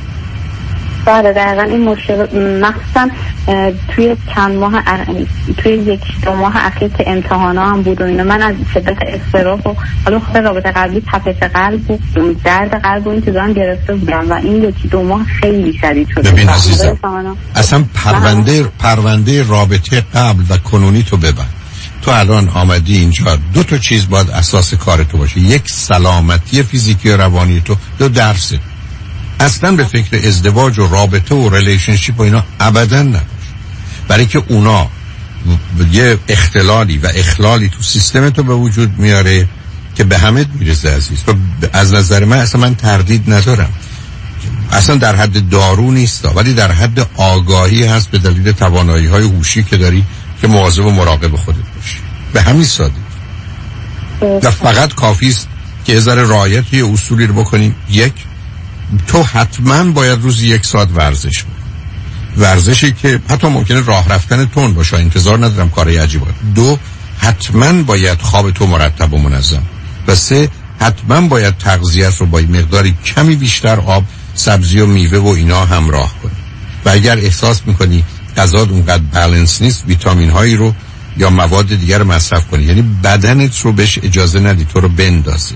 بله دقیقا این مشکل مخصوصا توی چند ماه اخ... توی یک دو ماه اخیر که امتحانا هم بود و اینا من از شدت اضطراب و حالا خود رابطه قلبی تپش قلب و درد قلب و این چیزا هم گرفته بودم و این یکی دو ماه خیلی شدید شده. ببین عزیزم اصلا پرونده پرونده رابطه قبل و کنونی تو ببر. تو الان آمدی اینجا، دو تا چیز باید اساس کار تو باشه، یک سلامتی فیزیکی و روانی تو، دو درس. اصلا به فکر ازدواج و رابطه و ریلیشنشیپ و اینا ابدا نباش، برای که اونا یه اختلالی و اخلالی تو سیستم تو به وجود میاره که به همه میرسه عزیز. و از نظر من اصلا من تردید ندارم، اصلا در حد دارو نیست ولی در حد آگاهی هست به دلیل توانایی های هوشی که داری که مواظب و مراقب خودت باشی. به همین سادگی. و فقط کافی است که از نظر رعایت یه اصولی رو بکنی. یک، تو حتما باید روزی یک ساعت ورزش کنی، ورزشی که حتی ممکنه راه رفتن تون باشه، انتظار ندارم کاری عجیبه. دو، حتما باید خواب تو مرتب و منظم. و سه، حتما باید تغذیت رو با مقداری کمی بیشتر آب، سبزی و میوه و اینا همراه کنی. و اگر احساس میکنی غذات اونقدر بالانس نیست، ویتامین هایی رو یا مواد دیگر مصرف کنی، یعنی بدنت رو بهش اجازه ندی تو رو بندازی.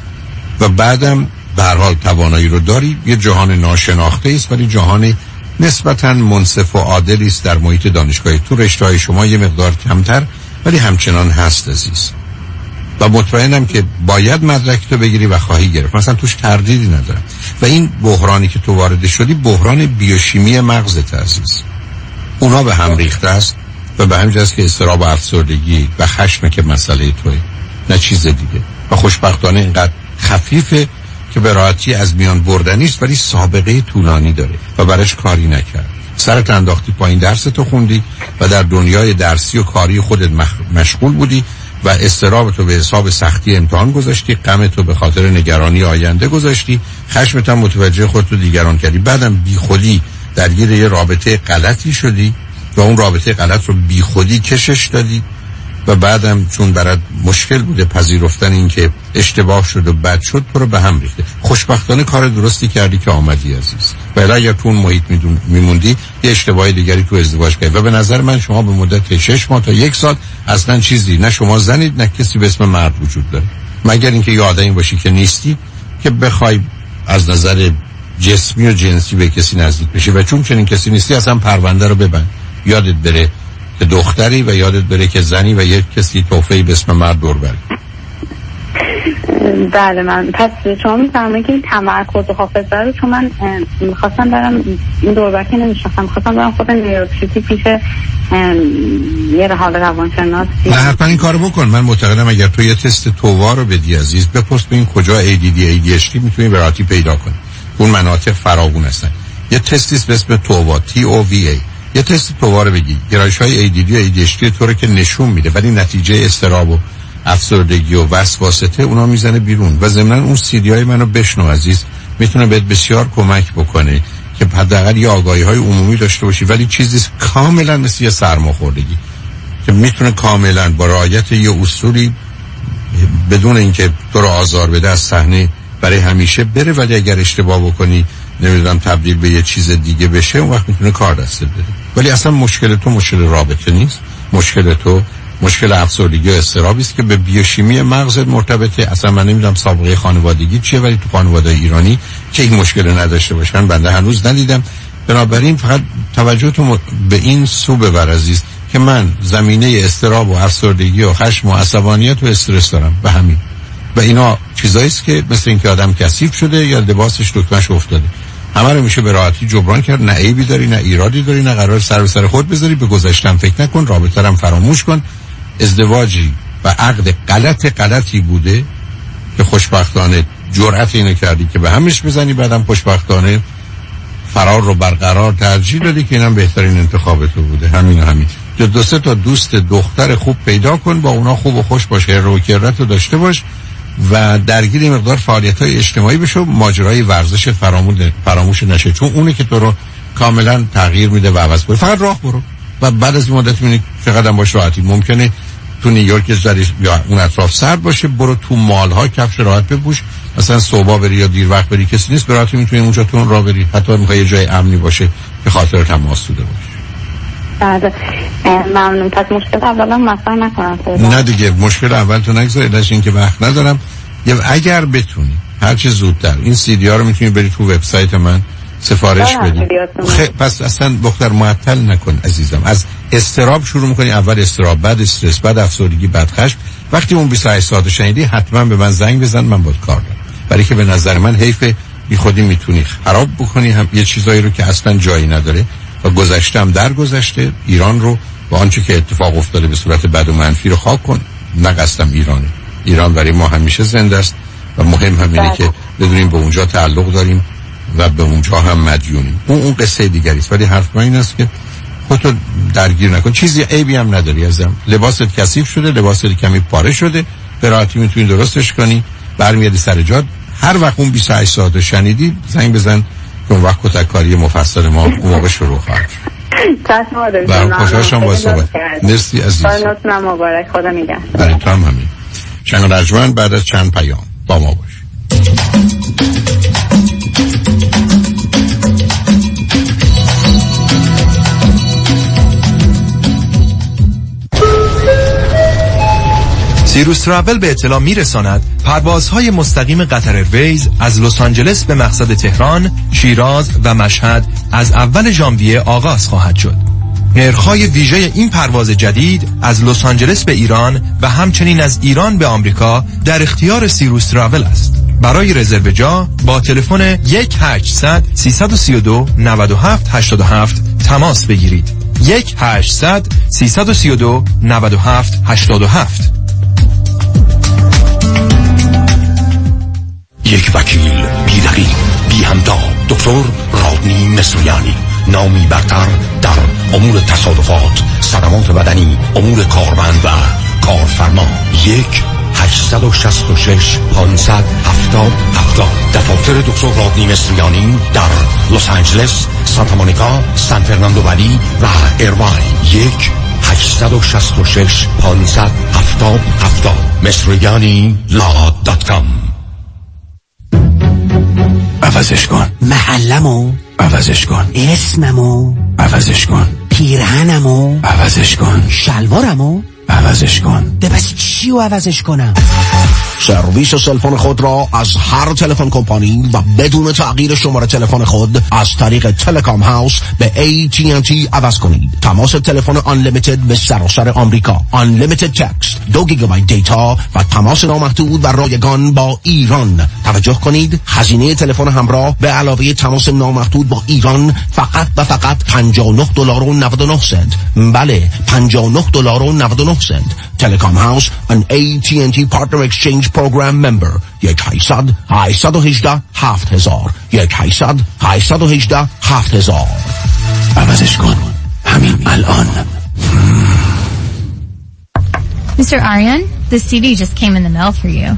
و بعدم به هر حال توانایی رو داری، یه جهان ناشناخته است ولی جهان نسبتاً منصف و عادلی است در محیط دانشگاهی. تو رشته‌های شما یه مقدار کمتر ولی همچنان هست عزیز. و مطمئنم که باید مدرک تو بگیری و خواهی گرفت، مثلا توش تردیدی ندارم. و این بحرانی که تو وارد شدی بحران بیوشیمی مغزت عزیز، اونا به هم ریخته است و به همین جاست که اضطراب و افسردگی و خشم که مسئله توئه، نه چیز دیگه. و خوشبختانه اینقدر خفیفه که به راحتی از میان بردنی است ولی سابقه طولانی داره و برش کاری نکرد. سرت انداختی پایین، درس تو خوندی و در دنیای درسی و کاری خودت مشغول بودی و اضطراب تو به حساب سختی امتحان گذاشتی، غم تو به خاطر نگرانی آینده گذاشتی، خشمت هم متوجه خودت رو دیگران کردی، بعدم بیخودی درگیر یه رابطه غلطی شدی و اون رابطه غلط رو بیخودی کشش دادی و بعدم چون برات مشکل بوده پذیرفتن این که اشتباه شد و بد شد تو رو به هم ریخته. خوشبختانه کار درستی کردی که آمدی عزیز، ولی اگر تو اون محیط میموندی یه اشتباه دیگری تو ازدواج کردی. و به نظر من شما به مدت شش ماه تا یک سال اصلا چیزی، نه شما زنید نه کسی به اسم مرد وجود داره، مگر اینکه یه آدمی باشی که نیستی که بخوای از نظر جسمی و جنسی به کسی نزدیک بشی. و چون چنین کسی نیستی اصلا پرونده رو ببند، یادت بره که دختری و یادت بره که زنی و یک کسی توفهی به اسم مرد دور بری. بله من پس شما میفرمایید که این تمرکز و حافظه رو، چون من میخواستم برم این دوربرکی نمیشناختم، میخواستم برم خود نیوروپسیتی پیش یه حال روانشناس. نه حتما این کارو بکن. من معتقدم اگر تو یه تست تووا رو بدی عزیز، بپرس ببین کجا ای دی دی ای دی اچ دی میتونی به راحتی پیدا کنی. اون مناطق فراوون هستن. یه تستی به اسم تووا، تی او وی ای. یه تست تووا رو بگی، گرایش‌های ای دی دی و ای دی اچ دی تو رو که نشون میده ولی نتیجه اضطراب و افسردگی و وسواسته اونا میزنه بیرون. و ضمناً اون سی دی های منو بشنو عزیز، میتونه بهت بسیار کمک بکنه که حداقل یه آگاهی‌های عمومی داشته باشی، ولی چیزی کاملا مثل یه سرماخوردگی که میتونه کاملا با رعایت یه اصولی بدون اینکه تو رو آزار بده از صحنه برای همیشه بره، ولی اگر اشتباه بکنی نمیدونم تبدیل به یه چیز دیگه بشه، اون وقت میتونه کار دستت بده. ولی اصلا مشکل تو مشکل رابطه نیست، مشکل تو مشکل افسردگی و اضطرابی است که به بیوشیمی مغزت مرتبطه. اصلا من نمیدونم سابقه خانوادگی چیه، ولی تو خانواده ایرانی که این مشکل نداشته باشن بنده هنوز ندیدم. بنابراین فقط توجهتون به این سو ببر عزیز که من زمینه اضطراب و افسردگی و خشم و عصبانیت و استرس دارم به همین. و اینا چیزایی است که مثل اینکه آدم کثیف شده یا لباسش دکمه‌اش افتاده، همه رو میشه به راحتی جبران کرد. نه عیبی داری نه ایرادی داری، نه قرار سر به سر خود بذاری، به گذشتم فکر نکن، رابطه رو فراموش کن. ازدواجی و عقد غلط غلطی بوده که خوشبختانه جرأت اینو کردی که به همش بزنی، بعدم خوشبختانه فرار رو برقرار ترجیح دادی که اینم بهترین انتخاب تو بوده. همین و همین. دو سه تا دوست دختر خوب پیدا کن، با اونا خوب و خوش باش، روکرت رو داشته باش و درگیر مقدار فعالیت‌های اجتماعی بشو، ماجرای ورزش فراموش نشه، چون اونه که تو رو کاملا تغییر میده و عوض کنه. فقط راه برو و بعد از مدت میبینی چقدر باش راحتی. ممکنه تو نیویورک زریش یا اون اطراف سرد باشه، برو تو مال ها کفش راحت بپوش، مثلا صبح بری یا دیر وقت بری کسی نیست، برات میتونی اونجا تو راه بری، حتی میخوای یه جای امنی باشه که خاطرت هم آسوده باشه. بعد ممنون. پس مشکل اولا مثلا نکنم. نه دیگه مشکل اول تو نگذاری، داشت این که وقت ندارم. یا اگر بتونی هر چه زودتر این سی دی ها رو میتونی بری تو وبسایت من سفارش بدی. خب پس اصلا دختر معطل نکن عزیزم. از استراب شروع میکنی، اول استراب، بعد استرس، بعد افسردگی، بعد خشم. وقتی اون بیست و هشت ساعت شنیدی حتما به من زنگ بزن، من باهات کار دارم. برای که به نظر من حیف بی خودی میتونی خراب بکنی هم یه چیزایی رو که اصلا جایی نداره. و گذشته هم در گذشته، ایران رو و آنچه که اتفاق افتاده به صورت بد و منفی رو خاک کن. نه قصدم ایرانه. ایران برای ما همیشه زنده است و مهم هم اینه که بدونیم به اونجا تعلق داریم و به اونجا هم مدیونیم. اون اون قصه دیگری است، ولی حرف من این است که خودتو درگیر نکن. چیزی عیبی هم نداری عزیزم. لباست کثیف شده، لباست کمی پاره شده، به راحتی میتونی درستش کنی، برمیادی سر جات. هر وقت اون بیست و هشت ساعت شنیدی زنگ بزن که اون وقت کتککاری مفصل ما اون موقع شروع خواهد شد. برام خوشحال شدم با صحبت. مرسی عزیز. سالتون مبارک. خدا نگهدار. برای تو هم همین. شنگ رجمن بعد از چند پیام با ما باش. سیروس ترافل به اطلاع میرساند پروازهای مستقیم قطر ایرویز از لس آنجلس به مقصد تهران، شیراز و مشهد از اول ژانویه آغاز خواهد شد. نرخ‌های ویژه این پرواز جدید از لس آنجلس به ایران و همچنین از ایران به آمریکا در اختیار سیروس ترافل است. برای رزرو جا با تلفن یک هشتصد سیصد و سی و دو نود و هفت هشتاد و هفت تماس بگیرید. یک هشتصد سیصد و سی و دو نود و هفت هشتاد و هفت. یک وکیل بی رقیب بی همتا، دکتر رادنی مصریانی، نامی برتر در امور تصادفات، صدمات بدنی، امور کارمند و کارفرما. یک هشتصد و شصت و شش پانصد هفتاد هفتاد. دفاتر دکتر رادنی مصریانی در لس آنجلس، سانتا مونیکا، سان فرناندو ولی و ایرواین. یک هشتصد و شصت و شش پانصد هفتاد هفتاد. مصریانی لا دات کام. عوضش کن محلمو، عوضش کن اسممو، عوضش کن پیرهنمو، عوضش کن شلوارمو، عوضش کن. ده پس چیو عوضش کنم؟ سرویس سلفون خود را از هر تلفن کمپانی و بدون تغییر شماره تلفن خود از طریق تلکام هاوس به ای تی ان تی عوض کنید. تماس تلفن آنلیمیتد به سراسر آمریکا، آنلیمیتد تکست، دو گیگابایت دیتا و تماس نامحدود و رایگان با ایران. توجه کنید هزینه تلفن همراه به علاوه تماس نامحدود با ایران فقط و فقط پنجاه و نه دلار و نود و نه سنت. بله، پنجاه و نه دلار و نود و نه سنت. تلکام هاوس an ای تی ان تی Partner Exchange Program member. یک هشتصد هشتصد و هجده هفت هزار. یک هشتصد هشتصد و هجده هفت هزار. عوضش کن همین الان. Mister Aryan, the C D just came in the mail for you.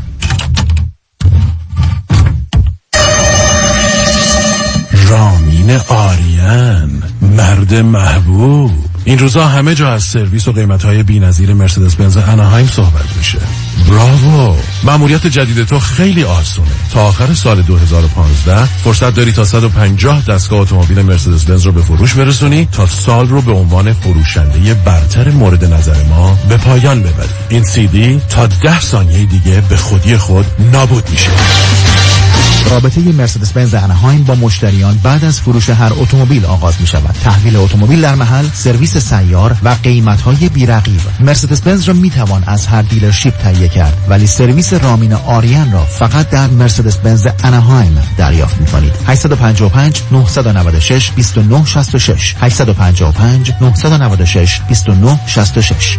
رامین آریان، مرد محبوب. این روزا همه جا از سرویس و قیمت‌های بی‌نظیر مرسدس بنز اناهایم صحبت میشه. براوو! مأموریت جدید تو خیلی آسونه. تا آخر سال دو هزار و پانزده فرصت داری تا صد و پنجاه دستگاه اتومبیل مرسدس بنز رو به فروش برسونی تا سال رو به عنوان فروشنده برتر مورد نظر ما به پایان ببری. این سی دی تا ده ثانیه دیگه به خودی خود نابود میشه. رابطه مرسدس بنز اناهایم با مشتریان بعد از فروش هر اتومبیل آغاز می شود. تحویل اتومبیل در محل، سرویس سیار و قیمت‌های بی‌رقیب. مرسدس بنز را می توان از هر دیلرشیپ تهیه کرد، ولی سرویس رامین آریان را فقط در مرسدس بنز اناهایم دریافت می کنید. هشت پنج پنج نه نه شش دو نه شش شش هشت پنج پنج نه نه شش دو نه شش شش.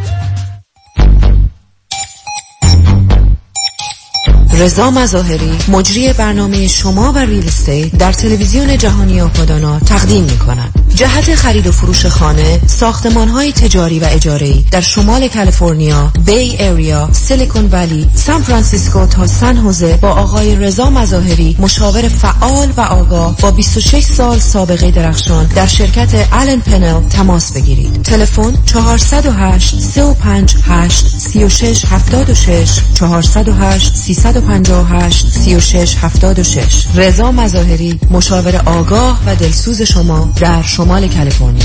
رضا مظاهری، مجری برنامه شما و ریل استیت در تلویزیون جهانی آپادانا تقدیم می‌کند. جهت خرید و فروش خانه، ساختمان‌های تجاری و اجاره‌ای در شمال کالیفرنیا، بی ایریا، سیلیکون ولی، سان فرانسیسکو تا سن هوزه با آقای رضا مظاهری، مشاور فعال و آگاه با بیست و شش سال سابقه درخشان در شرکت آلن پنل تماس بگیرید. تلفن چهار صفر هشت سه پنج هشت سه شش هفت شش چهار صفر هشت سه پنج هشت سه شش هفت شش. رضا مظاهری، مشاور آگاه و دلسوز شما در شمال کالیفرنیا.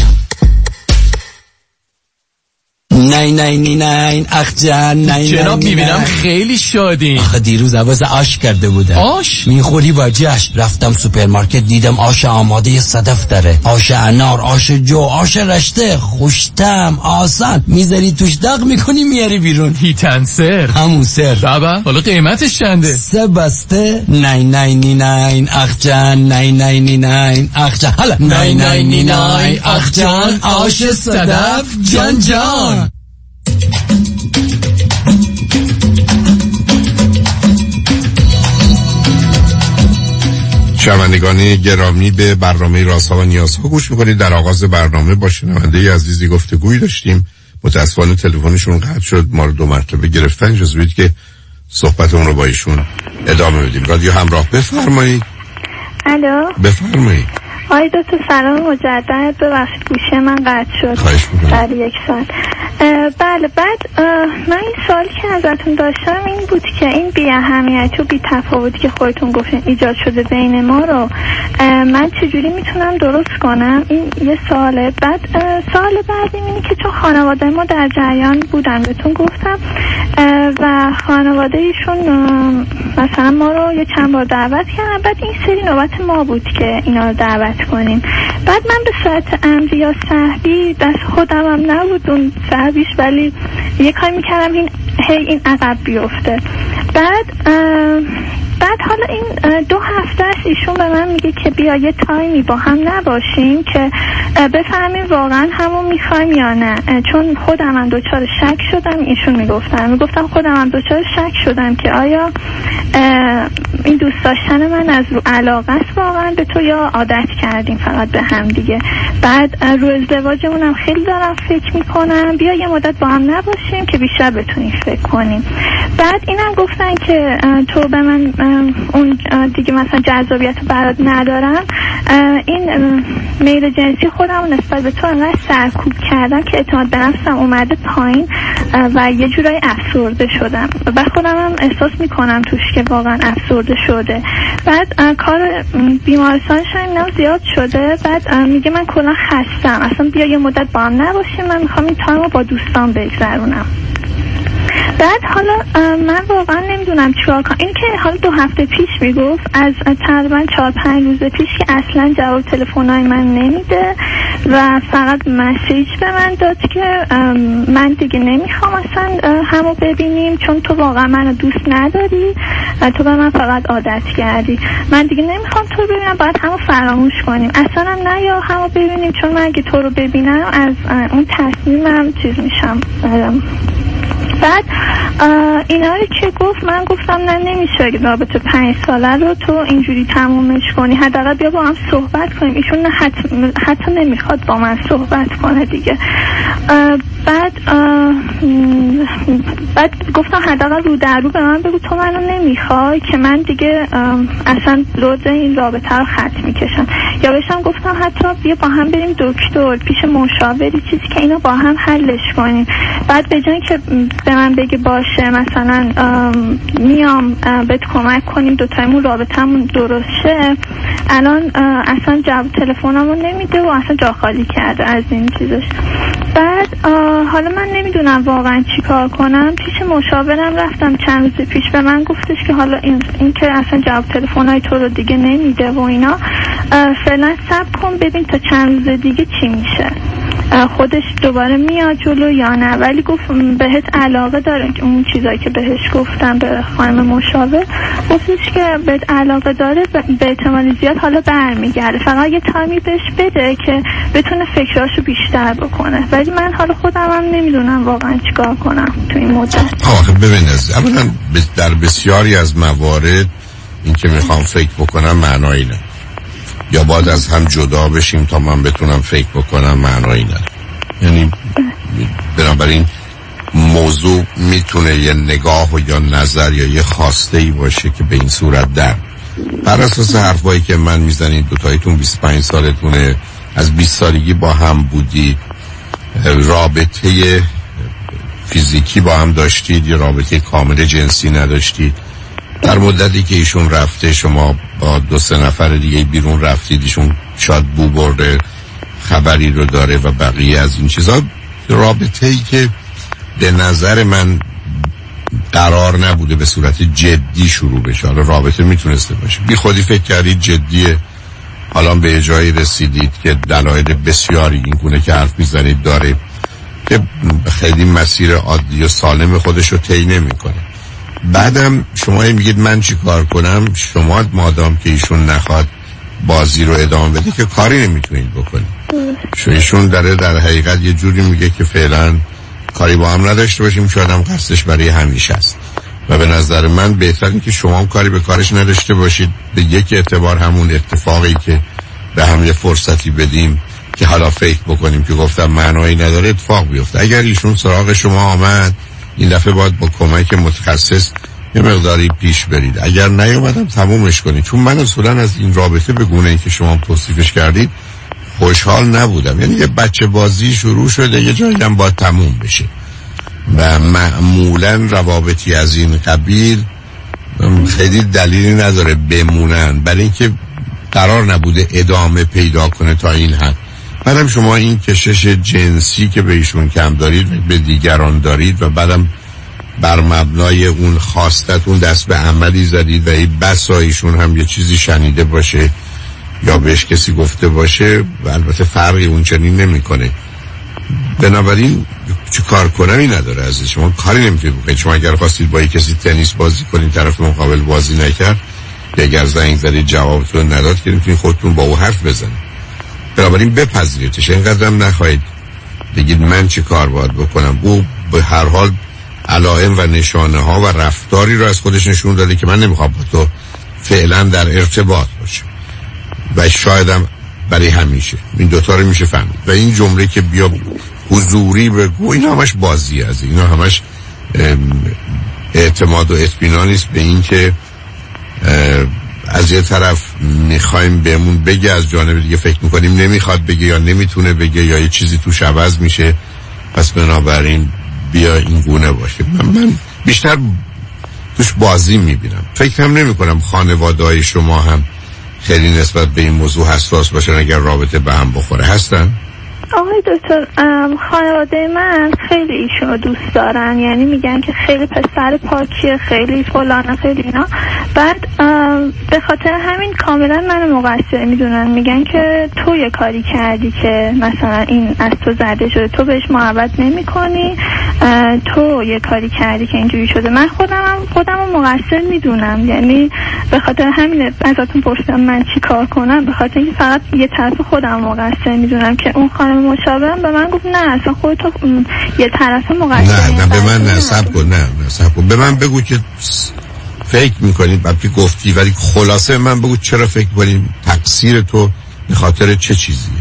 نه نه نه نه اخ جان نه جناب میبینم خیلی شادین. آخه دیروز عوض آش کرده بودم. آش؟ میخوری با جشن. رفتم سوپرمارکت دیدم آش آماده صدف داره، آش انار، آش جو، آش رشته، خوشتم، آسان، میذاری توش داغ میکنی میاری بیرون. هیتن سر همون سر بابا. حالا قیمتش چنده؟ سه بسته نه نه نه نه اخ جان نه نه نه نه اخ جان حالا نه نه نه نه اخ جان آش صدف جان جان. شنوندگان گرامی، به برنامه رازها و نیازها گوش میکنید. در آغاز برنامه با شنونده عزیزی گفتگویی داشتیم، متاسفانه تلفنشون قطع شد، ما رو دو مرتبه گرفتن. اجازه بدید که صحبتمون رو با ایشون ادامه بدیم. رادیو همراه، بفرمایید. الو، بفرمایید. آی دکتر سلام مجدد، ببخشید گوشی من قطع شد. خواهش می‌کنم. بعد یک سال. بله، بعد من این سوالی که ازتون داشتم این بود که این بی اهمیتی و بی تفاوتی که خودتون گفتین ایجاد شده بین ما رو من چجوری میتونم درست کنم؟ این یه سواله. بعد سوال بعدی اینه که چون خانواده ما در جریان بودن، بهتون گفتم، و خانواده ایشون مثلا ما رو یه چند بار دعوت کردن، بعد این سری نوبت ما بود که اینا رو دعوت کنیم. بعد من به صورت عمدی یا سهوی، دست خودم هم نبود اون سهویش، ولی یه کاری میکردم این هی این عقب بیفته. بعد بعد حالا این دو هفته است ایشون به من میگه که بیا یه تایمی با هم نباشیم که بفهمیم واقعا همون میخوایم یا نه، چون خودم هم دوچار شک شدم. ایشون میگفتم میگفتم خودم هم دوچار شک شدم که آیا این دوست داشتن من از رو علاقه است واقعا به تو یا عادت کردیم فقط به هم دیگه. بعد رو ازدواجمون هم خیلی دارم فکر میکنم، بیا یه مدت با هم نباشیم که بیشتر بتونیم فکر کنیم. بعد اینم گفتن که تو به من اون دیگه مثلا جذابیت برات ندارم، این میل جنسی خودم نسبت به تو انقدر سرکوب کردم که اعتماد به نفسم اومده پایین و یه جورایی افسرده شدم و خودم هم احساس میکنم توش که واقعا افسرده شده. بعد کار بیمارستانش هم زیاد شده. بعد میگه من کلا خستم، اصلا بیا یه مدت با هم نباشیم، من میخوام این تایمو با دوستان بگذرونم. بعد حالا من واقعا نمیدونم چیکار کنم. این که حالا دو هفته پیش میگفت، از تقریبا چهار پنج روز پیش که اصلا جواب تلفن‌های من نمیده و فقط مسیج به من داد که من دیگه نمیخوام اصلا همو ببینیم، چون تو واقعا منو دوست نداری، تو به من فقط عادت کردی، من دیگه نمیخوام تو رو ببینم، باید همو فراموش کنیم، اصلا هم نه یا همو ببینیم، چون من اگه تو رو ببینم از اون تصمیمم چیز میشم. بعد اینا رو که گفت، من گفتم نه نمیشه رابطه پنج ساله رو تو اینجوری تمومش کنی، حداقل بیا با هم صحبت کنیم. ایشون نه حتی, حتی نمیخواد با من صحبت کنه دیگه. بعد بعد گفتم حداقل رو در رو به من بگو تو منو نمیخوای که من دیگه اصلا لود این رابطه رو خط میکشم. یا بهشم گفتم حتی بیا با هم بریم دکتر، پیش مشاوری، چیزی که اینا با هم حلش کنیم. بعد به جای که به من بگه باشه مثلا میام بهت کمک کنیم دوتایمون رابطمون درست شه، الان اصلا جواب تلفنمو نمیده و اصلا جا خالی کرده از این چیزش. بعد حالا من نمیدونم واقعا چی کار کنم. پیش مشاورم رفتم چند روز پیش، به من گفتش که حالا این, این که اصلا جواب تلفن‌های تو رو دیگه نمیده و اینا، فعلا صبر کن ببین تا چند روز دیگه چی میشه، خودش دوباره میاد جلو یا نه. ولی گفت بهت علاقه داره، اون چیزایی که بهش گفتم به خانم مشاور، گفتش که بهت علاقه داره، به احتمال زیاد حالا برمیگرده، فقط یه تایمی بهش بده که بتونه فکراشو بیشتر بکنه. ولی من حالا خودم هم نمیدونم واقعا چیکار کنم تو این مدت. آخه ببینید اولا در بسیاری از موارد این که میخوام فکر بکنم معنایی نه. یا باید از هم جدا بشیم تا من بتونم فکر بکنم معنایی نداره. یعنی بنابراین موضوع میتونه یه نگاه و یا نظر یا یه خواسته ای باشه که به این صورت در بر اساس حرفایی که من میزنید دوتاییتون بیست و پنج سالتونه، از بیست سالگی با هم بودید، رابطه فیزیکی با هم داشتید یا رابطه کامل جنسی نداشتید. در مدتی که ایشون رفته شما با دو سه نفر دیگه بیرون رفتید، ایشون شاید بو برده خبری رو داره و بقیه از این چیزا. رابطه ای که به نظر من قرار نبوده به صورت جدی شروع بشه. حالا رابطه میتونسته باشه، بی خودی فکر کردید جدیه، حالا به جایی رسیدید که دلایل بسیاری این گونه که حرف میزنید داره که خیلی مسیر عادی و سالم خودش رو طی نمیکنه. بعدم شما میگید من چی کار کنم؟ شما مادام که ایشون نخواد بازی رو ادامه بده که کاری نمیتونید بکنید. ایشون داره در حقیقت یه جوری میگه که فعلا کاری با هم نداشته باشیم، شاید هم قصدش برای همیشه است و به نظر من بهتره که شما هم کاری به کارش نداشته باشید. به یک اعتبار همون اتفاقی که به هم یه فرصتی بدیم که حالا فکر بکنیم که گفتم معنایی نداره اتفاق بیفته. اگر ایشون سراغ شما آمد این دفعه باید با کمک متخصص یه مقداری پیش برید. اگر نیومدم تمومش کنید، چون من اصولا از این رابطه به گونه ای که شما توصیفش کردید خوشحال نبودم. یعنی یه بچه بازی شروع شده، یه جایی هم باید تموم بشه و معمولا روابطی از این قبیل خیلی دلیلی نداره بمونن، برای اینکه قرار نبوده ادامه پیدا کنه تا این حد. بعدم شما این کشش جنسی که به ایشون کم دارید و به دیگران دارید و بعدم بر مبنای اون خواستتون دست به عملی زدید و این بسا ایشون هم یه چیزی شنیده باشه یا بهش کسی گفته باشه و البته فرقی اون چنین نمی کنه. بنابراین چه کار کنمی نداره. از شما کاری نمیتونید بکنید. شما اگر خواستید با یک کسی تنیس بازی کنید، طرف مقابل بازی نکرد یا اگر زنگ زدید جوابتون نداد که نمیتونید خودتون با او حرف بزنید. بنابراین بپذیریدش، اینقدر هم نخواهید بگید من چه کار باید بکنم. او به هر حال علائم و نشانه ها و رفتاری رو از خودش نشون داده که من نمیخوام با تو فعلا در ارتباط باشم و شایدم برای همیشه. این دوتا رو میشه فهمید. و این جمله که بیا حضوری بگو، این همش بازی از اینا، همش اعتماد و اطمینان نیست به این که از یه طرف میخوایم بهمون بگه، از جانب دیگه فکر میکنیم نمیخواد بگه یا نمیتونه بگه یا یه چیزی توش عوض میشه. پس بنابراین بیا این گونه باشه. من, من بیشتر توش بازی میبینم. فکر هم نمی کنم خانواده های شما هم خیلی نسبت به این موضوع حساس باشن اگر رابطه به هم بخوره. هستن؟ آقای دکتر، خانواده من خیلی ایشونو دوست دارن، یعنی میگن که خیلی پسر پاکیه، خیلی فلانه، خیلی اینا. بعد به خاطر همین کاملا منو مقصر میدونن، میگن که تو یه کاری کردی که مثلا این از تو زده شده، تو بهش محبت نمی کنی، تو یه کاری کردی که اینجوری شده. من خودم خودم رو مقصر میدونم، یعنی به خاطر همین ازتون پرسیدم من چی کار کنم، به خاطر اینکه فقط یه طرف خودم مقصر میدونم که اون خانم مشاورم به من گفت نه اصلا خودتو یه طرف مقصر. نه نه به من نصب کن، نه نصب کن، به من بگو که فکر میکنید بعد که گفتی، ولی خلاصه من بگو چرا فکر کنید تقصیر تو به خاطر چه چیزیه؟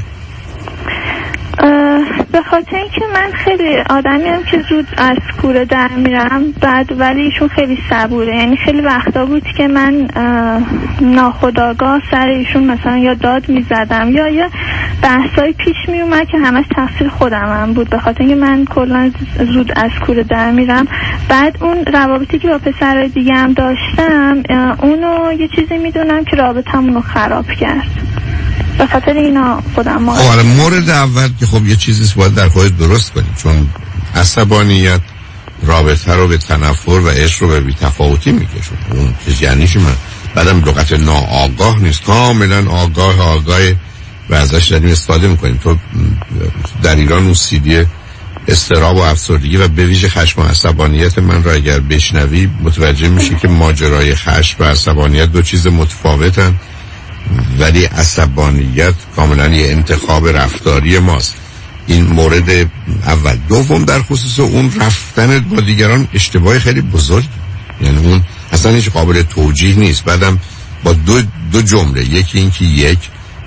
به خاطر اینکه من خیلی آدمی هم که زود از کوره در میرم، بعد ولی ایشون خیلی صبوره. یعنی خیلی وقتا بود که من ناخودآگاه سر ایشون مثلا یا داد میزدم یا یا بحثای پیش میومد که همش تقصیر خودم هم بود، به خاطر اینکه من کلا زود از کوره در میرم. بعد اون روابطی که با پسرای دیگه هم داشتم، اونو یه چیزی میدونم که رابطمون رو خراب کرد. به خاطر اینا خودم ما آره مورد اول که خب یه چیزی باید در خودت درست کنی، چون عصبانیت رابطه رو به تنفر و عشق رو به بی‌تفاوتی میکشه. اون که یعنی چی؟ من بعدم لغت ناآگاه نیست، کاملا آگاه آگاه و ازش داریم استفاده میکنیم. تو در ایران اون سیدی استراب و افسردگی و به ویژه خشم و عصبانیت من را اگر بشنوی متوجه میشی که ماجرای خشم و عصبانیت دو چیز متفاوتن، ولی عصبانیت کاملا یه انتخاب رفتاری ماست. این مورد اول. دوم در خصوص اون رفتن با دیگران اشتباه خیلی بزرگ، یعنی اون اصلا هیچ قابل توجیه نیست. بعدم با دو دو جمله، یکی این که یک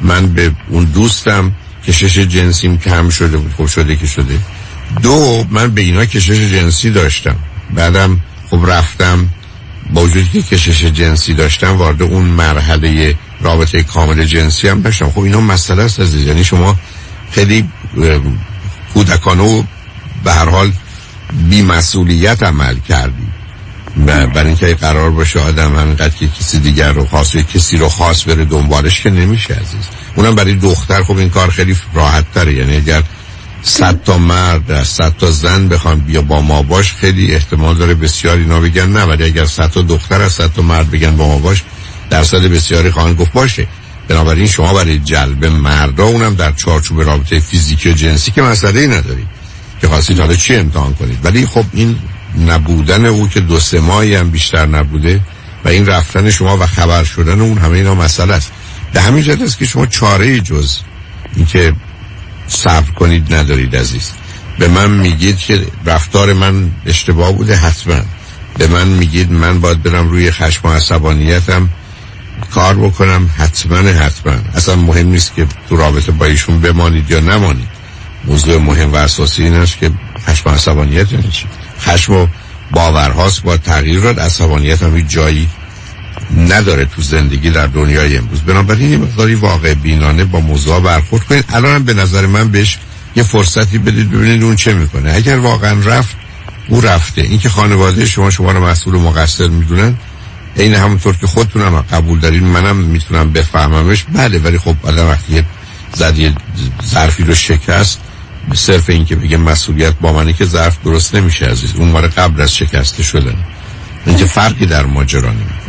من به اون دوستم کشش جنسیم کم شده بود، خوب شده که شده. دو، من به اینا کشش جنسی داشتم، بعدم خب رفتم با وجودی که کشش جنسی داشتم وارد اون مرحله رابطه کامل جنسی هم داشتم. خب اینا مسئله است عزیز، یعنی شما خیلی کودکانه و به هر حال بی مسئولیت عمل کردی. برای اینکه قرار باشه آدم همینقدر که کسی دیگر رو خاص کسی رو خاص بره دنبالش که نمیشه عزیز. اونم برای دختر خب این کار خیلی راحت تره، یعنی اگر صد تا مرد صد تا زن بخوام بیا با ما باش خیلی احتمال داره بسیار اینا بگن نه، ولی اگر صد تا دختر از صد تا مرد بگن با ما باش درصد بسیاری خواهند گفت باشه. بنابراین شما برای جلب مردا اونم در چارچوب رابطه فیزیکی و جنسی که مسئله‌ای ندارید که خواستید حالا چی امتحان کنید، ولی خب این نبودن او که دو سه ماهی هم بیشتر نبوده و این رفتن شما و خبر شدن اون همه اینا مسئله است. به همین جهت است که شما چاره‌ای جز اینکه صبر کنید ندارید عزیز. به من میگید که رفتار من اشتباه بوده، حتما به من میگید من باید برم روی خشم و عصبانیتم کار بکنم، حتما حتما اصلا مهم نیست که تو رابطه با ایشون بمانید یا نمانید. موضوع مهم و اساسی این است که خشم و عصبانیت یعنی چی. خشم و باورهاست با تغییر داد، عصبانیت هم هیچ جایی نداره تو زندگی در دنیای امروز. بنابراین این مقداری واقع بینانه با موضوع برخورد کنید. الان هم به نظر من بهش یه فرصتی بدید ببینید اون چه میکنه. اگر واقعا رفت او رفته، این که خانواده شما شما رو مسئول و مقصر میدونن این همونطور که خودتونم قبول دارین منم میتونم بفهممش، بله، ولی خب آدم وقتی زدی ظرفی رو شکست به صرف این که بگه مسئولیت با منه که ظرف درست نمیشه عزیز، اون مال قبل از شکسته شدن، این که فرقی در ماجرا نمیکنه.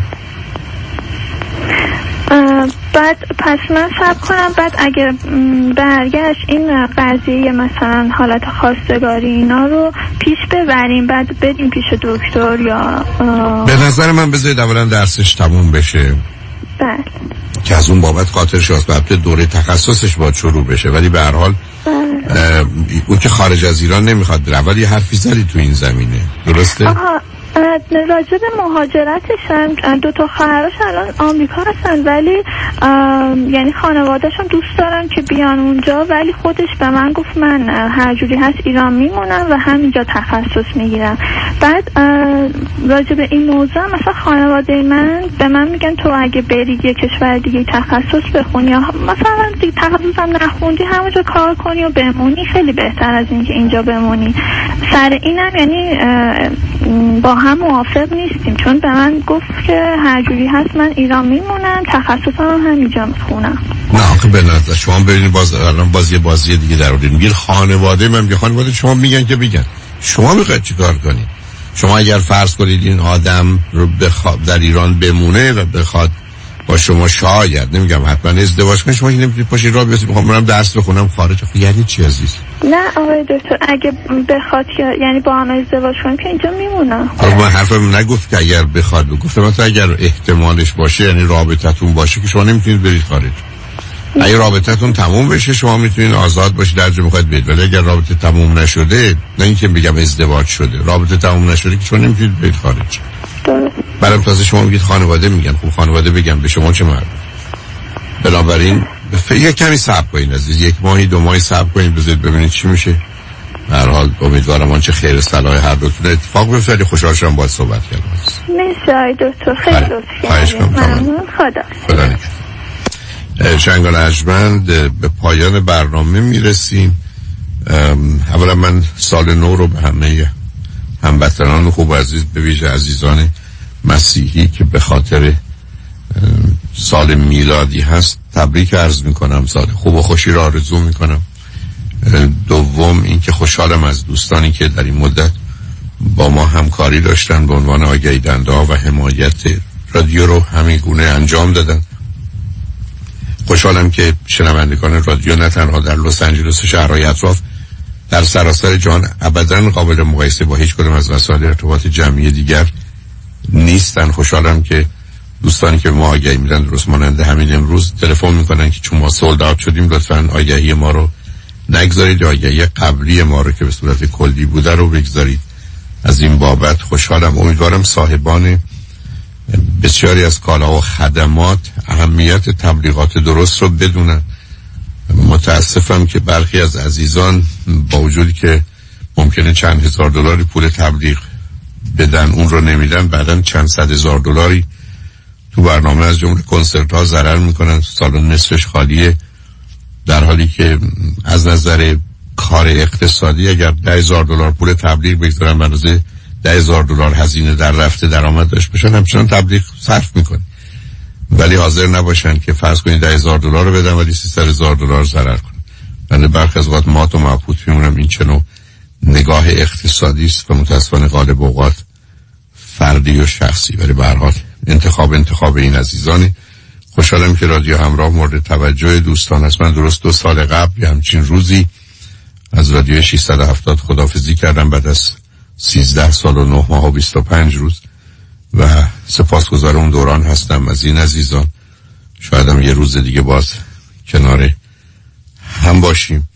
بعد پس من صبر کنم، بعد اگه برگشت این قضیه مثلا حالت خواستگاری اینا رو پیش ببریم بعد بدیم پیش دکتر یا به نظر من بذارید اولا درسش تموم بشه، بله، که از اون بابت خاطرش هست بعد دوره تخصصش باید شروع بشه، ولی به هر حال اون که خارج از ایران نمیخواد بره، ولی حرفی زدی تو این زمینه درسته؟ آها راجع به مهاجرتشن، دو تا خواهرش الان آمریکا هستن ولی یعنی خانواده‌شون دوست دارن که بیان اونجا، ولی خودش به من گفت من هر جوری هست ایران میمونم و همینجا تخصص میگیرم. بعد راجع به این موضوع مثلا خانواده من به من میگن تو اگه بری یه کشور دیگه تخصص بخونی یا مثلا دیگه تخصص هم نخوندی همونجا کار کنی و بمونی خیلی بهتر از اینکه اینجا بمونی. سر اینم یعنی با هم موافق نیستیم، چون به من گفت که هر جوری هست من ایران میمونم تخصصم هم همینجا میخونم. نه آخه به نظر شما ببینید باز الان باز یه بازی دیگه در آوردین. میگه خانواده من میگه خانواده شما میگن که بگن شما میخواید چیکار کنید؟ شما اگر فرض کنید این آدم رو بخواد در ایران بمونه و بخواد با شما شاید نمیگم حتما ازدواج کنید، شما نمیتونید پاشید راه بیافتید میخوام برم درس بخونم خارج. خب یعنی چی عزیز؟ نه آقای دکتر اگه بخواد یعنی با هم ازدواج کنیم که اینجا میمونم. خب من حرفم نگفت که اگر بخواد، گفتم مثلا اگر احتمالش باشه یعنی رابطتون باشه که شما نمیتونید برید خارج. اگه رابطتون تموم بشه شما میتونید آزاد باشید در جا میخواید برید، ولی اگر رابطه تموم نشده، نه اینکه بگم ازدواج شده، رابطه تموم نشده که شما نمیتونید برید خارج. درست. برام تازه شما میگید خانواده میگن، خب خانواده بگم به شما چه مربوطه؟ بنابراین یه کمی صبر کنید عزیز، یک ماهی دو ماهی صبر کنید بذارید ببینید چی میشه. به هر حال امیدوارم آنچه خیر صلاح هر دوتون اتفاق بیفته. خیلی خوشحال شدم باهات صحبت کردم. مرسی آقای دکتر، خیلی لطف کردید. ممنون. خدا خدا نگهدار. شنگال ارجمند به پایان برنامه میرسیم. اولا من سال نو رو به همه هموطنان خوب و عزیز به ویژه عزیزان مسیحی که به خاطر سال میلادی هست تبریک عرض میکنم، سال خوب و خوشی را آرزو میکنم. دوم اینکه خوشحالم از دوستانی که در این مدت با ما همکاری داشتن به عنوان آگهی دهنده ها و حمایت رادیو رو همین گونه انجام دادن. خوشحالم که شنوندگان رادیو نه تنها در لس آنجلس و شهرهای اطراف، در سراسر جهان ابداً قابل مقایسه با هیچ کدوم از وسایل ارتباط جمعی دیگر نیستن. خوشحالم که دوستانی که ما آگهی میدن درست مانند همین امروز تلفن میکنن که چون ما سولد آوت شدیم لطفاً آگهی ما رو نگذارید، آگهی قبلی ما رو که به صورت کلی بوده رو بگذارید. از این بابت خوشحالم. امیدوارم صاحبان بسیاری از کالا و خدمات اهمیت تبلیغات درست رو بدونن. متاسفم که برخی از عزیزان با وجودی که ممکنه چند هزار دلاری پول تبلیغ بدن اون رو نمیدن، بعدن چند صد هزار دلاری تو برنامه از جمله کنسرت ها ضرر میکنن، سالن نصفش خالیه، در حالی که از نظر کار اقتصادی اگر ده هزار دلار پول تبلیغ بگذارن بنازه ده هزار دلار هزینه در رفته درآمد داشت باشن، همچنان تبلیغ صرف میکنه، ولی حاضر نباشن که فرض کنید ده هزار دلار رو بدن ولی سیصد هزار دلار ضرر کنن. بنده برخی از اوقات مات و مبهوت میمونم این چنو نگاه اقتصادی است و متاسفانه غالب اوقات فردی و شخصی، ولی به هر حال انتخاب انتخاب این عزیزانی. خوشحالم که رادیو همراه مورد توجه دوستان است. من درست دو سال قبل یه همچین روزی از رادیو ششصد و هفتاد خداحافظی کردم بعد از سیزده سال و نه ماه و بیست و پنج روز و سپاسگزار اون دوران هستم از این عزیزان. شایدم یه روز دیگه باز کنار هم باشیم.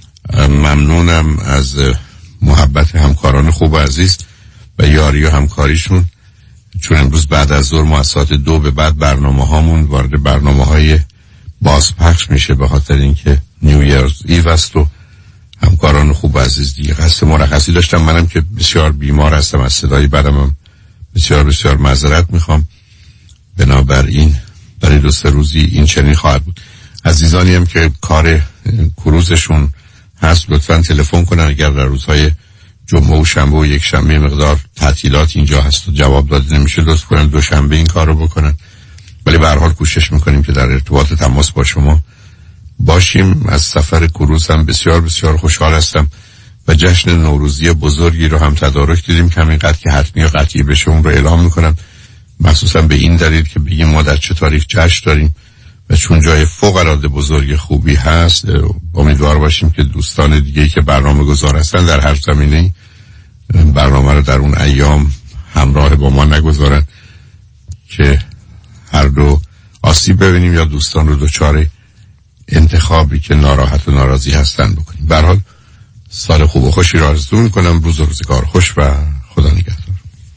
ممنونم از محبت همکاران خوب و عزیز و یاری و همکاریشون، چون امروز بعد از ظهر ما از ساعت دو به بعد برنامه هامون وارد برنامه های بازپخش میشه به خاطر اینکه نیو ایرز ایو است و همکاران خوب و عزیز دیگه. قصد مرخصی داشتم، منم که بسیار بیمار هستم، از صدای بدم هم بسیار بسیار معذرت میخوام. بنابراین برای دو سه روزی این چنین خواهد بود. عزیزانی هم که کار کروزشون هست لطفاً تلفن کنن، اگر در روزهای جمعه و شنبه و یک شنبه مقدار تعطیلات اینجا هست و جواب داده نمیشه لطف کنن دوشنبه این کارو بکنن، ولی به هر حال کوشش میکنیم که در ارتباط تماس با شما باشیم. از سفر کروز هم بسیار بسیار خوشحال هستم و جشن نوروزی بزرگی رو هم تدارک دیدیم که همینقدر که حتمی و قطعی بشه اون رو اعلام میکنم، مخصوصا به این دلیل که بگیم ما در چه تاریخ جشن داریم و چون جای فوق العاده بزرگ خوبی هست امیدوار باشیم که دوستان دیگه‌ای که برنامه گذار هستن در هر زمینه برنامه رو در اون ایام همراه با ما نگذارن که هر دو آسیب ببینیم یا دوستان رو دوچار انتخابی که ناراحت و ناراضی هستن بکنیم. به هر حال سال خوب و خوشی را آرزو می‌کنم. روز و روزگار خوش و خدا نگهدار.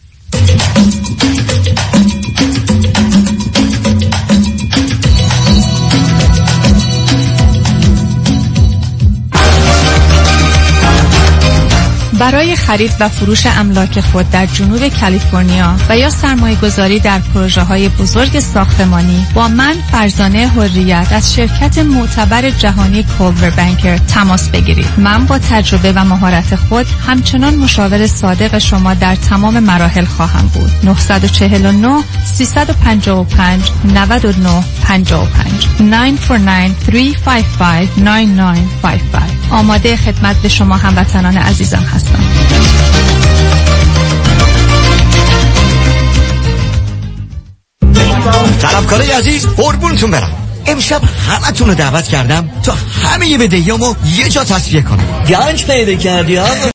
برای خرید و فروش املاک خود در جنوب کالیفرنیا و یا سرمایه گذاری در پروژه های بزرگ ساختمانی با من فرزانه حریت از شرکت معتبر جهانی کولور بانکر تماس بگیرید. من با تجربه و مهارت خود همچنان مشاور صادق شما در تمام مراحل خواهم بود. نه چهار نه سه پنج پنج نه نه پنج پنج نه چهار نه سه پنج پنج نه نه پنج پنج. آماده خدمت به شما هموطنان عزیزم هستم. طلبکارای عزیز قربونتون برم. امشب همه تون رو دعوت کردم تا همه بدهیامو یه جا تصفیه کنم. گنج پیدا کردی ها؟